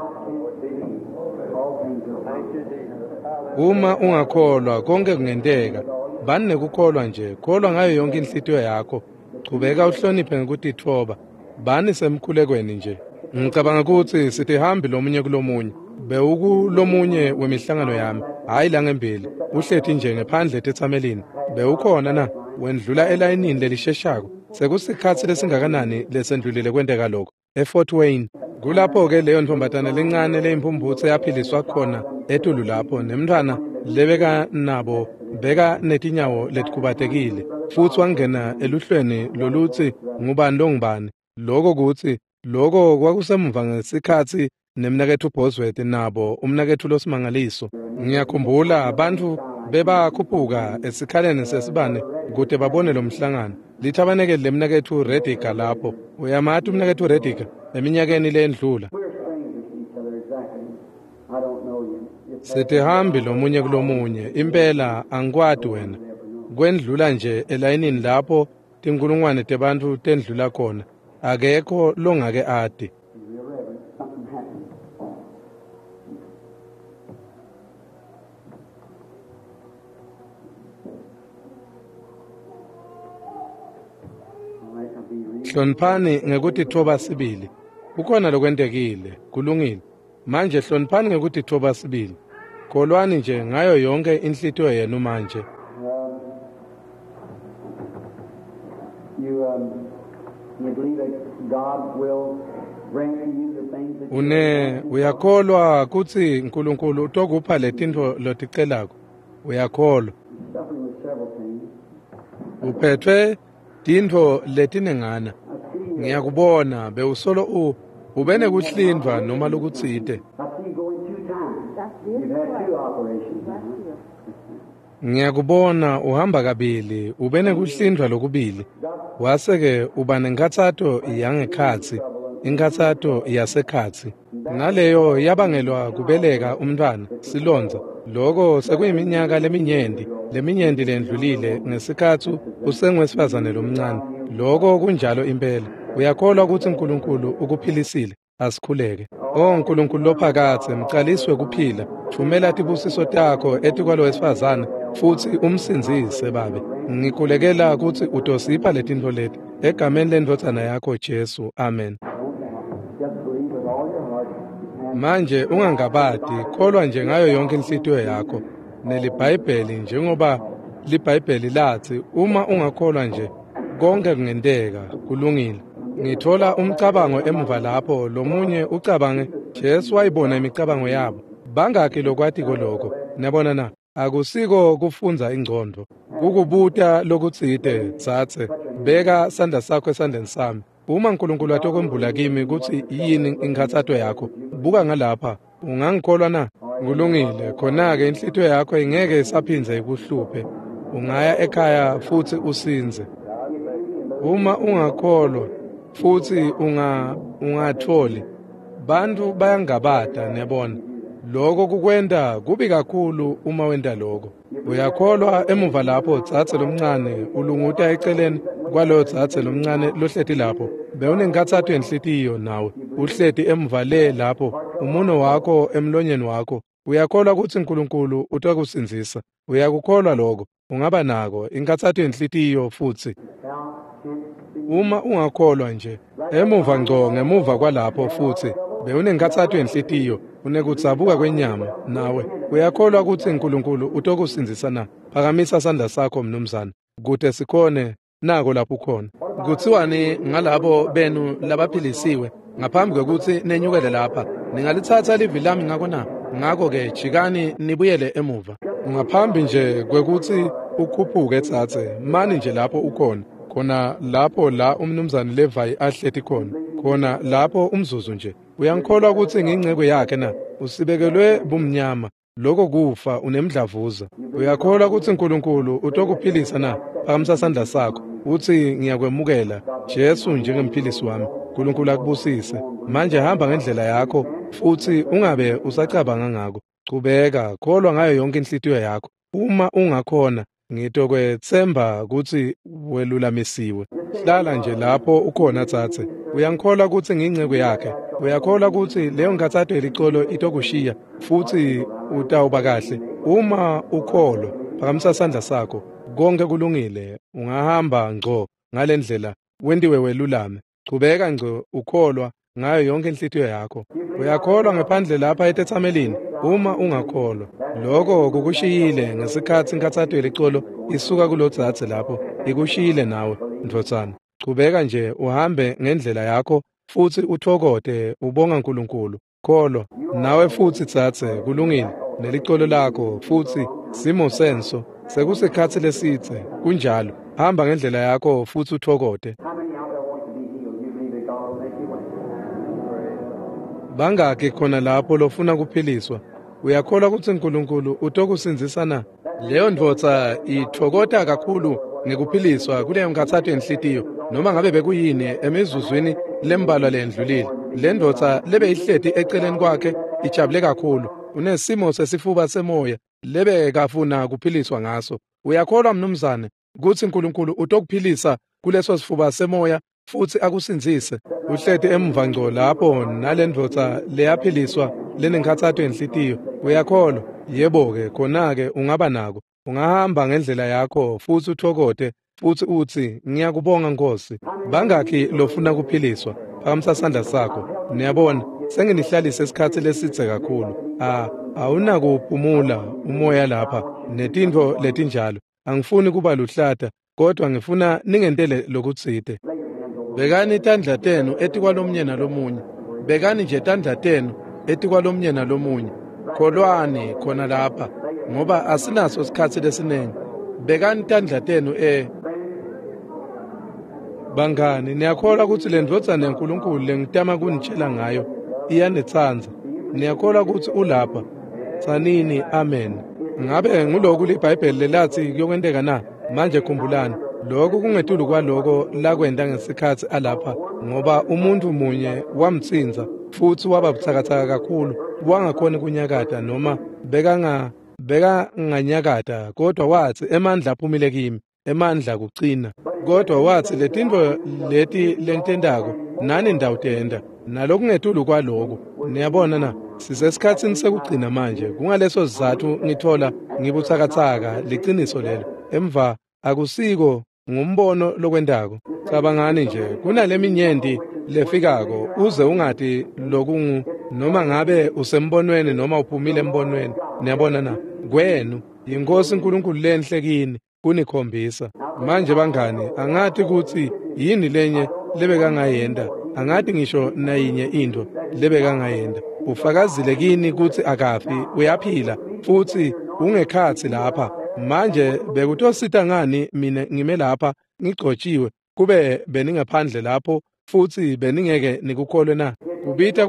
Uma ungakholwa konke kungenteka. Bani nekukholwa nje, kholwa ngayo yonke inhlitiyo yakho. Chubeka uhloniphe ngekuthi thoba. Bani semkhulekweni nje. Ngicabanga ukuthi sithi hambi lomunye kulomunye. Bewukulomunye wemihlangano yami, hayi la ngembili. Uhlethi nje ngephandle etetsamelini. Bewukhona na? Wendlula elayinini lelisheshako. Sekusikhathi lesingakanani lesendlulile kwenteka lokho. eFort Wayne. Kulapho ke leyo ntombatana lencane leimphumbutho yaphiliswa khona etulu lapho nemntwana lebeka nabo beka netinyawo letikubatekile. Futhi wangena eluhlweni loluthi ngubani longubani. Lokho kuthi lokho kwakusemva ngesikhathi nemnakethu uBosworth nabo umnakethu losimangaliso. Ngiyakhumbula abantu bebakhuphuka esikhaleni sesibane kude babone lo mhlangano. Lithabaneke lemnakethu Rediga lapho. Uyamathi umnakethu Rediga eminyakeni lendlula. Sithi hambi lomunye kulomunye, impela angikwadi wena. Kwendlula nje elayinini lapho tinkulungwane tebantu tendlula khona. Akekho longake ade. Hloniphani ngekuthi thoba sibili. Kukhona lokwentekile, kulungile. Manje hloniphani ngekuthi thoba sibili. Kholwani nje ngayo yonke inhlitiyo yenu manje. Uyakholwa ukuthi uNkulunkulu utokupha letinto loticelako. Uyakholwa. Uphethwe tinto letinengana. Ngiyakubona bewusolo ubene kuhlindwa noma lokutsite. Ngiyakubona uhamba kabili ubene kuhlindwa lokubili. Waseke uba nenkathatho yangekhatsi. inkathato yasekhathi. Ngaleyo yabangelwa kubeleka umntwana Silonza. Lokho sekuyiminyaka leminyenti lendlulile ngesikhathi usengwesifazane lomncane. Lokho kunjalo impela. Uyakholwa ukuthi uNkulunkulu ukuphilisile? Asikhuleke. Nkulunkulu lophakathe, mcaliswe kuphila. Thumela tibusiso takho etikwalo wesifazane futhi umsinzise babe. Ngikhulekela ukuthi utosipha letinto leti egameni lendvodzana yakho Jesu. Amen. Manje ungangabadi, kholwa nje ngayo yonke inhlitiyo yakho nelibhayibheli, njengoba libhayibheli lathi uma ungakholwa nje konke kungenteka, kulungile. Ngithola umcabango emuva lapho lomunye ucabange Jesu wayibona imicabango yabo. Bangakhi lokwati koloko? Nabona na, akusiko kufunza ingqondo. Kukubuta lokutsite dzatse, beka sandla sakho esandleni sami. Uma uNkulunkulu atokwembula kimi ukuthi yini inkathato yakho, buka ngalapha, ungangikholwa na? Kulungile, khona-ke inhlitiyo yakho ingeke isaphindze ikuhluphe. Ungaya ekhaya futhi usinze. Uma ungakholwa futhi ungatholi, bantu bayangabada nebona. Lokho kukwenda kubi kakhulu uma wenda lokho. Uyakholwa emuva lapho dzatse lomncane ulunguta eceleni kwalo dzatse lomncane lohleti lapho. Bewunenkathato yenhlitiyo nawe, uhleti emuva le lapho, umuno wakho emlonyeni wakho. Uyakholwa ukuthi uNkulunkulu utakusinzisa. Uyakukholwa lokho, ungaba nako inkathato yenhlitiyo futhi. Uma ungakholwa nje, emuva ngco ngemuva kwalapho futhi, bewunenkathato yenhlitiyo, unekutsabuka kwenyama nawe. Uyakholwa ukuthi uNkulunkulu utokusinzisa na? Phakamisa sandla sakho mnumzana, kude sikhone nako lapho ukhona. Kuthiwani ngalabo benu labaphilisiwe ngaphambi kokuthi nenyukele lapha? Ningalithatha livi lami ngako na? Ngako-ke jikani nibuyele emuva. Ngaphambi nje kwekuthi ukhuphuke dzatse, mani nje lapho ukhona. Khona lapho la umnumzane Levi ahleti khona. Khona lapho umzuzu nje. Uyangikholwa ukuthi ngingceke yakhe na? Usibekelwe bumnyama. Lokho kufa unemdlavuza. Uyakholwa ukuthi uNkulunkulu utokuphilisa na? Phakamisa sandla sakho uthi ngiyakwemukela Jesu njengemphilisi wami. uNkulunkulu akubusise. Manje hamba ngendlela yakho futhi ungabe usacabanga ngako. Qhubeka, kholwa ngayo yonke inhlitiyo yakho. Uma ungakhona ngitokwethemba ukuthi welulamisiwe. Hlala nje lapho ukhona dzatse. Uyangikholwa ukuthi ngingceke yakhe. Uyakholwa ukuthi leyo nkathato yelicolo itokushiya futhi utawuba kahle. Uma ukholwa, phakamisa sandla sakho, konke kulungile. Ungahamba ngco ngalendlela wendiwe welulame. Qhubeka ngco ukholwa ngayo yonke inhlitiyo yakho. Uyakholwa ngaphandle lapha etethamelini. Uma ungakholwa, lokho kukushiyile ngesikhathi inkathato yelicolo isuka kulodzatse lapho, ikushiyile nawe, ndvodzana. Qhubeka nje uhambe ngendlela yakho futhi uthokote ubonga uNkulunkulu. Kholwa nawe futhi dzatse kulungile nelicolo lakho futhi simo senso sekusikhathi lesitse kunjalo. Hamba ngendlela yakho futhi uthokote. Bangakhi khona lapho lofuna kuphiliswa? Uyakholwa ukuthi uNkulunkulu utokusinzisa na? Leyo ndvodza ithokota kakhulu ngekuphiliswa kuleyo nkathato yenhlitiyo, noma ngabe bekuyini emizuzwini lembalwa lendlulile. Le ndvodza lebe ihleti eceleni kwakhe ijabule kakhulu. Unesimo sesifuba semoya lebe kafuna kuphiliswa ngaso. Uyakholwa mnumzane ukuthi uNkulunkulu utokuphilisa kuleso sifuba semoya futhi akusinzise? Uhleti emuva ngco lapho nalendvodza leyaphiliswa lenenkathato yenhlitiyo. Uyakholwa? Yebo-ke, khona-ke ungaba nako. Ungahamba ngendlela yakho futhi uthokote futhi uthi ngiyakubonga Nkosi. Bangakhi lofuna kuphiliswa? Phakamisa sandla sakho. Niyabona, senginihlalise isikhathi lesitse kakhulu. Awunakuphumula umoya lapha netintfo letinjalo. Angifuni kuba luhlata, kodwa ngifuna ningentele lokutsite. Bekani itandla tenu etikwalomnye nalomunye. Bekani nje tandla tenu etikwalomnye nalomunye. Kholwani khona lapha, ngoba asinaso isikhathi lesinengi. Bekani tandla tenu Bangani, niyakholwa ukuthi le ndvodzana yeNkulunkulu lengitama kunitshela ngayo iyanetsanza? Niyakholwa ukuthi ulapha? Tsanini, amen. Ngabe nguloku libhayibheli lelathi kuyokwenteka na? Manje khumbulani, lokhu kungetulu kwaloko lakwenda ngesikhathi alapha ngoba umuntu munye wamtsinza futhi waba buthakathaka kakhulu wangakhona kunyakata noma bekanganyakata kodwa wathi emandla aphumile kimi emandla kucina kodwa wathi letinto leti lentendako nani ndawutenda nalokhu kungetulu kwaloko niyabona na sisesikhatsini sekugcina manje kungaleso sizathu ngithola ngibuthakathaka liciniso lelo emva akusiko ngumbono lokwendako cabangani nje kunaleminyenti lefikako uze ungathi lokungu noma ngabe usembonweni noma uphumile embonweni niyabona na kwenu inkosi uNkulunkulu lenhle kini kunikhombisa manje bangani angathi ukuthi yini lenye lebekangayenda angathi ngisho nayinye into lebekangayenda ufakazile kini ukuthi akafi uyaphila futhi ungekhathi lapha manje bekutosita ngani mina ngime lapha ngigcotshiwe kube beningaphandle lapho futhi beningeke nikukholwe na kubita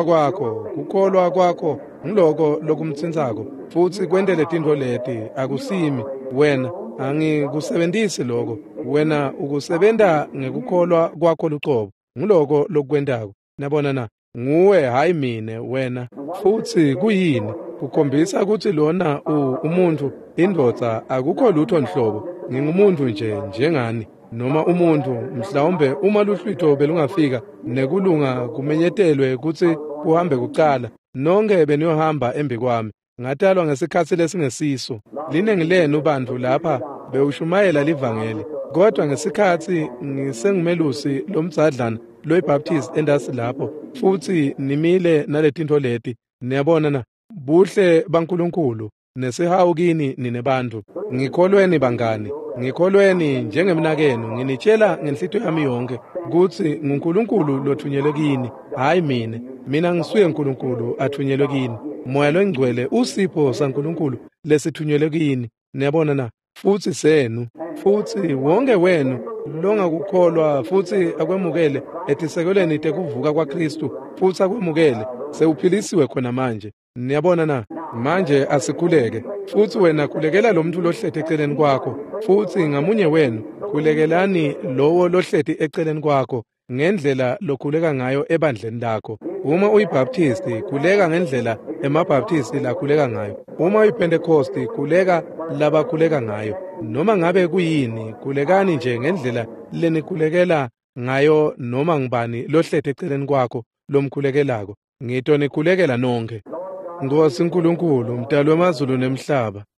kukholwa kwakho ngiloko lokumtsinzako futhi kwendele tinto leti akusimi wena angikusebenzisi lokho wena ukusebenta ngekukholwa kwakho luqobo ngiloko lokwendako nabona na nguwe hayi mine wena futhi kuyini kukhombisa ukuthi lona umuntu indodza akukho lutho nhlobo ngingumuntu nje njengani noma umuntu mhlawumbe uma luhlwitho belungafika nekulunga kumenyetelwe ukuthi kuhambe kuqala nonke beniyohamba embi kwami ngatalwa ngesikhathi lesingesiso linengilene ubandlu lapha bewushumayela livangeli kodwa ngesikhathi ngisengumelusi lomdzadlana loyibaptist endasi lapho futhi nimile naletinto leti niyabona na buhle baNkulunkulu nesihawu kini ninebantu ngikholweni bangani ngikholweni njengemnakenu nginitshela ngenhlito yami yonke ukuthi nguNkulunkulu lothunyelwe kini hayi mina ngisuye uNkulunkulu athunyelwe kini moya longcwele usipho saNkulunkulu lesithunyelwe kini niyabona na futhi senu futhi wonke wenu longakukholwa futhi akwemukele etisekelweni tekuvuka kwaKristu futhi akwemukele sewuphilisiwe khona manje niyabona na manje asikhuleke futhi wena khulekela lo muntu lohlethe eceleni kwakho futhi ngamunye wenu khulekelani lowo lohlethi eceleni kwakho ngendlela lokhuleka ngayo ebandleni lakho uma uyibaptisti khuleka ngendlela emabaptisti lakhuleka ngayo uma uyipentecost khuleka labakhuleka ngayo noma ngabe kuyini khulekani nje ngendlela lenikhulekela ngayo noma ngibani lohlethe eceleni kwakho lomkhulekelako ngito nikhulekela nonke Nkosi uNkulunkulu mdali wamazulu nemhlaba